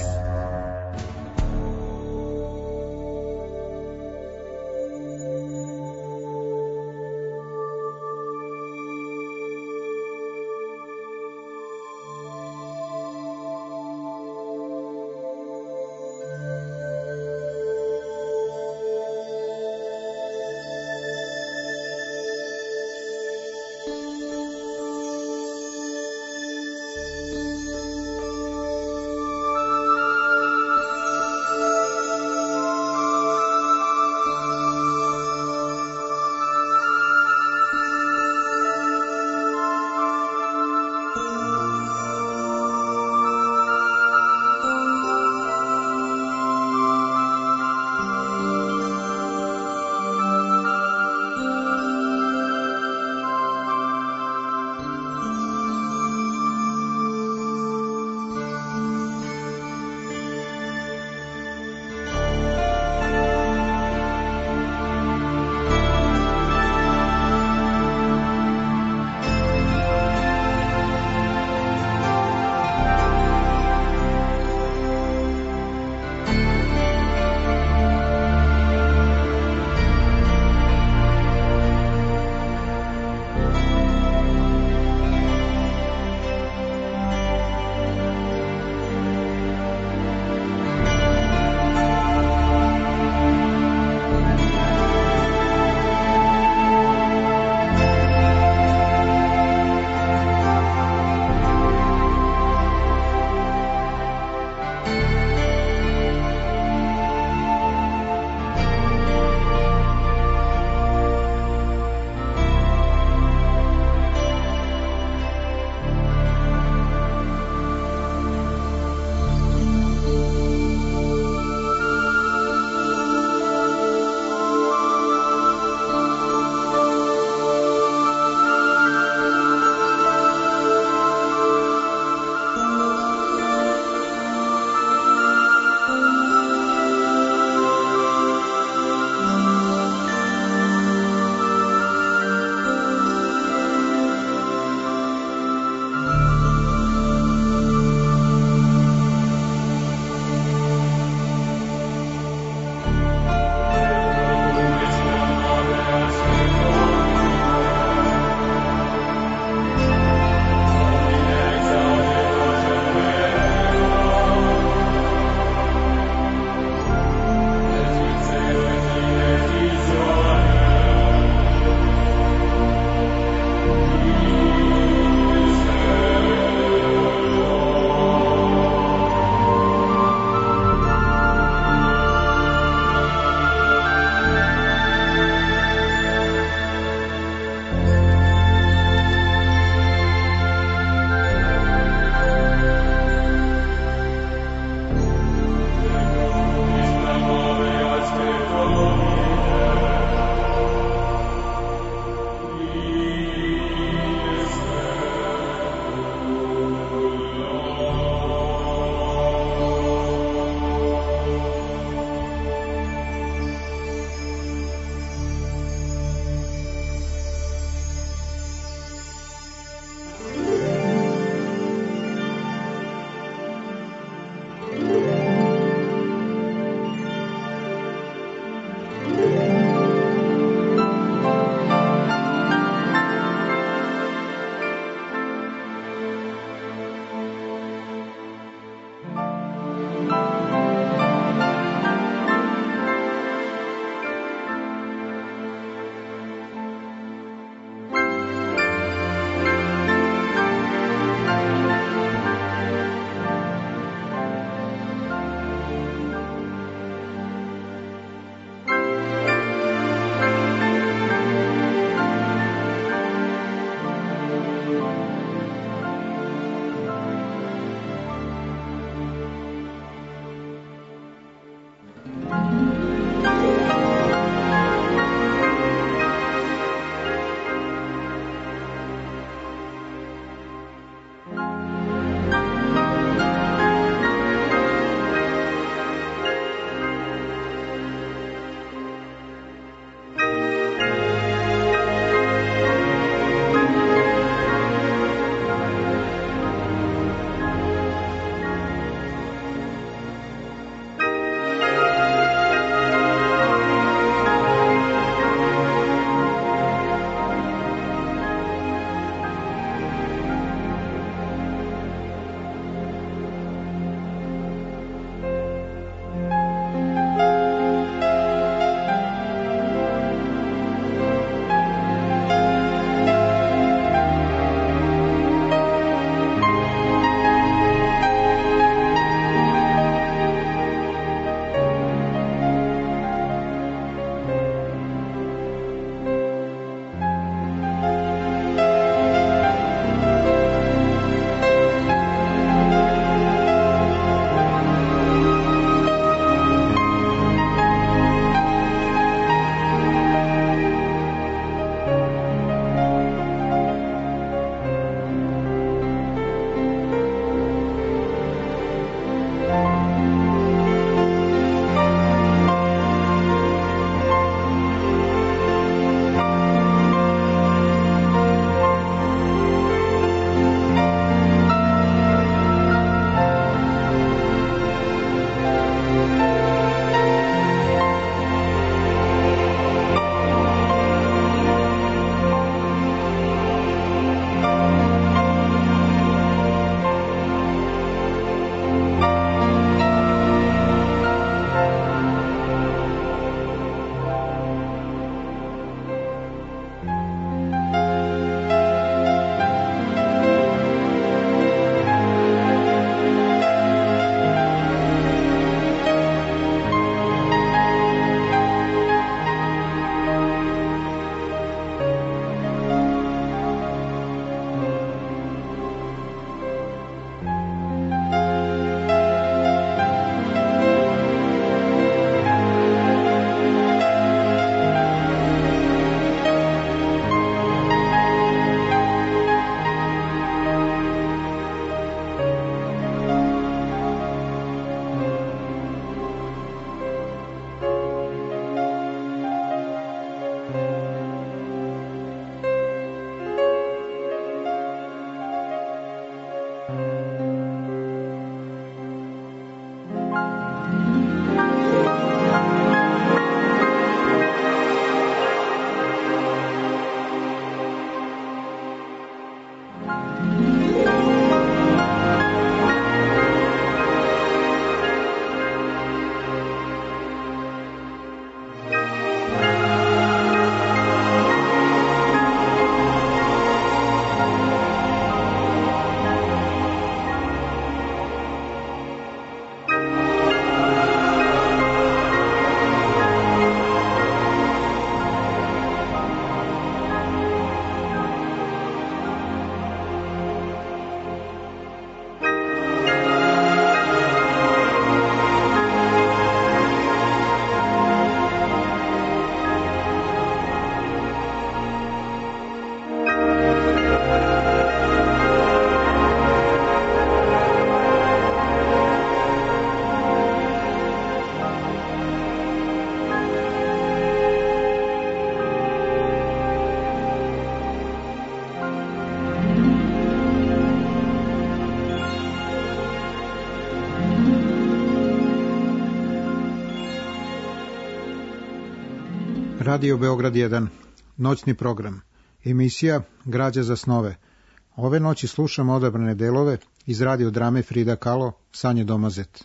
Radio Beograd 1, noćni program, emisija Građa za snove. Ove noći slušamo odabrane delove iz radiodrame Frida Kahlo, Sanje Domazet.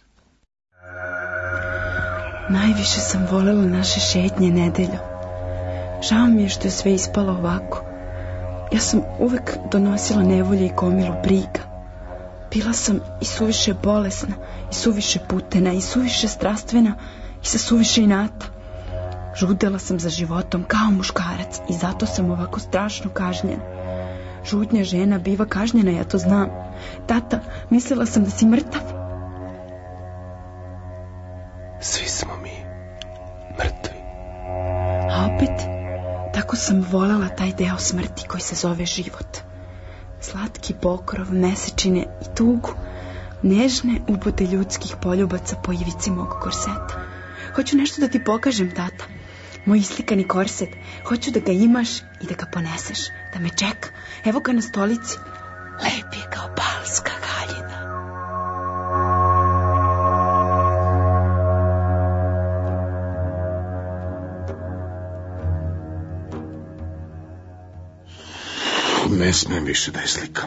Najviše sam volela naše šetnje nedeljom. Žao mi je što je sve ispalo ovako. Ja sam uvek donosila nevolje i gomilu briga. Bila sam i suviše bolesna, i suviše putena, i suviše strastvena, i sa suviše inata. Žudela sam za životom kao muškarac i zato sam ovako strašno kažnjena. Žudnja žena biva kažnjena, ja to znam. Tata, mislila sam da si mrtav. Svi smo mi mrtvi. A opet, tako sam voljela taj deo smrti koji se zove život. Slatki pokrov, mesečine i tugu, nežne ubode ljudskih poljubaca po ivici mog korseta. Hoću nešto da ti pokažem, tata. Moj islikani korset. Hoću da ga imaš i da ga poneseš. Da me čeka. Evo ga na stolici. Lep je kao balska haljina. Ne smem više da je slikam.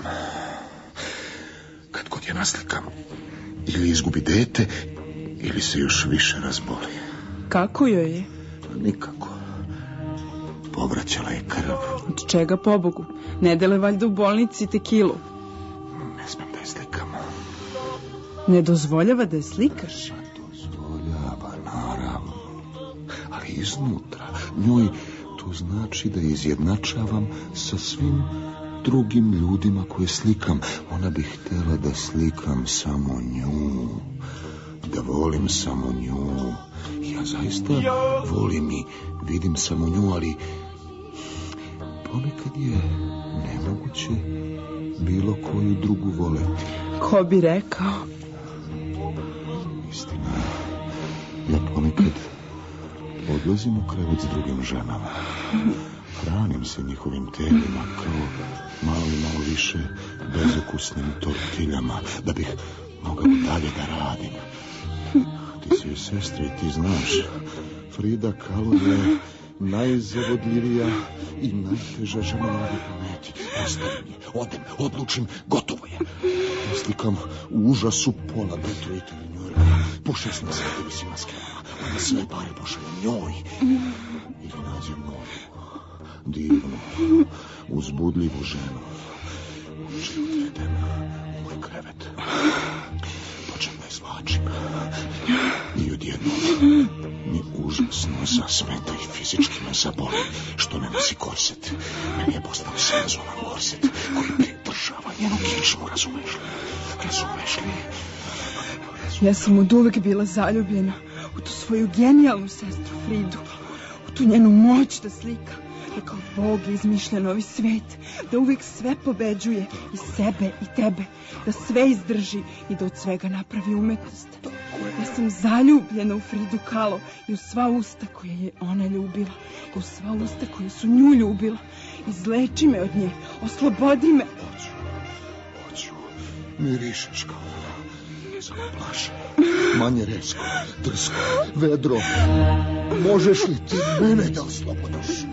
Kad god je naslikam, ili izgubi dete, ili se još više razboli. Kako joj je? Nikako. Povraćala je krv. Od čega, pobogu? Ne dele valjda u bolnici tekilu? Ne smem da je slikam. Ne dozvoljava da je slikaš? Dozvoljava, naravno. Ali iznutra. Njoj to znači da je izjednačavam sa svim drugim ljudima koje slikam. Ona bi htjela da slikam samo nju. Da volim samo nju. Ja zaista volim i vidim samo nju, ali ponekad je nemoguće bilo koju drugu voleti. Ko bi rekao? Istina, ja ponekad odlazim u krevet s drugim ženama. Hranim se njihovim telima kao malo više bezokusnim tortiljama, da bih mogao dalje da radim. Ti si joj sestra i ti znaš, Frida Kahlo je najzavodljivija i najteža žena na ovoj planeti. Ostavim je, odem, odlučim, gotovo je. Slikam u užasu pola Detroita i New Yorka. Po 16 sati maskama, onda sve pare pošaljem njoj. Ili nađem novu, divnu, uzbudljivu ženu. Čiju odvedem u moj krevet. Počnem da je zvlačim. I odjednom mi užasno zasmeta i fizički me zaboli što ne nosi korset. Meni je postao senzualan korset koji pridržava njenu kičmu, razumeš li? Razumeš li? Ja sam od uvek bila zaljubljena u tu svoju genijalnu sestru Fridu, u tu njenu moć da slika, da kao Bog izmišlja novi svet, da uvek sve pobeđuje, i sebe i tebe, da sve izdrži i da od svega napravi umetnost. Ja sam zaljubljena u Fridu Kahlo i u sva usta koje je ona ljubila, i u sva usta koje su nju ljubila. Izleči me od nje, oslobodi me. Hoću, mirišeš kao ona, samo plaša, manje rezko, drsko, vedro. Možeš li ti mene da oslobodiš?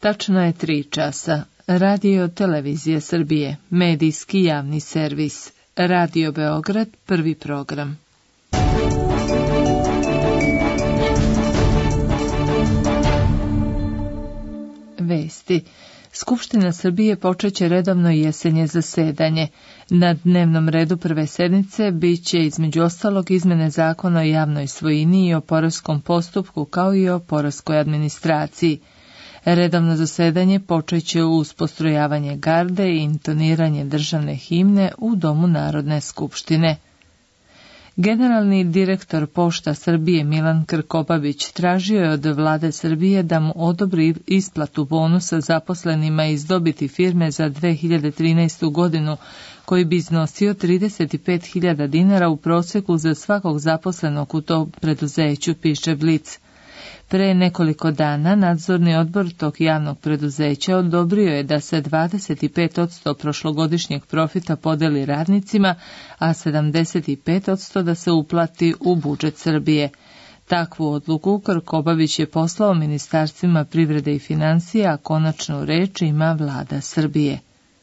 Tačno je 3 časa. Radio Televizija Srbije, medijski javni servis. Radio Beograd, prvi program. Vesti. Skupština Srbije počeće redovno jesenje zasedanje. Na dnevnom redu prve sednice bit će između ostalog izmene zakona o javnoj svojini i o poreskom postupku kao i o poreskoj administraciji. Redovno zasedanje počeće uz postrojavanje garde i intoniranje državne himne u Domu Narodne skupštine. Generalni direktor Pošta Srbije Milan Krkobabić tražio je od vlade Srbije da mu odobri isplatu bonusa zaposlenima iz dobiti firme za 2013. godinu, koji bi iznosio 35.000 dinara u proseku za svakog zaposlenog u tom preduzeću, piše Blic. Pre nekoliko dana nadzorni odbor tog javnog preduzeća odobrio je da se 25% prošlogodišnjeg profita podeli radnicima, a 75% da se uplati u budžet Srbije. Takvu odluku Krkobabić je poslao ministarstvima privrede i financija, a konačnu reč ima vlada Srbije.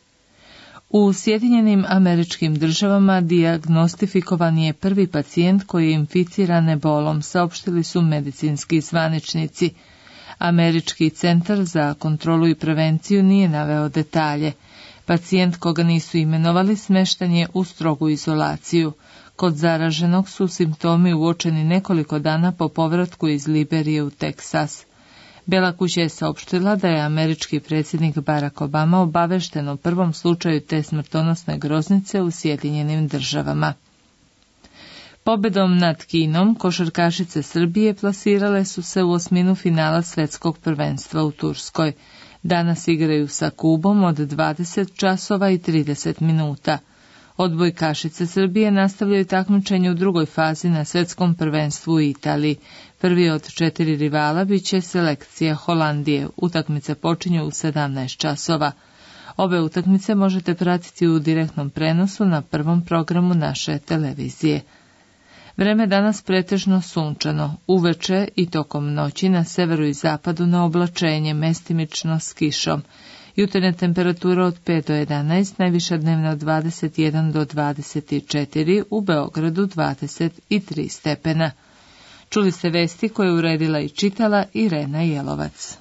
U Sjedinjenim Američkim Državama dijagnostifikovan je prvi pacijent koji je inficiran ebolom, saopštili su medicinski zvaničnici. Američki centar za kontrolu i prevenciju nije naveo detalje. Pacijent koga nisu imenovali smešten je u strogu izolaciju. Kod zaraženog su simptomi uočeni nekoliko dana po povratku iz Liberije u Teksas. Bela kuća je saopštila da je američki predsjednik Barack Obama obavešten o prvom slučaju te smrtonosne groznice u Sjedinjenim Državama. Pobedom nad Kinom košarkašice Srbije plasirale su se u osminu finala Svetskog prvenstva u Turskoj. Danas igraju sa Kubom od 20 časova i 30 minuta. Odbojkašice Srbije nastavljaju takmičenje u drugoj fazi na Svetskom prvenstvu u Italiji. Prvi od 4 rivala bit će selekcija Holandije. Utakmice počinju u 17 časova. Obe utakmice možete pratiti u direktnom prenosu na prvom programu naše televizije. Vreme danas pretežno sunčano, uveče i tokom noći na severu i zapadu na oblačenje, mestimično s kišom. Jutarnja temperatura od 5 do 11, najviša dnevna od 21 do 24, u Beogradu 23 stepena. Čuli ste vesti koje je uredila i čitala Irena Jelovac.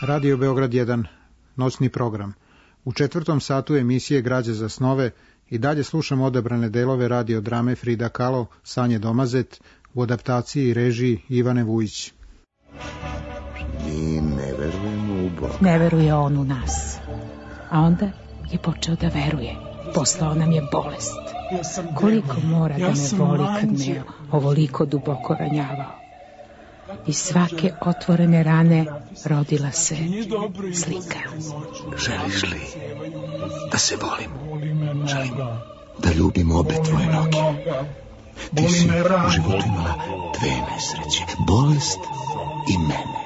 Radio Beograd 1, noćni program. U četvrtom satu emisije Građa za snove i dalje slušamo odabrane delove radio drame Frida Kahlo, Sanje Domazet, u adaptaciji i režiji Ivane Vujić. Mi ne verujemo u Boga. Ne veruje on u nas. A onda je počeo da veruje. Poslao nam je bolest. Koliko mora da me voli kad me ovoliko duboko ranjavao. Iz svake otvorene rane rodila se slika. Želiš li da se volim? Želim da ljubim obe tvoje noge. Ti si u životu imala dve nesreće. Bolest i mene.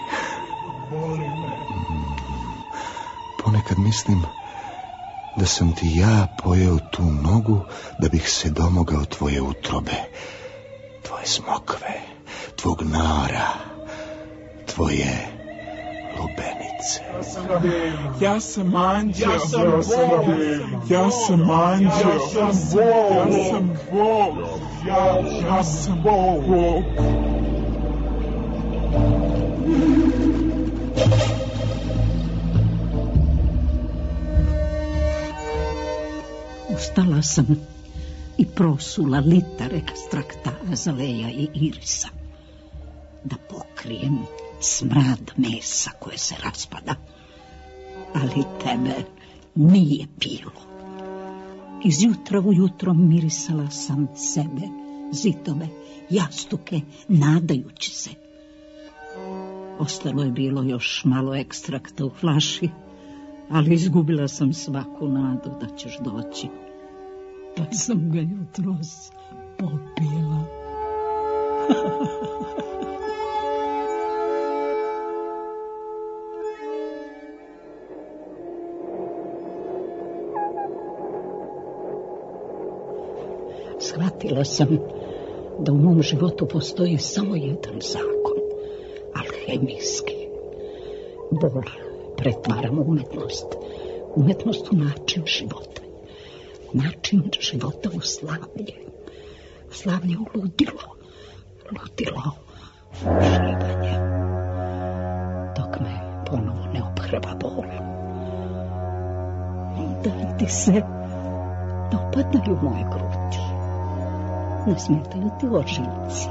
Ponekad mislim da sam ti ja pojeo tu nogu da bih se domogao tvoje utrobe, tvoje smokve, tvog nara, tvoje lubenice. Ja sam anđeo. Ja sam Bog. Ja sam anđeo. Ja sam Bog. Ja sam Bog. Ustala sam i prosula litar ekstrakta azaleja i irisa da pokrijem smrad mesa koje se raspada, ali tebe nije bilo. Iz jutra u jutro mirisala sam sebe, zidove, jastuke, nadajući se. Ostalo je bilo još malo ekstrakta u flaši, ali izgubila sam svaku nadu da ćeš doći. Pa sam ga jutros popila. Shvatila sam da u mom životu postoji samo jedan zakon, alhemijski. Bol pretvaramo umetnost. Umetnost u način života. Način života u slavlje. Slavlje u ludilo. Ludilo u uživanje. Dok me ponovo ne obhrva bol. Da ti se dopadaju moje grudi. Ne smetaju ti ožiljci.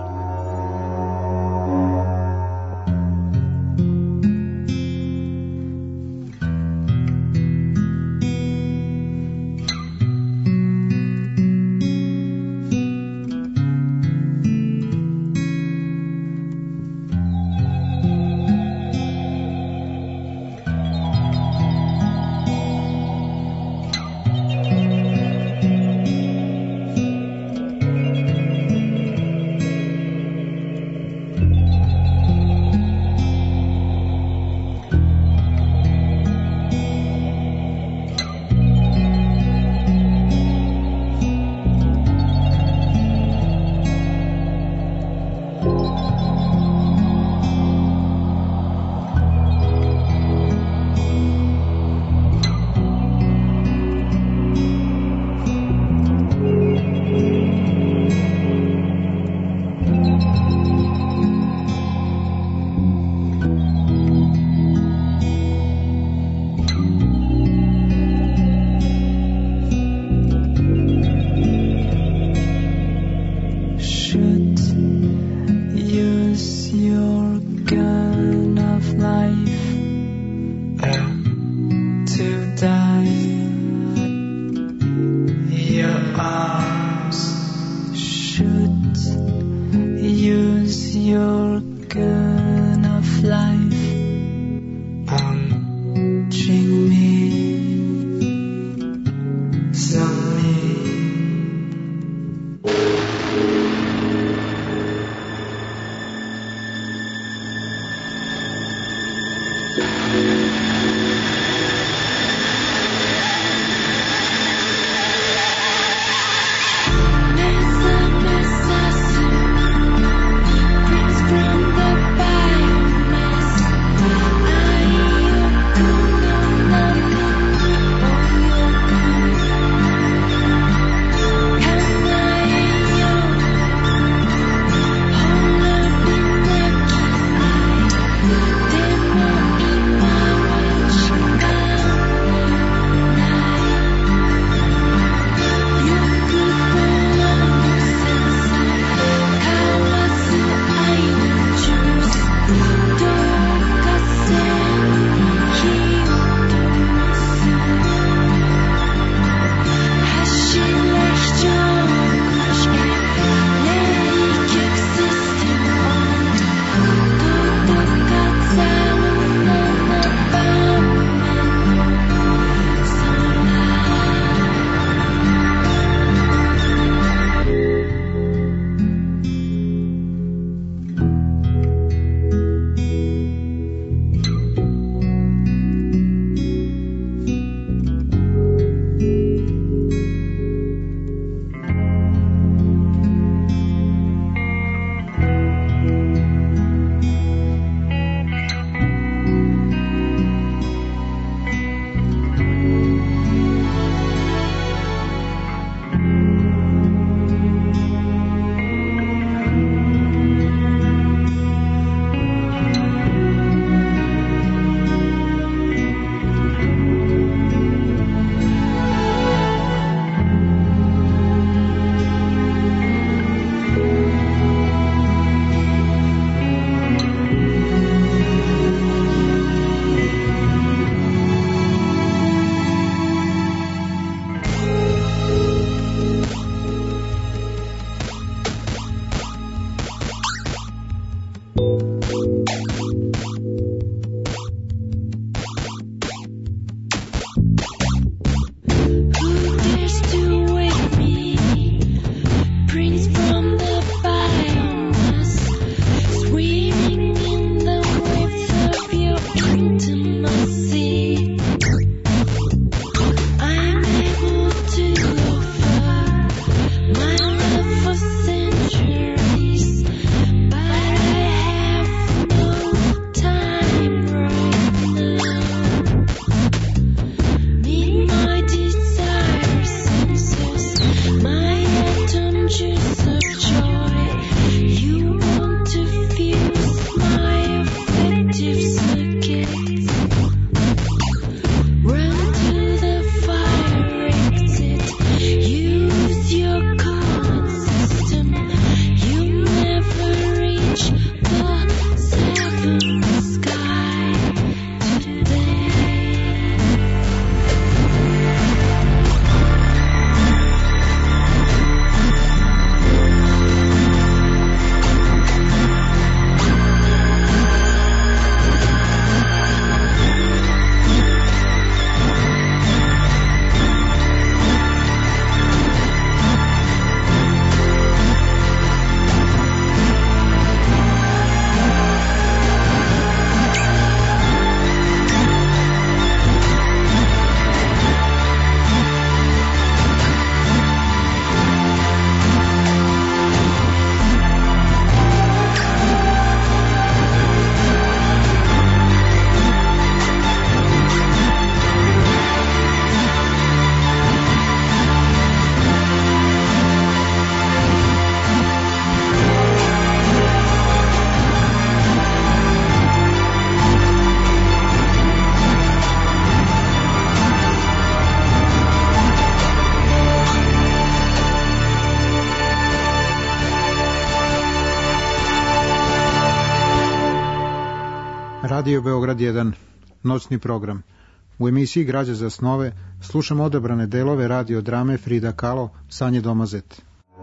Radio Beograd 1, noćni program. U emisiji Građa za snove slušamo odabrane delove radio drame Frida Kahlo, Sanje Domazet.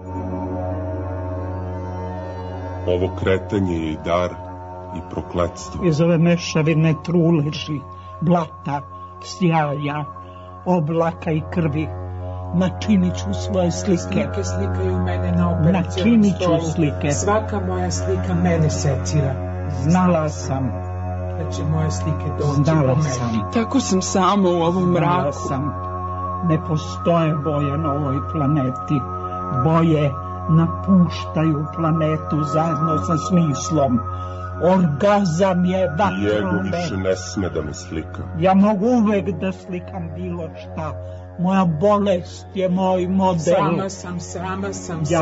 Ovo kretanje je i dar i prokletstvo. Iz ove mešavine truleži, blata, sjaja, oblaka i krvi, načinit ću svoje slike. Slike slikaju mene na operacionom stolu. Načinit ću slike. Svaka moja slika mene secira. Znala sam da će moje slike doći Znala po sam. meni. Tako sam sama u ovom mraku. Sam. Ne postoje boje na ovoj planeti. Boje napuštaju planetu zajedno sa smislom. Orgazam je Diego vatrome. više ne sme da me slika. Ja mogu uvek da slikam bilo šta. Moja bolest je moj model. Sama sam. Sanjala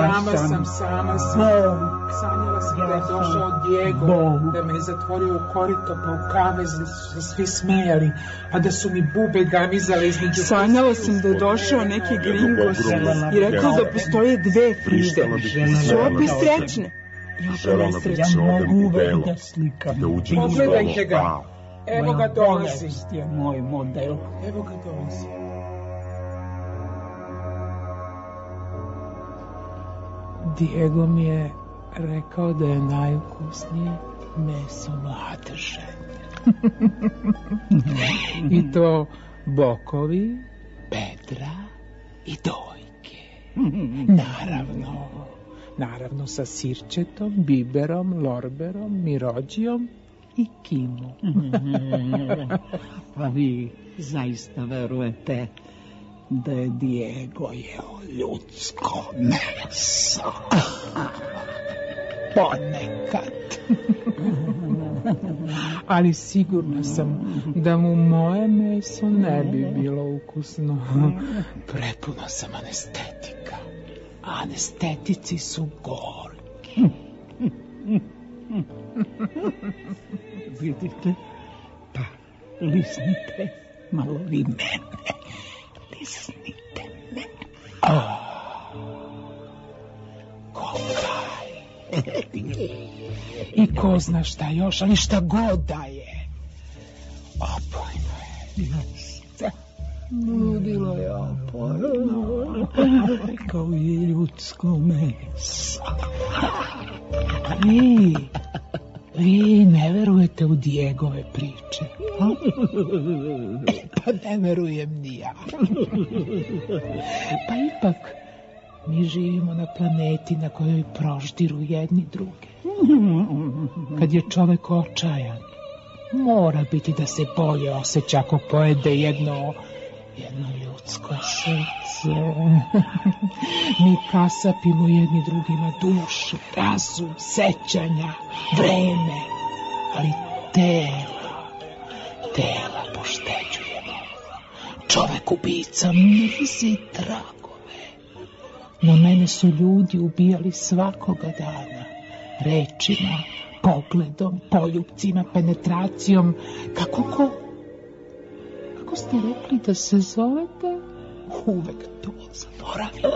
sam da je došao Diego, da me je zatvorio u korito, pa u kavez se svi smejali, a da su mi bube gamizale između... Sanjala sam da je došao neki gringos i rekao da postoje dve Fride. Su opet srećne. Ja mogu uvek da slikam. Pogledajte ga. Evo ga dolazi. Bolest je moj model. Evo ga dolazi. Diego mi je rekao da je najukusnije meso madeže. I to bokovi, bedra i dojke. Naravno sa sirćetom, biberom, lorberom, mirođijom i kimom. Pa vi zaista verujete da je Diego jeo ljudsko meso? Ponekad. Ali sigurna sam da mu moje meso ne bi bilo ukusno. Prepuna sam anestetika. Anestetici su gorki. Vidite? Pa, lisnite malo vi mene. Lisnite me. Kokaj. I ko zna šta još, ali šta god da je. Opojno je. Jeste. Ludilo je opojno. Kao i ljudsko meso. Vi ne verujete u Diegove priče. Pa ne verujem ni ja. Pa ipak mi živimo na planeti na kojoj proždiru jedni druge. Kad je čovek očajan, mora biti da se bolje osjeća ako pojede jedno ljudsko srce. Mi kasapimo jedni drugima dušu, razum, sećanja, vreme, ali tela pošteđujemo. Čovek ubica mrzi tragove. No mene su ljudi ubijali svakoga dana. Rečima, pogledom, poljupcima, penetracijom. Kako ste rekli da se zovete? Uvek to zaboravim.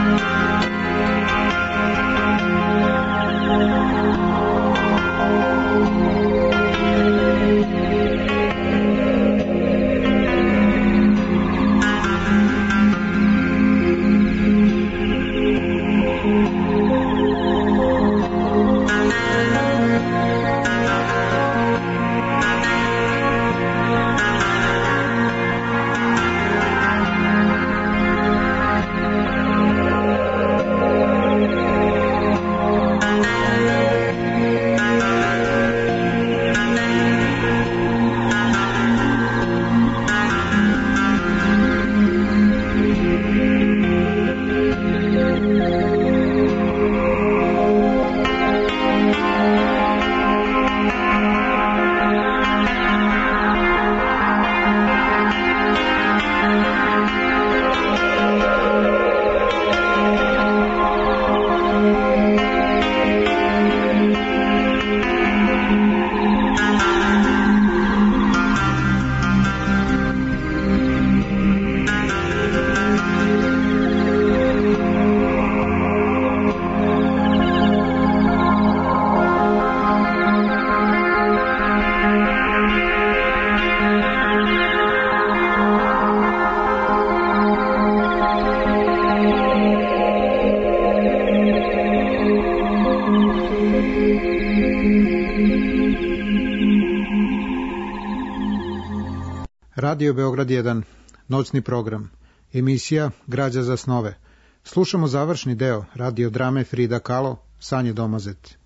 Radio Beograd 1, noćni program, emisija Građa za snove. Slušamo završni deo radiodrame Frida Kahlo, Sanje domazet.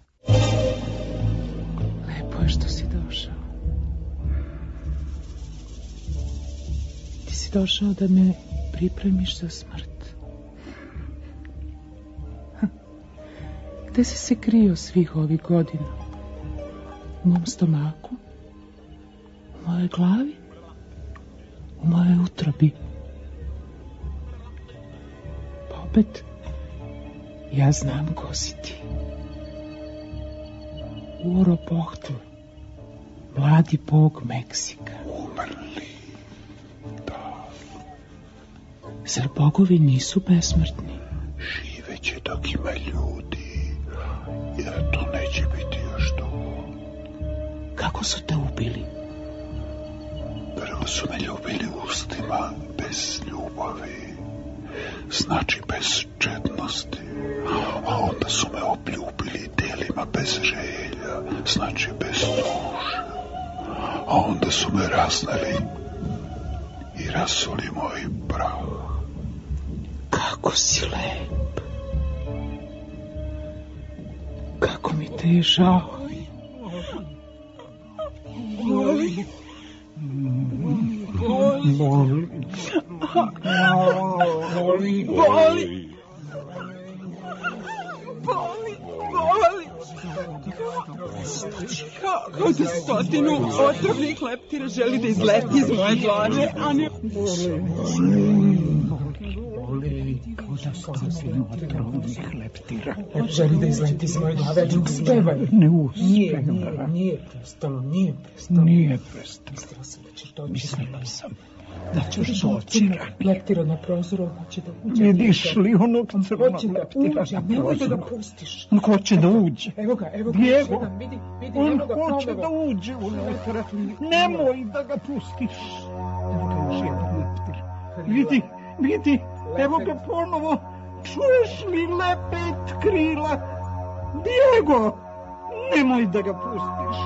Lepo je što si došao. Ti si došao da me pripremiš za smrt. Gde si se krio svih ovih godina? U mom stomaku? U mojoj glavi? U mojoj utrobi? Pa opet, ja znam ko si ti. Uropohtl, mladi bog Meksika. Umrli, da. Zar bogovi nisu besmrtni? Živeće dok ima ljudi, jer to neće biti još dugo. Kako su te ubili? Prvo su me ljubili ustima bez ljubavi, znači bez čednosti, a onda su me obljubili delima bez želja, znači bez duše, a onda su me raznali i rasuli moj prah. Kako si lep. Kako mi te je žao. Boli. Boli. Boli. Boli. Kao da 100 otrovnih leptira želi da izleti iz moje glave, a ne... Kao da 100 otrovnih leptira želi da izleti iz moje glave, ne uspevaj. Ne uspevaj. Nije prestalo. Nije prestalo. Mislila sam da ćeš doći. Mislila sam da ćeš doći. Leptira na prozoru, hoće da uđe. Vidiš li onog crvenog leptira na prozoru? Nemoj da ga pustiš. On hoće da uđe. Evo ga, vidi, on hoće da uđe unutra. Nemoj da ga pustiš. Evo ga još jedan leptir. Vidi, evo ga ponovo. Čuješ li lepet krila? Diego, nemoj da ga pustiš.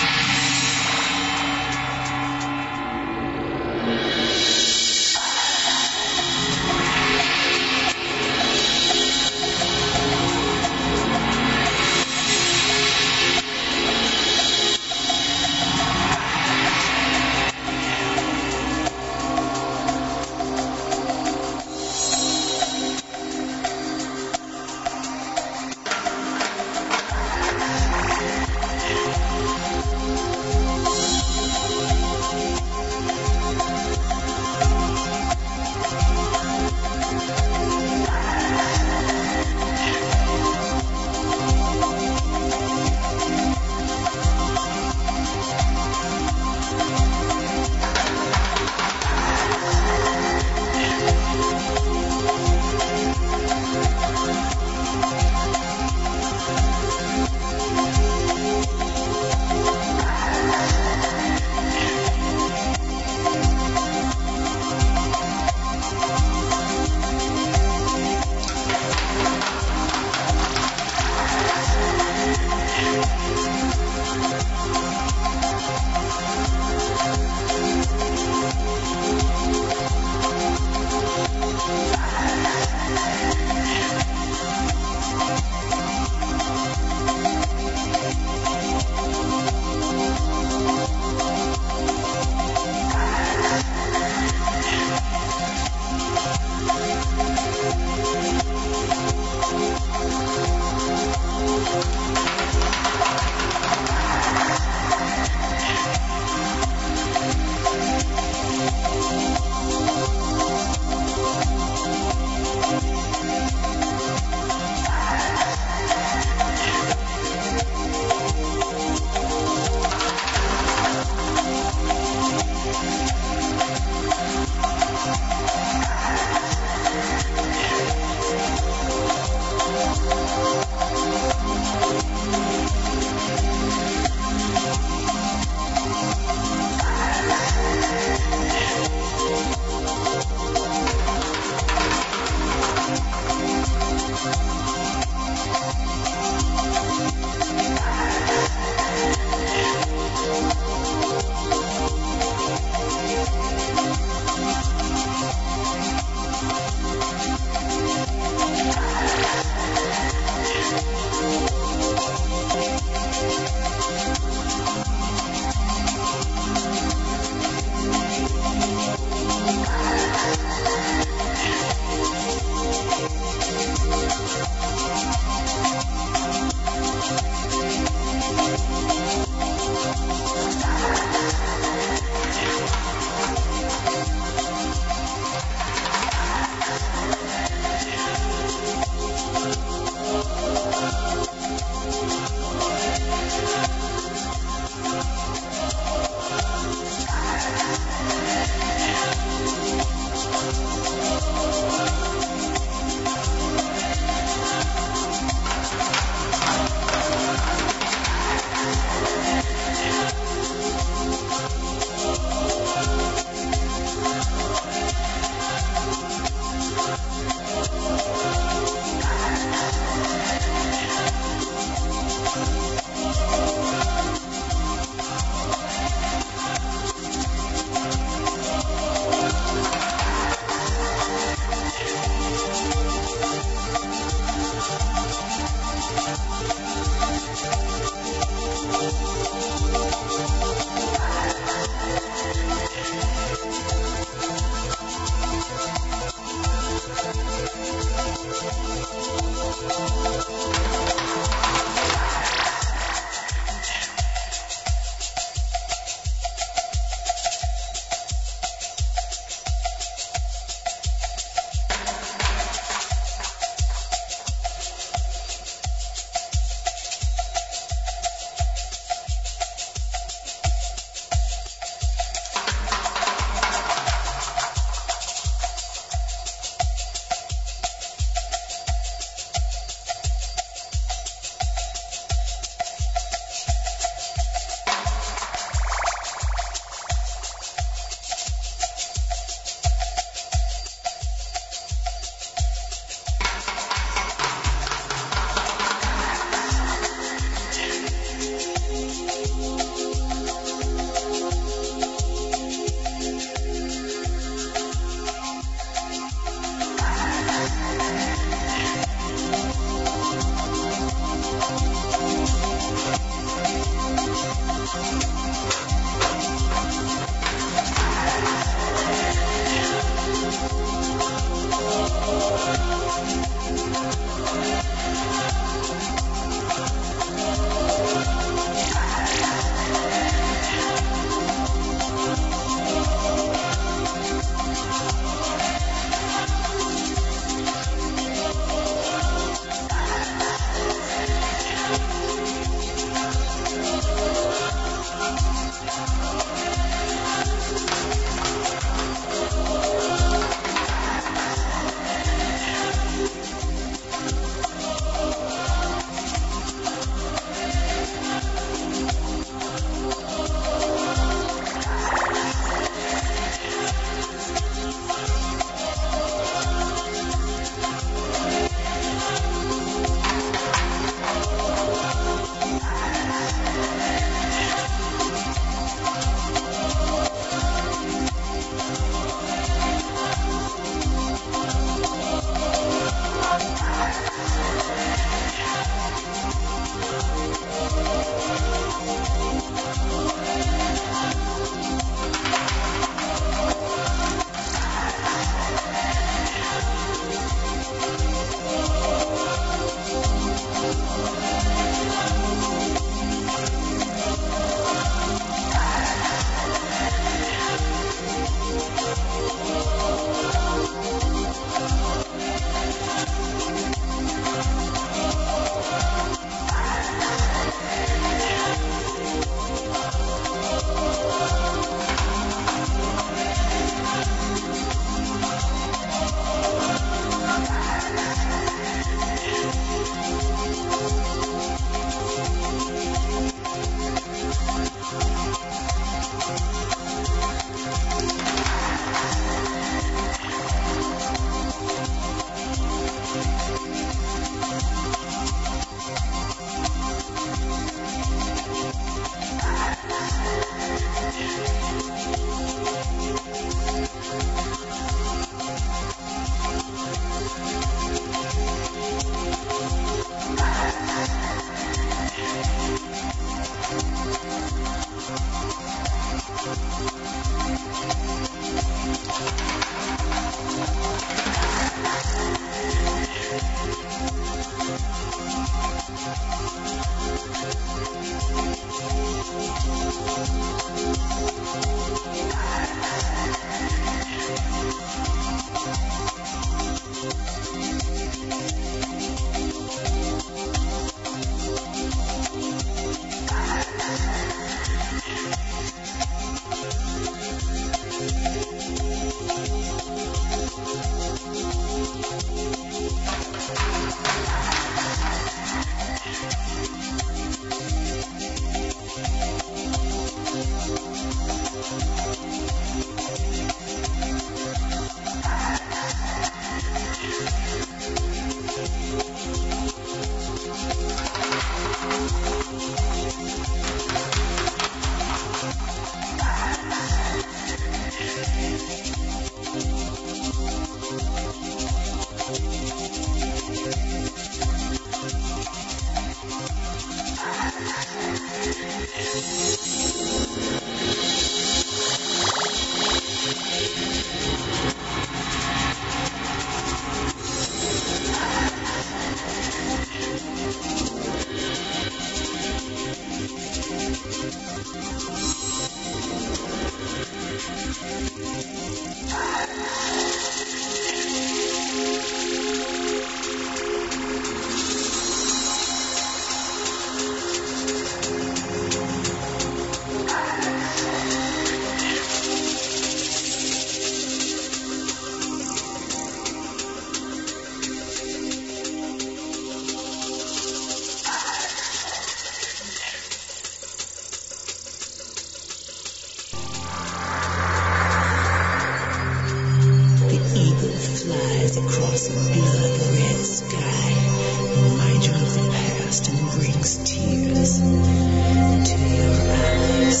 flies across a blood-red sky. Remind you of the past and brings tears to your eyes.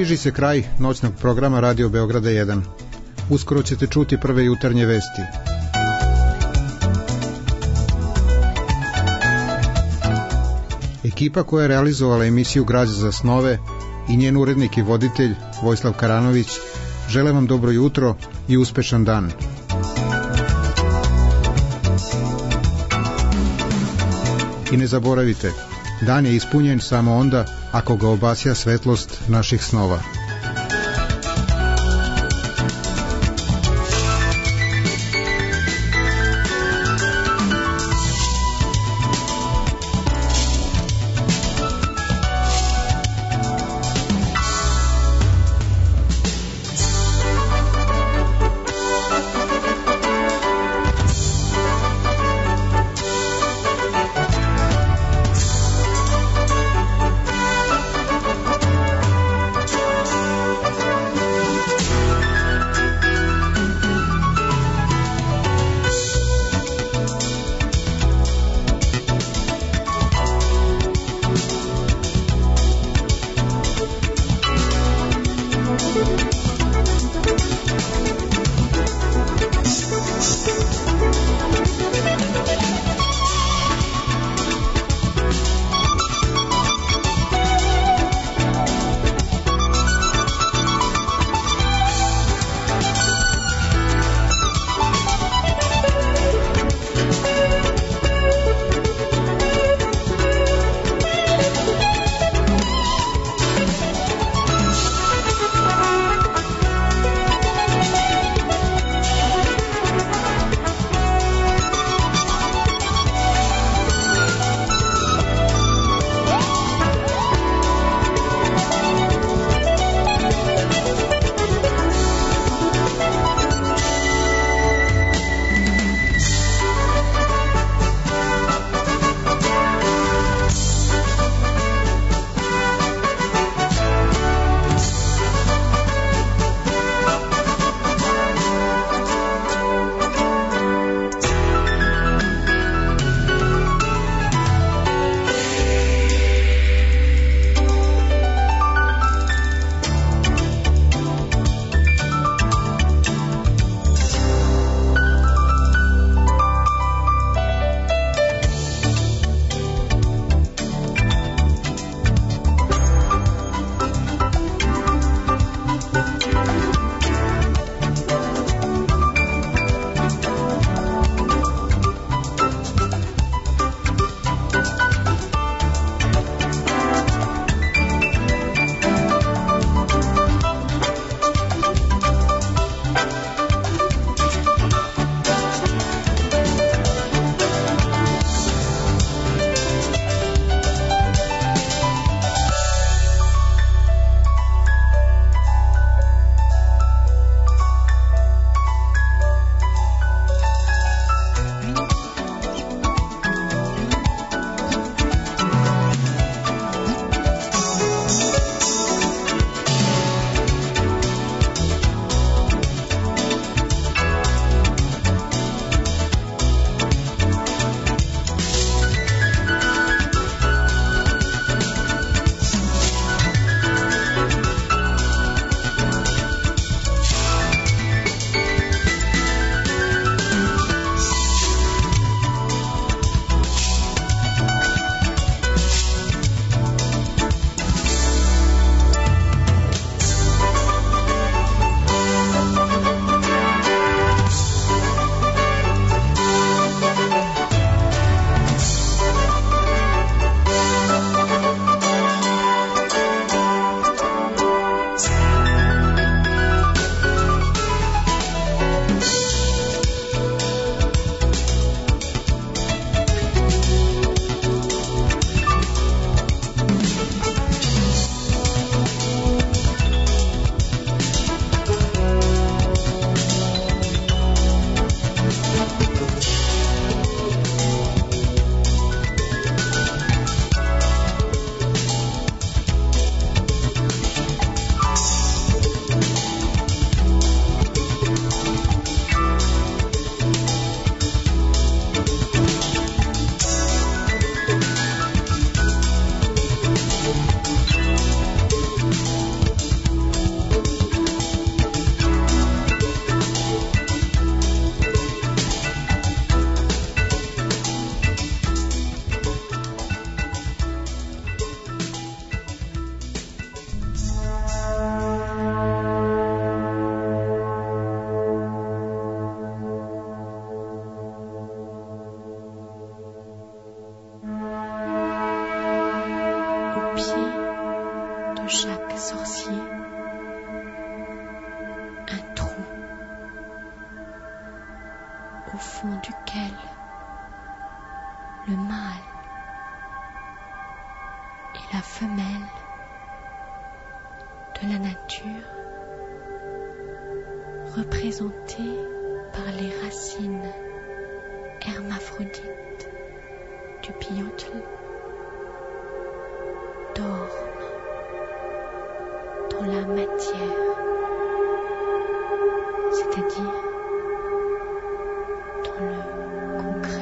Bliži se kraj noćnog programa Radio Beograda 1. Uskoro ćete čuti prve jutarnje vesti. Ekipa koja je realizovala emisiju Građa za snove i njen urednik i voditelj Vojislav Karanović žele vam dobro jutro i uspešan dan. I ne zaboravite, dan je ispunjen samo onda ako ga obasja svetlost naših snova. pied de chaque sorcier un trou au fond duquel le mâle et la femelle de la nature, représentés par les racines hermaphrodites du biotle, dorment dans la matière, c'est-à-dire dans le concret.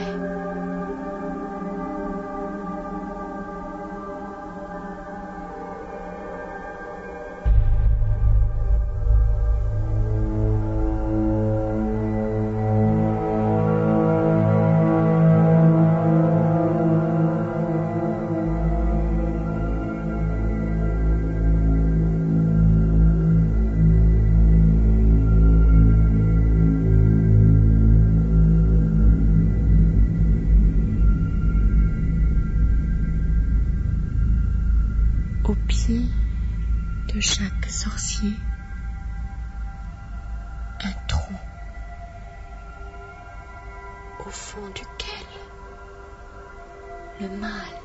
Au pied de chaque sorcier, un trou au fond duquel le mâle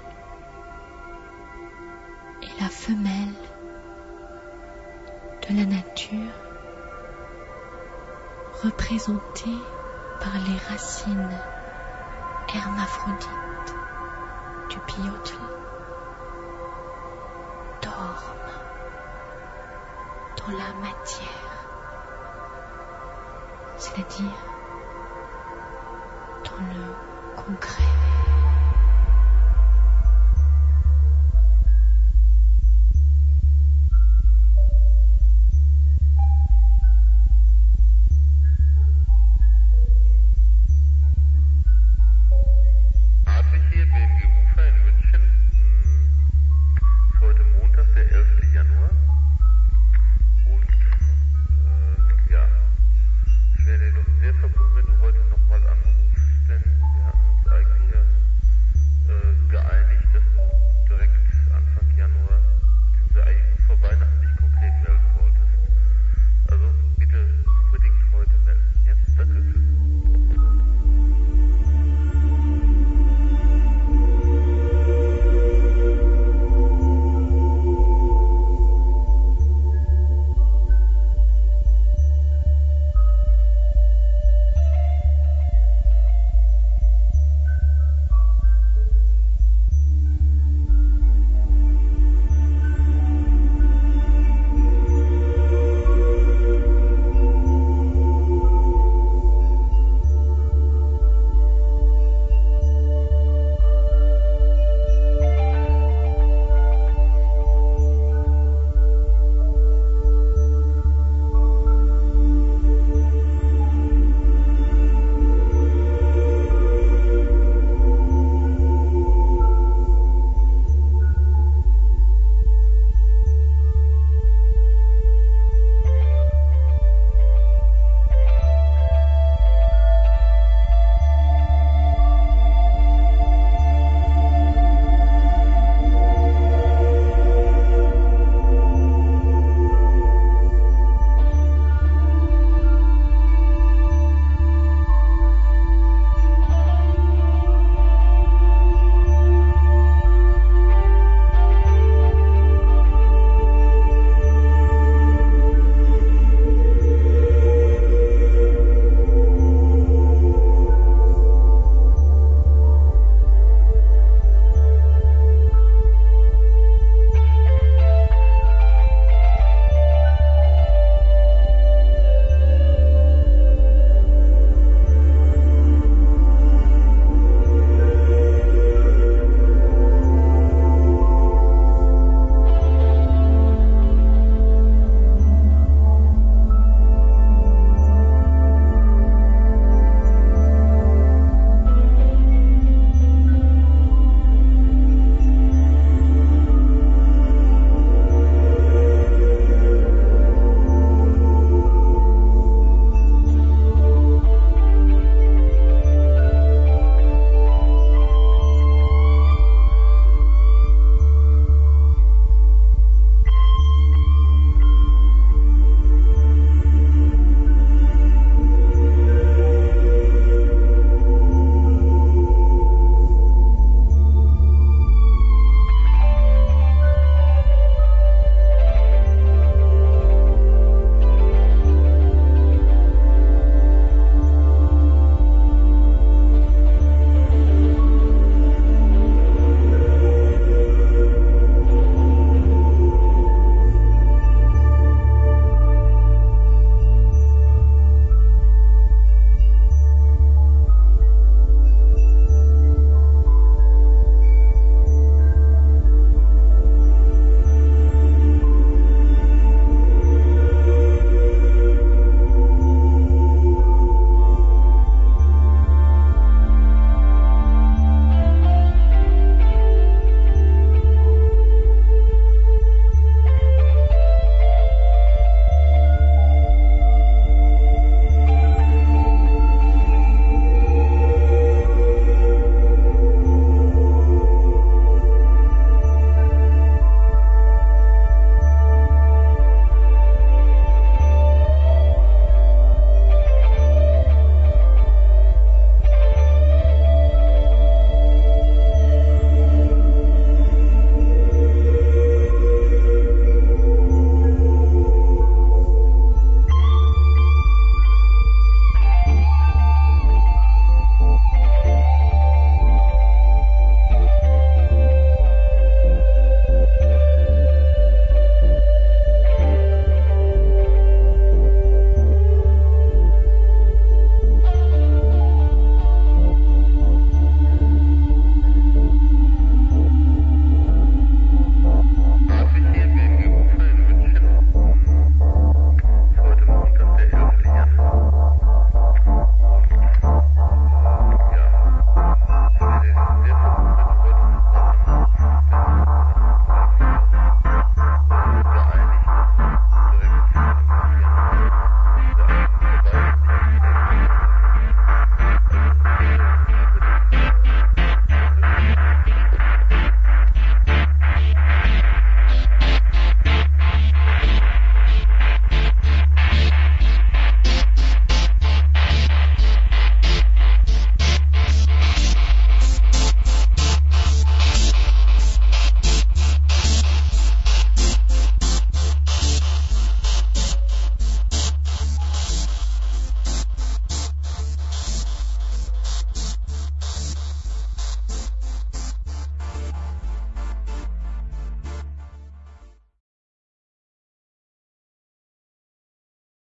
et la femelle de la nature, représentés par les racines hermaphrodites du biotle, dorment dans la matière, c'est-à-dire dans le concret.